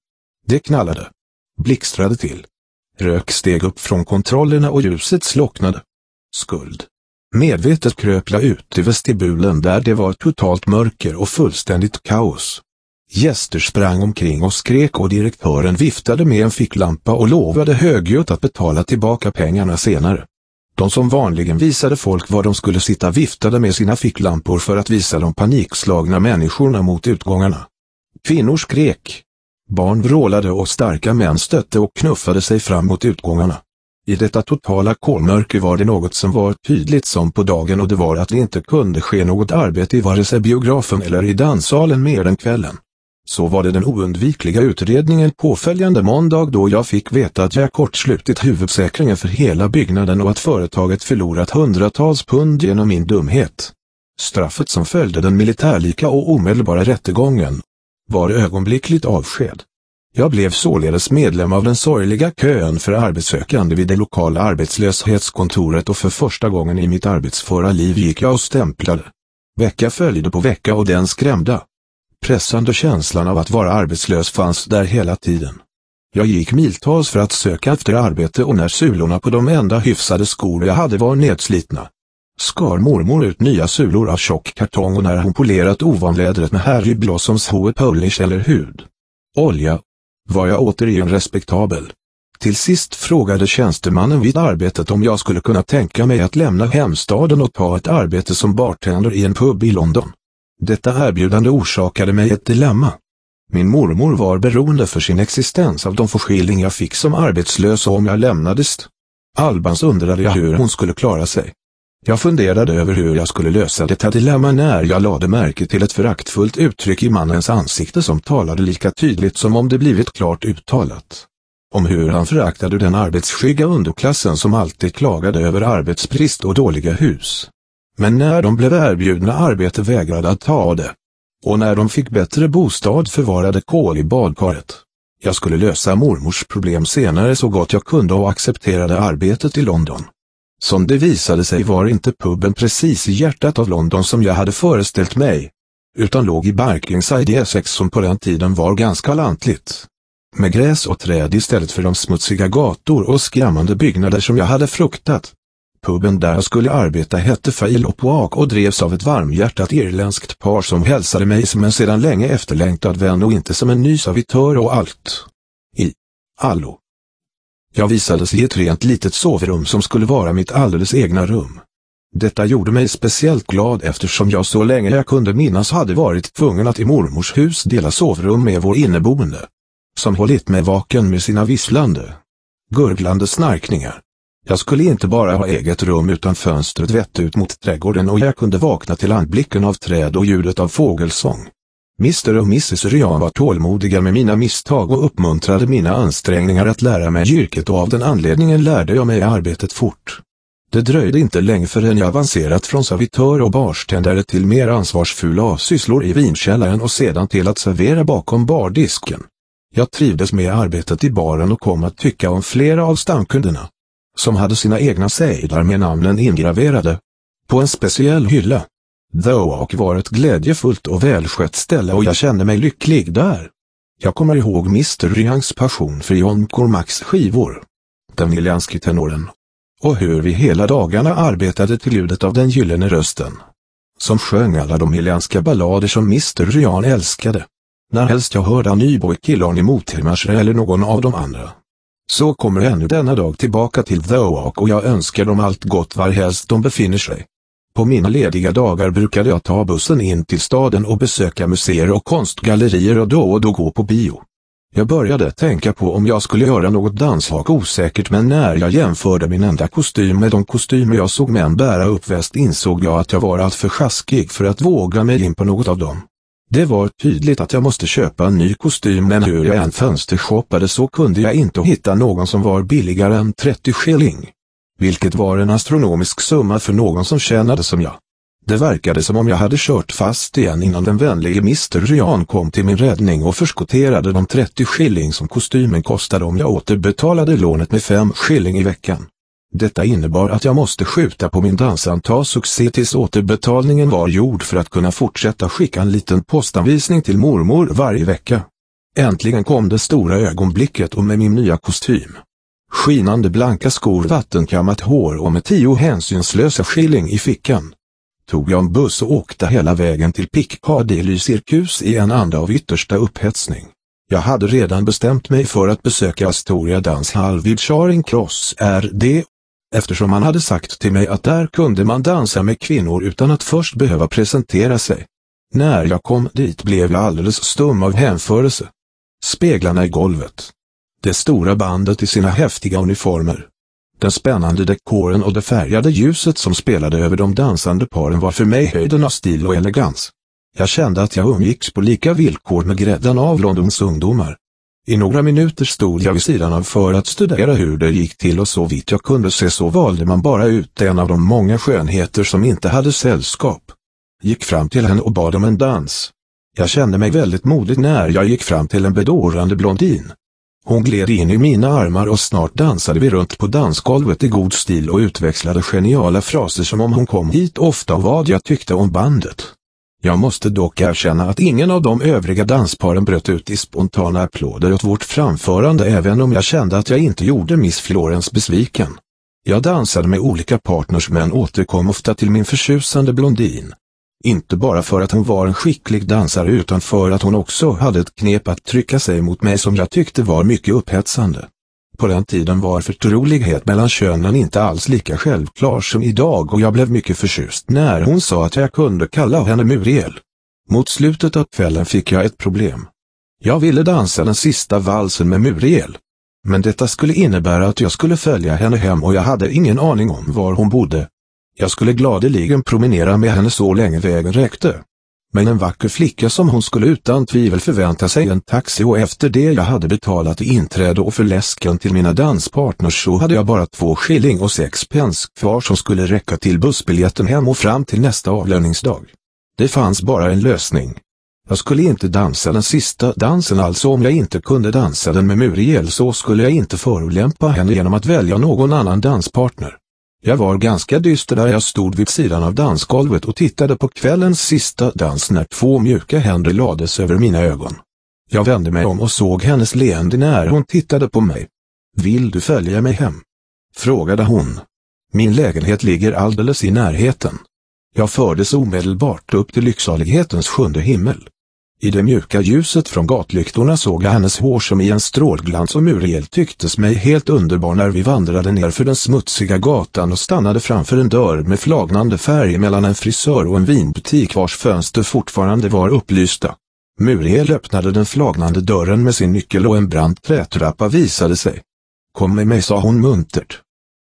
Speaker 1: Det knallade. Blixtrade till. Rök steg upp från kontrollerna och ljuset slocknade. Skuld. Medvetet kröp jag ut i vestibulen där det var totalt mörker och fullständigt kaos. Gäster sprang omkring och skrek och direktören viftade med en ficklampa och lovade högljutt att betala tillbaka pengarna senare. De som vanligen visade folk var de skulle sitta viftade med sina ficklampor för att visa de panikslagna människorna mot utgångarna. Kvinnor skrek. Barn vrålade och starka män stötte och knuffade sig fram mot utgångarna. I detta totala kolmörker var det något som var tydligt som på dagen och det var att det inte kunde ske något arbete i vare sig biografen eller i danssalen mer än kvällen. Så var det den oundvikliga utredningen påföljande måndag då jag fick veta att jag kortslutit huvudsäkringen för hela byggnaden och att företaget förlorat hundratals pund genom min dumhet. Straffet som följde den militärlika och omedelbara rättegången var ögonblickligt avsked. Jag blev således medlem av den sorgliga kön för arbetssökande vid det lokala arbetslöshetskontoret och för första gången i mitt arbetsföra liv gick jag och stämplade. Vecka följde på vecka och den skrämda, pressande känslan av att vara arbetslös fanns där hela tiden. Jag gick miltals för att söka efter arbete och när sulorna på de enda hyfsade skor jag hade var nedslitna, skar mormor ut nya sulor av tjock kartong och när hon polerat ovanlädret med Harry Blossoms Hoe Polish eller hud, olja, var jag återigen respektabel. Till sist frågade tjänstemannen vid arbetet om jag skulle kunna tänka mig att lämna hemstaden och ta ett arbete som bartender i en pub i London. Detta erbjudande orsakade mig ett dilemma. Min mormor var beroende för sin existens av de förskilling jag fick som arbetslös och om jag lämnades Albans undrade jag hur hon skulle klara sig. Jag funderade över hur jag skulle lösa detta dilemma när jag lade märke till ett föraktfullt uttryck i mannens ansikte som talade lika tydligt som om det blivit klart uttalat. Om hur han föraktade den arbetsskygga underklassen som alltid klagade över arbetsbrist och dåliga hus. Men när de blev erbjudna arbete vägrade att ta det. Och när de fick bättre bostad förvarade kol i badkaret. Jag skulle lösa mormors problem senare så gott jag kunde och accepterade arbetet i London. Som det visade sig var inte puben precis i hjärtat av London som jag hade föreställt mig, utan låg i Barkingside i Essex som på den tiden var ganska lantligt. Med gräs och träd istället för de smutsiga gator och skrämmande byggnader som jag hade fruktat. Puben där jag skulle arbeta hette Fail och Walk och drevs av ett varmhjärtat irländskt par som hälsade mig som en sedan länge efterlängtad vän och inte som en ny servitör och allt. I allo. Jag visades i ett rent litet sovrum som skulle vara mitt alldeles egna rum. Detta gjorde mig speciellt glad eftersom jag så länge jag kunde minnas hade varit tvungen att i mormors hus dela sovrum med vår inneboende, som hållit mig vaken med sina visslande, gurglande snarkningar. Jag skulle inte bara ha eget rum utan fönstret vett ut mot trädgården och jag kunde vakna till anblicken av träd och ljudet av fågelsång. mister och missus Ryan var tålmodiga med mina misstag och uppmuntrade mina ansträngningar att lära mig yrket och av den anledningen lärde jag mig arbetet fort. Det dröjde inte länge förrän jag avancerat från servitör och barstendare till mer ansvarsfulla sysslor i vinkällaren och sedan till att servera bakom bardisken. Jag trivdes med arbetet i baren och kom att tycka om flera av stamkunderna, som hade sina egna sedlar med namnen ingraverade på en speciell hylla. The Oak var ett glädjefullt och välskött ställe och jag kände mig lycklig där. Jag kommer ihåg mister Ryans passion för John Cormacks skivor, den williamske tenoren, och hur vi hela dagarna arbetade till ljudet av den gyllene rösten, som sjöng alla de williamska ballader som mister Ryan älskade. När helst jag hörde Nyboy Killorn i Motimarsre eller någon av de andra, så kommer ännu denna dag tillbaka till The Oak och jag önskar dem allt gott var helst de befinner sig. På mina lediga dagar brukade jag ta bussen in till staden och besöka museer och konstgallerier och då och då gå på bio. Jag började tänka på om jag skulle göra något danshak osäkert, men när jag jämförde min enda kostym med de kostymer jag såg män bära upp väst insåg jag att jag var alltför sjaskig för att våga mig in på något av dem. Det var tydligt att jag måste köpa en ny kostym, men hur jag än fönstershoppade så kunde jag inte hitta någon som var billigare än trettio shilling. Vilket var en astronomisk summa för någon som tjänade som jag. Det verkade som om jag hade kört fast igen innan den vänlige mister Ryan kom till min räddning och förskotterade de trettio shilling som kostymen kostade om jag återbetalade lånet med fem shilling i veckan. Detta innebar att jag måste skjuta på min dansanta succé tills återbetalningen var gjord för att kunna fortsätta skicka en liten postanvisning till mormor varje vecka. Äntligen kom det stora ögonblicket och med min nya kostym. Skinande blanka skor, vattenkammat hår och med tio hänsynslösa shilling i fickan, tog jag en buss och åkte hela vägen till Piccadilly Circus i en anda av yttersta upphetsning. Jag hade redan bestämt mig för att besöka Astoria danshall vid Charing Cross R D, eftersom man hade sagt till mig att där kunde man dansa med kvinnor utan att först behöva presentera sig. När jag kom dit blev jag alldeles stum av hänförelse. Speglarna i golvet, det stora bandet i sina häftiga uniformer, den spännande dekoren och det färgade ljuset som spelade över de dansande paren var för mig höjden av stil och elegans. Jag kände att jag umgicks på lika villkor med gräddan av Londons ungdomar. I några minuter stod jag vid sidan av för att studera hur det gick till och så vitt jag kunde se så valde man bara ut en av de många skönheter som inte hade sällskap. Gick fram till henne och bad om en dans. Jag kände mig väldigt modig när jag gick fram till en bedårande blondin. Hon gled in i mina armar och snart dansade vi runt på dansgolvet i god stil och utväxlade geniala fraser som om hon kom hit ofta och vad jag tyckte om bandet. Jag måste dock erkänna att ingen av de övriga dansparen bröt ut i spontana applåder åt vårt framförande, även om jag kände att jag inte gjorde Miss Florence besviken. Jag dansade med olika partners men återkom ofta till min förtjusande blondin. Inte bara för att hon var en skicklig dansare utan för att hon också hade ett knep att trycka sig mot mig som jag tyckte var mycket upphetsande. På den tiden var förtrolighet mellan könen inte alls lika självklar som idag och jag blev mycket förtjust när hon sa att jag kunde kalla henne Muriel. Mot slutet av kvällen fick jag ett problem. Jag ville dansa den sista valsen med Muriel. Men detta skulle innebära att jag skulle följa henne hem och jag hade ingen aning om var hon bodde. Jag skulle gladeligen promenera med henne så länge vägen räckte. Men en vacker flicka som hon skulle utan tvivel förvänta sig en taxi och efter det jag hade betalat i inträde och för läsken till mina danspartners så hade jag bara två shilling och sex pence kvar som skulle räcka till bussbiljetten hem och fram till nästa avlöningsdag. Det fanns bara en lösning. Jag skulle inte dansa den sista dansen, alltså om jag inte kunde dansa den med Muriel så skulle jag inte förolämpa henne genom att välja någon annan danspartner. Jag var ganska dyster där jag stod vid sidan av dansgolvet och tittade på kvällens sista dans när två mjuka händer lades över mina ögon. Jag vände mig om och såg hennes leende när hon tittade på mig. "Vill du följa mig hem?" frågade hon. "Min lägenhet ligger alldeles i närheten." Jag fördes omedelbart upp till lycksalighetens sjunde himmel. I det mjuka ljuset från gatlyktorna såg jag hennes hår som i en strålglans och Muriel tycktes mig helt underbar när vi vandrade ner för den smutsiga gatan och stannade framför en dörr med flagnande färg mellan en frisör och en vinbutik vars fönster fortfarande var upplysta. Muriel öppnade den flagnande dörren med sin nyckel och en brant trätrappa visade sig. "Kom med mig", sa hon muntert.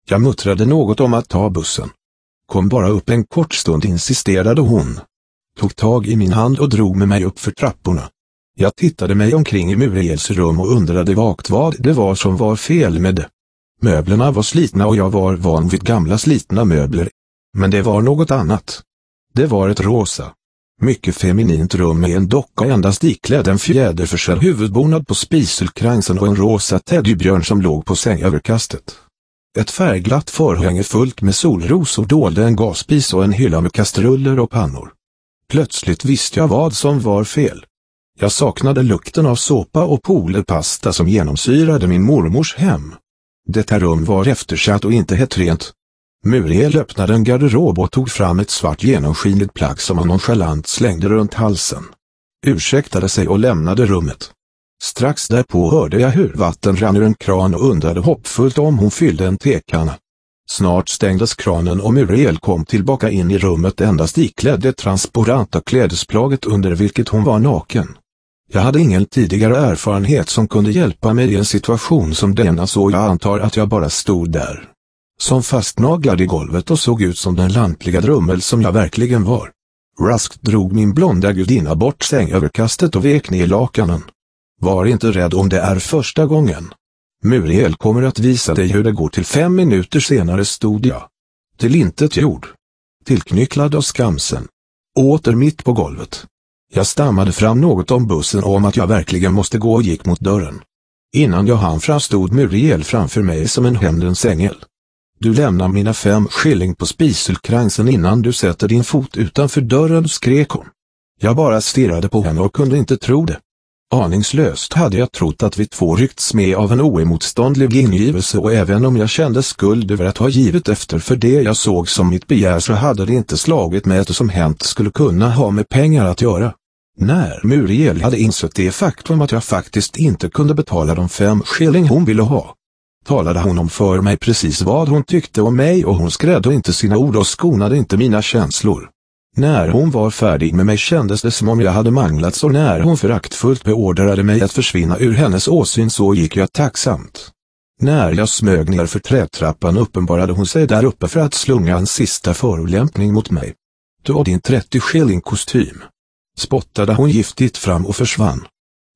Speaker 1: Jag muttrade något om att ta bussen. Kom bara upp en kort stund, insisterade hon. Tog tag i min hand och drog med mig upp för trapporna. Jag tittade mig omkring i Muriels rum och undrade vagt vad det var som var fel med det. Möblerna var slitna och jag var van vid gamla slitna möbler. Men det var något annat. Det var ett rosa, mycket feminint rum med en docka endast iklädd en fjäderförsedd huvudbonad på spiselkransen och en rosa teddybjörn som låg på sängöverkastet. Ett färgglatt förhänge fullt med solrosor dolde en gasspis och en hylla med kastruller och pannor. Plötsligt visste jag vad som var fel. Jag saknade lukten av såpa och polerpasta som genomsyrade min mormors hem. Detta rum var eftersatt och inte helt rent. Muriel öppnade en garderob och tog fram ett svart genomskinligt plagg som han nonchalant slängde runt halsen. Ursäktade sig och lämnade rummet. Strax därpå hörde jag hur vatten rann ur en kran och undrade hoppfullt om hon fyllde en tekanna. Snart stängdes kranen och Muriel kom tillbaka in i rummet endast iklädd det transparenta klädesplaget under vilket hon var naken. Jag hade ingen tidigare erfarenhet som kunde hjälpa mig i en situation som denna, så jag antar att jag bara stod där, som fastnaglad i golvet, och såg ut som den lantliga drummel som jag verkligen var. Raskt drog min blonda gudinna bort sängöverkastet och vek ner lakanen. Var inte rädd om det är första gången. Muriel kommer att visa dig hur det går. Till fem minuter senare stod jag, till intet gjord, tillknycklad och skamsen, åter mitt på golvet. Jag stammade fram något om bussen och om att jag verkligen måste gå och gick mot dörren. Innan jag hann fram stod Muriel framför mig som en hämndens ängel. Du lämnar mina fem skilling på spiselkransen innan du sätter din fot utanför dörren, skrek hon. Jag bara stirrade på henne och kunde inte tro det. Aningslöst hade jag trott att vi två ryckts med av en oemotståndlig ingivelse, och även om jag kände skuld över att ha givit efter för det jag såg som mitt begär, så hade det inte slagit mig att det som hänt skulle kunna ha med pengar att göra. När Muriel hade insett det faktum att jag faktiskt inte kunde betala de fem skilling hon ville ha, talade hon om för mig precis vad hon tyckte om mig, och hon skrädde inte sina ord och skonade inte mina känslor. När hon var färdig med mig kändes det som om jag hade manglats, och när hon föraktfullt beordrade mig att försvinna ur hennes åsyn så gick jag tacksamt. När jag smög ner för trätrappan uppenbarade hon sig där uppe för att slunga en sista förolämpning mot mig. Du och din trettio skilling kostym, spottade hon giftigt fram och försvann.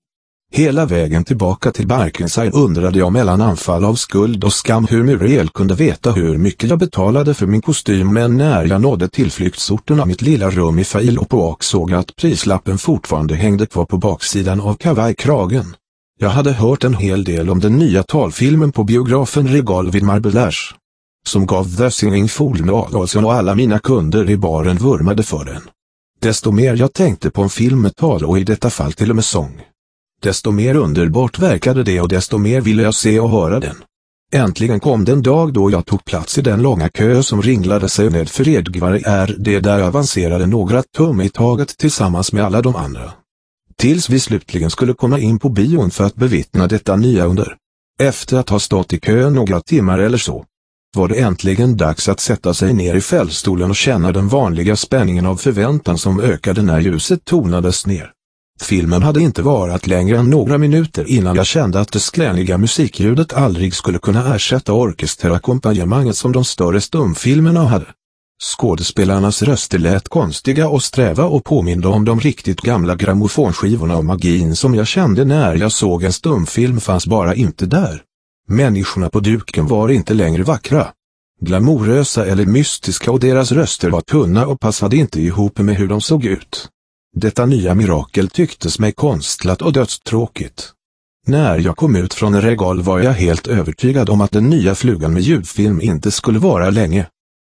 Speaker 1: Hela vägen tillbaka till Barkenside undrade jag mellan anfall av skuld och skam hur Muriel kunde veta hur mycket jag betalade för min kostym, men när jag nådde tillflyktsorten av mitt lilla rum i Fail och på såg jag att prislappen fortfarande hängde kvar på baksidan av kavajkragen. Jag hade hört en hel del om den nya talfilmen på biografen Regal vid Marbellage, som gav The Singing Fool med Adolfsson, och alla mina kunder i baren vurmade för den. Desto mer jag tänkte på en film med tal, och i detta fall till och med sång, desto mer underbart verkade det, och desto mer ville jag se och höra den. Äntligen kom den dag då jag tog plats i den långa kö som ringlade sig ned för Edgvar är det där jag avancerade några tum i taget tillsammans med alla de andra. Tills vi slutligen skulle komma in på bion för att bevittna detta nya under. Efter att ha stått i kö några timmar eller så, var det äntligen dags att sätta sig ner i fällstolen och känna den vanliga spänningen av förväntan som ökade när ljuset tonades ner. Filmen hade inte varit längre än några minuter innan jag kände att det skräniga musikljudet aldrig skulle kunna ersätta orkesterakkompanjemanget som de större stumfilmerna hade. Skådespelarnas röster lät konstiga och sträva och påminde om de riktigt gamla grammofonskivorna, och magin som jag kände när jag såg en stumfilm fanns bara inte där. Människorna på duken var inte längre vackra, glamourösa eller mystiska, och deras röster var tunna och passade inte ihop med hur de såg ut. Detta nya mirakel tycktes mig konstlat och dödstråkigt. När jag kom ut från Regal var jag helt övertygad om att den nya flugan med ljudfilm inte skulle vara länge.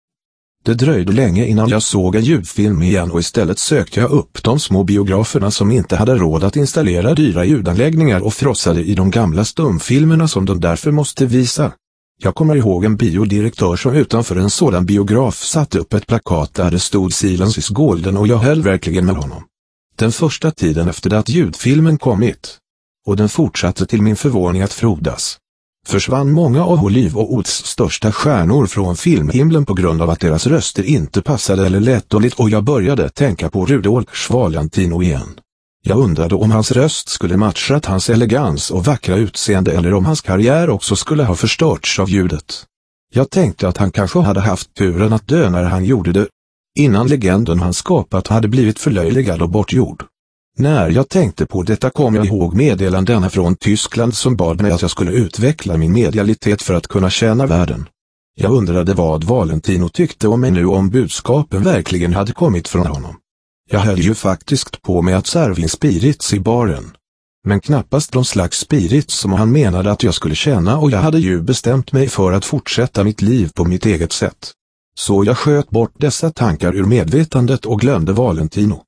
Speaker 1: Det dröjde länge innan jag såg en ljudfilm igen, och istället sökte jag upp de små biograferna som inte hade råd att installera dyra ljudanläggningar och frossade i de gamla stumfilmerna som de därför måste visa. Jag kommer ihåg en biodirektör som utanför en sådan biograf satte upp ett plakat där det stod Silence is golden, och jag höll verkligen med honom. Den första tiden efter det att ljudfilmen kommit, och den fortsatte till min förvåning att frodas, försvann många av Oliv och Ots största stjärnor från filmhimlen på grund av att deras röster inte passade eller lät dåligt, och jag började tänka på Rudolf Valentino igen. Jag undrade om hans röst skulle matchat hans elegans och vackra utseende, eller om hans karriär också skulle ha förstörts av ljudet. Jag tänkte att han kanske hade haft turen att dö när han gjorde det, innan legenden han skapat hade blivit förlöjligad och bortgjord. När jag tänkte på detta kom jag ihåg meddelandena från Tyskland som bad mig att jag skulle utveckla min medialitet för att kunna tjäna världen. Jag undrade vad Valentino tyckte om mig nu, om budskapen verkligen hade kommit från honom. Jag höll ju faktiskt på med att serva spirits i baren. Men knappast de slags spirits som han menade att jag skulle tjäna, och jag hade ju bestämt mig för att fortsätta mitt liv på mitt eget sätt. Så jag sköt bort dessa tankar ur medvetandet och glömde Valentino.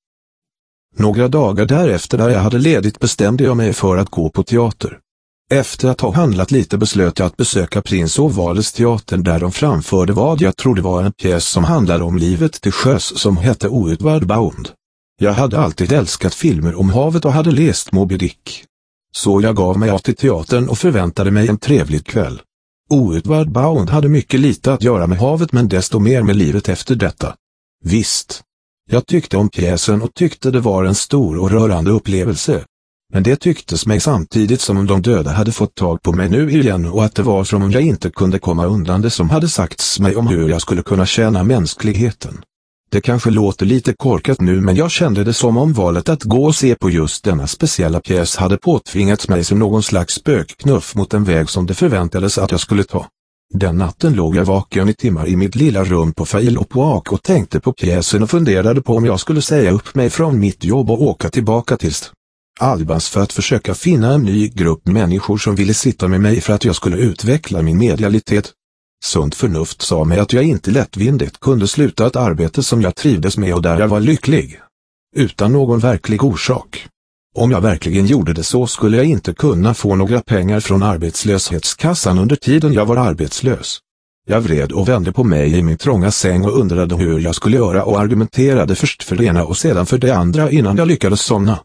Speaker 1: Några dagar därefter, där jag hade ledigt, bestämde jag mig för att gå på teater. Efter att ha handlat lite beslöt jag att besöka Prins och Wales teatern, där de framförde vad jag trodde var en pjäs som handlade om livet till sjöss som hette Outward Bound. Jag hade alltid älskat filmer om havet och hade läst Moby Dick. Så jag gav mig av till teatern och förväntade mig en trevlig kväll. Outward Bound hade mycket lite att göra med havet, men desto mer med livet efter detta. Visst. Jag tyckte om pjäsen och tyckte det var en stor och rörande upplevelse. Men det tycktes mig samtidigt som om de döda hade fått tag på mig nu igen, och att det var som om jag inte kunde komma undan det som hade sagts mig om hur jag skulle kunna tjäna mänskligheten. Det kanske låter lite korkat nu, men jag kände det som om valet att gå och se på just denna speciella pjäs hade påtvingats mig som någon slags spökknuff mot en väg som det förväntades att jag skulle ta. Den natten låg jag vaken i timmar i mitt lilla rum på Fail och Walk och tänkte på pjäsen och funderade på om jag skulle säga upp mig från mitt jobb och åka tillbaka till Albans för att försöka finna en ny grupp människor som ville sitta med mig för att jag skulle utveckla min medialitet. Sunt förnuft sa mig att jag inte lättvindigt kunde sluta ett arbete som jag trivdes med och där jag var lycklig. Utan någon verklig orsak. Om jag verkligen gjorde det så skulle jag inte kunna få några pengar från arbetslöshetskassan under tiden jag var arbetslös. Jag vred och vände på mig i min trånga säng och undrade hur jag skulle göra och argumenterade först för det ena och sedan för det andra innan jag lyckades somna.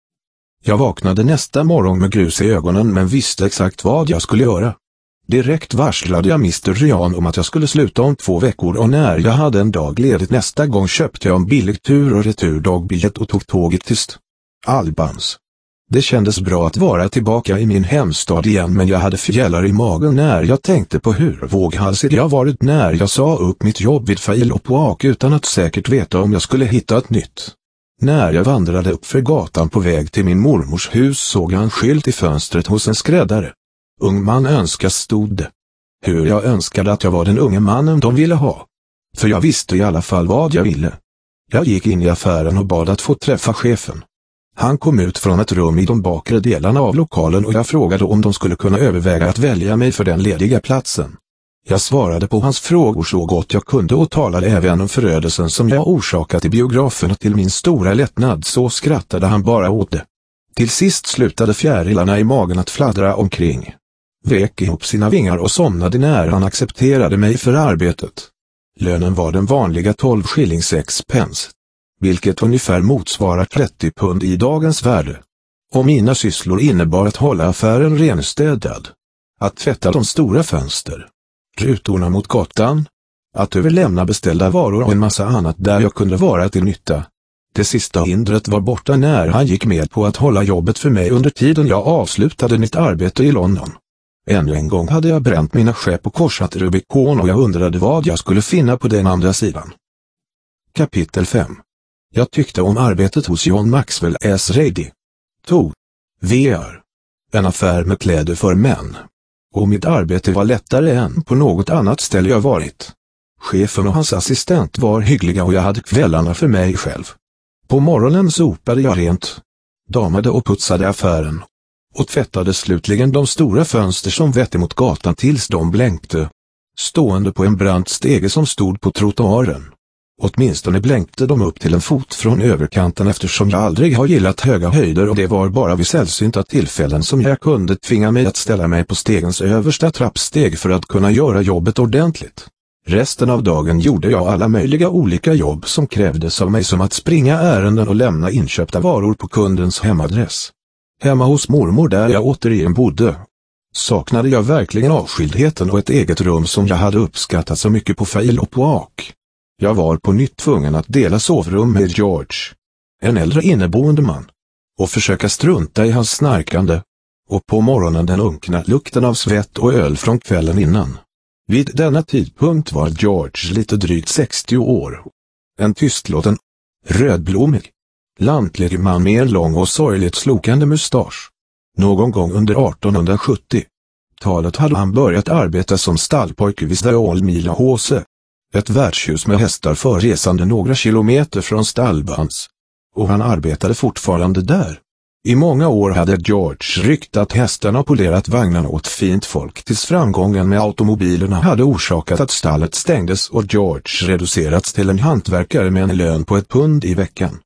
Speaker 1: Jag vaknade nästa morgon med grus i ögonen, men visste exakt vad jag skulle göra. Direkt varslade jag mister Ryan om att jag skulle sluta om två veckor, och när jag hade en dag ledigt nästa gång köpte jag en billig tur- och returdagbiljett och tog tåget till Albans. Det kändes bra att vara tillbaka i min hemstad igen, men jag hade fjällar i magen när jag tänkte på hur våghalsig jag varit när jag sa upp mitt jobb vid Fail och Walk utan att säkert veta om jag skulle hitta ett nytt. När jag vandrade upp för gatan på väg till min mormors hus såg jag en skylt i fönstret hos en skräddare. Ung man önskas, stod det. Hur jag önskade att jag var den unge mannen de ville ha. För jag visste i alla fall vad jag ville. Jag gick in i affären och bad att få träffa chefen. Han kom ut från ett rum i de bakre delarna av lokalen och jag frågade om de skulle kunna överväga att välja mig för den lediga platsen. Jag svarade på hans frågor så gott jag kunde och talade även om förödelsen som jag orsakat i biografen, och till min stora lättnad så skrattade han bara åt det. Till sist slutade fjärilarna i magen att fladdra omkring. Vek ihop sina vingar och somnade när han accepterade mig för arbetet. Lönen var den vanliga tolv skilling sex pence, vilket ungefär motsvarar trettio pund i dagens värde. Och mina sysslor innebar att hålla affären renstädad, att tvätta de stora fönster, rutorna mot gatan, att överlämna beställda varor och en massa annat där jag kunde vara till nytta. Det sista hindret var borta när han gick med på att hålla jobbet för mig under tiden jag avslutade mitt arbete i London. Ännu en gång hade jag bränt mina skepp och korsat Rubicon, och jag undrade vad jag skulle finna på den andra sidan. Kapitel fem. Jag tyckte om arbetet hos John Maxwell S. Ready. två. V R. En affär med kläder för män. Och mitt arbete var lättare än på något annat ställe jag varit. Chefen och hans assistent var hyggliga och jag hade kvällarna för mig själv. På morgonen sopade jag rent, damade och putsade affären, och tvättade slutligen de stora fönster som vette mot gatan tills de blänkte, stående på en brant stege som stod på trottoaren. Åtminstone blänkte de upp till en fot från överkanten, eftersom jag aldrig har gillat höga höjder och det var bara vid sällsynta tillfällen som jag kunde tvinga mig att ställa mig på stegens översta trappsteg för att kunna göra jobbet ordentligt. Resten av dagen gjorde jag alla möjliga olika jobb som krävdes av mig, som att springa ärenden och lämna inköpta varor på kundens hemadress. Hemma hos mormor, där jag återigen bodde, saknade jag verkligen avskildheten och ett eget rum som jag hade uppskattat så mycket på Fail och Walk. Jag var på nytt tvungen att dela sovrum med George, en äldre inneboende man, och försöka strunta i hans snarkande, och på morgonen den unkna lukten av svett och öl från kvällen innan. Vid denna tidpunkt var George lite drygt sextio år. En tystlåten, rödblommig, lantlig man med en lång och sorgligt slokande mustasch. Någon gång under artonhundrasjuttio-talet hade han börjat arbeta som stallpojke vid Stålmila H C, ett värdshus med hästar förresande några kilometer från stallbans. Och han arbetade fortfarande där. I många år hade George ryktat hästarna och polerat vagnarna åt fint folk tills framgången med automobilerna hade orsakat att stallet stängdes och George reducerats till en hantverkare med en lön på ett pund i veckan.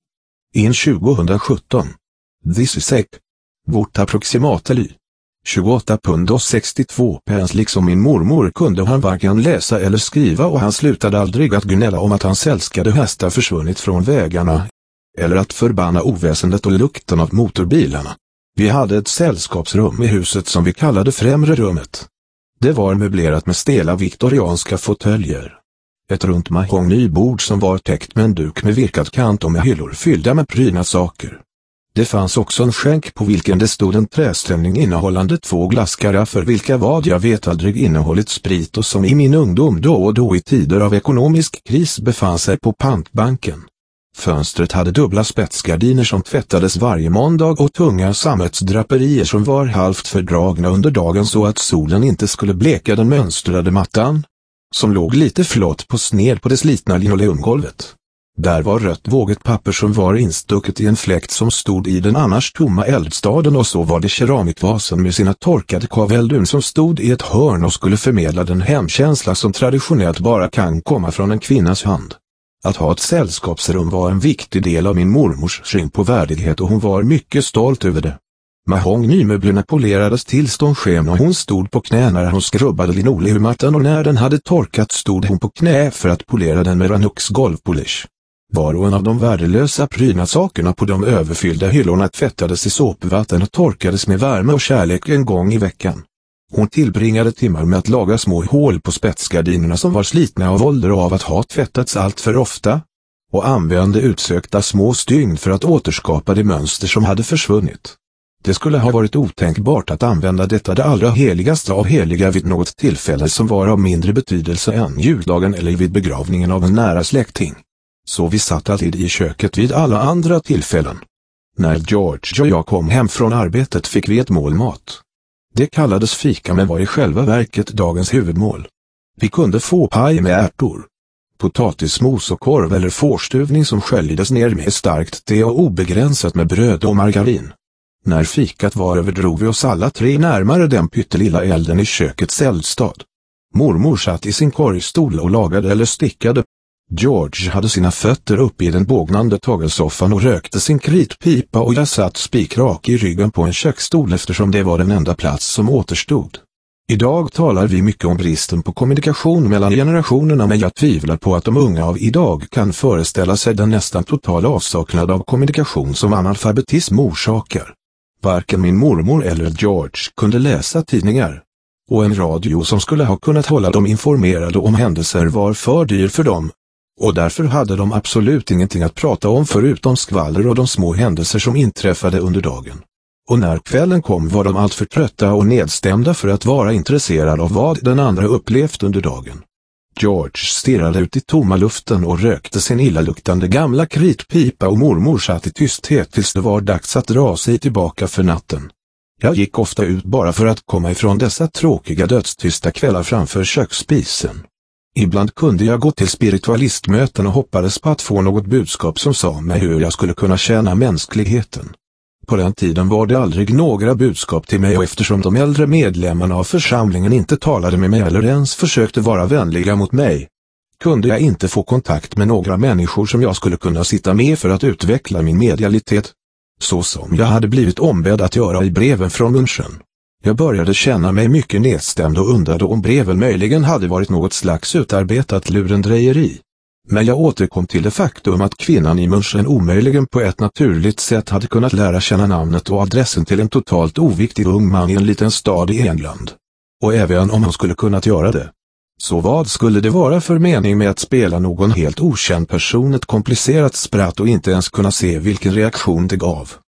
Speaker 1: In tjugosjutton. This is it. Vårt approximately. tjugoåtta pund och sextiotvå pence. Liksom min mormor kunde han varken läsa eller skriva och han slutade aldrig att gnälla om att hans älskade hästar försvunnit från vägarna. Eller att förbanna oväsendet och lukten av motorbilarna. Vi hade ett sällskapsrum i huset som vi kallade främre rummet. Det var möblerat med stela viktorianska fåtöljer. Ett runt mahognybord som var täckt med en duk med virkad kant och med hyllor fyllda med prydnadssaker. Det fanns också en skänk på vilken det stod en träställning innehållande två glaskaraffer vilka vad jag vet aldrig innehållit sprit och som i min ungdom då och då i tider av ekonomisk kris befann sig på pantbanken. Fönstret hade dubbla spetsgardiner som tvättades varje måndag och tunga sammetsdraperier som var halvt fördragna under dagen så att solen inte skulle bleka den mönstrade mattan, som låg lite flott på sned på det slitna linoleumgolvet. Där var rött våget papper som var instucket i en fläkt som stod i den annars tomma eldstaden och så var det keramikvasen med sina torkade kaveldun som stod i ett hörn och skulle förmedla den hemkänsla som traditionellt bara kan komma från en kvinnas hand. Att ha ett sällskapsrum var en viktig del av min mormors syn på värdighet och hon var mycket stolt över det. Mahognymöblerna polerades till ståndsken och hon stod på knä när hon skrubbade linoleummattan och när den hade torkat stod hon på knä för att polera den med Ranux golvpolish. Var och en av de värdelösa prydnadssakerna på de överfyllda hyllorna tvättades i såpvatten och torkades med värme och kärlek en gång i veckan. Hon tillbringade timmar med att laga små hål på spetsgardinerna som var slitna av ålder och av att ha tvättats allt för ofta, och använde utsökta små stygn för att återskapa det mönster som hade försvunnit. Det skulle ha varit otänkbart att använda detta det allra heligaste av heliga vid något tillfälle som var av mindre betydelse än juldagen eller vid begravningen av en nära släkting. Så vi satt alltid i köket vid alla andra tillfällen. När George och jag kom hem från arbetet fick vi ett mål mat. Det kallades fika men var i själva verket dagens huvudmål. Vi kunde få paj med ärtor, potatismos och korv eller fårstuvning som sköljdes ner med starkt te och obegränsat med bröd och margarin. När fikat var över drog vi oss alla tre närmare den pyttelilla elden i kökets eldstad. Mormor satt i sin korgstol och lagade eller stickade. George hade sina fötter uppe i den bågnande tagelsoffan och rökte sin kritpipa och jag satt spikrak i ryggen på en köksstol eftersom det var den enda plats som återstod. Idag talar vi mycket om bristen på kommunikation mellan generationerna men jag tvivlar på att de unga av idag kan föreställa sig den nästan totala avsaknad av kommunikation som analfabetism orsakar. Varken min mormor eller George kunde läsa tidningar. Och en radio som skulle ha kunnat hålla dem informerade om händelser var för dyr för dem. Och därför hade de absolut ingenting att prata om förutom skvaller och de små händelser som inträffade under dagen. Och när kvällen kom var de allt för trötta och nedstämda för att vara intresserade av vad den andra upplevt under dagen. George stirrade ut i tomma luften och rökte sin illaluktande gamla kritpipa och mormor satt i tysthet tills det var dags att dra sig tillbaka för natten. Jag gick ofta ut bara för att komma ifrån dessa tråkiga dödstysta kvällar framför köksspisen. Ibland kunde jag gå till spiritualistmöten och hoppades på att få något budskap som sa mig hur jag skulle kunna tjäna mänskligheten. På den tiden var det aldrig några budskap till mig och eftersom de äldre medlemmarna av församlingen inte talade med mig eller ens försökte vara vänliga mot mig, kunde jag inte få kontakt med några människor som jag skulle kunna sitta med för att utveckla min medialitet. Så som jag hade blivit ombedd att göra i breven från München. Jag började känna mig mycket nedstämd och undrade om breven möjligen hade varit något slags utarbetat lurendrejeri. Men jag återkom till det faktum att kvinnan i München omöjligen på ett naturligt sätt hade kunnat lära känna namnet och adressen till en totalt oviktig ung man i en liten stad i England. Och även om hon skulle kunnat göra det, så vad skulle det vara för mening med att spela någon helt okänd person ett komplicerat spratt och inte ens kunna se vilken reaktion det gav?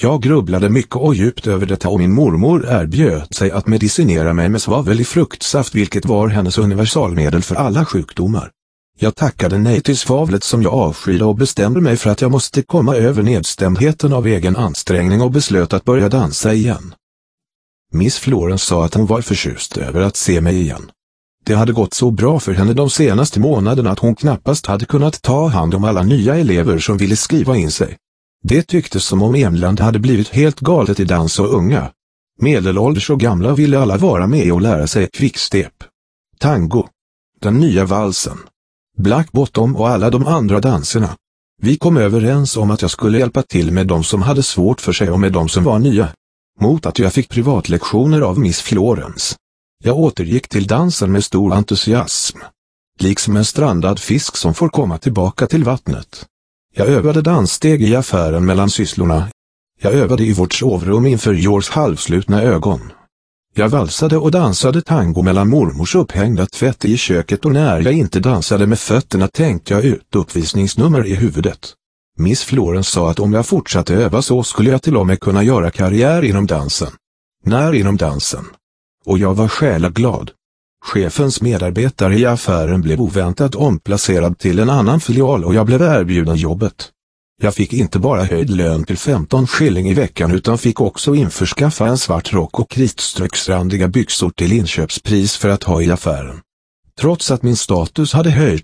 Speaker 1: Jag grubblade mycket och djupt över detta och min mormor erbjöd sig att medicinera mig med svavel i fruktsaft, vilket var hennes universalmedel för alla sjukdomar. Jag tackade nej till svavlet som jag avskydde och bestämde mig för att jag måste komma över nedstämdheten av egen ansträngning och beslöt att börja dansa igen. Miss Florence sa att hon var förtjust över att se mig igen. Det hade gått så bra för henne de senaste månaderna att hon knappast hade kunnat ta hand om alla nya elever som ville skriva in sig. Det tycktes som om England hade blivit helt galet i dans och unga. Medelålders och gamla ville alla vara med och lära sig kvickstep, tango, den nya valsen, Black Bottom och alla de andra danserna. Vi kom överens om att jag skulle hjälpa till med de som hade svårt för sig och med de som var nya. Mot att jag fick privatlektioner av Miss Florence. Jag återgick till dansen med stor entusiasm. Liksom en strandad fisk som får komma tillbaka till vattnet. Jag övade danssteg i affären mellan sysslorna. Jag övade i vårt sovrum inför Georges halvslutna ögon. Jag valsade och dansade tango mellan mormors upphängda tvätt i köket, och när jag inte dansade med fötterna tänkte jag ut uppvisningsnummer i huvudet. Miss Florence sa att om jag fortsatte öva så skulle jag till och med kunna göra karriär inom dansen. När inom dansen? Och jag var själaglad. Chefens medarbetare i affären blev oväntat omplacerad till en annan filial och jag blev erbjuden jobbet. Jag fick inte bara höjd lön till femton skilling i veckan utan fick också införskaffa en svart rock och kritstrecksrandiga byxor till inköpspris för att ha i affären. Trots att min status hade höjts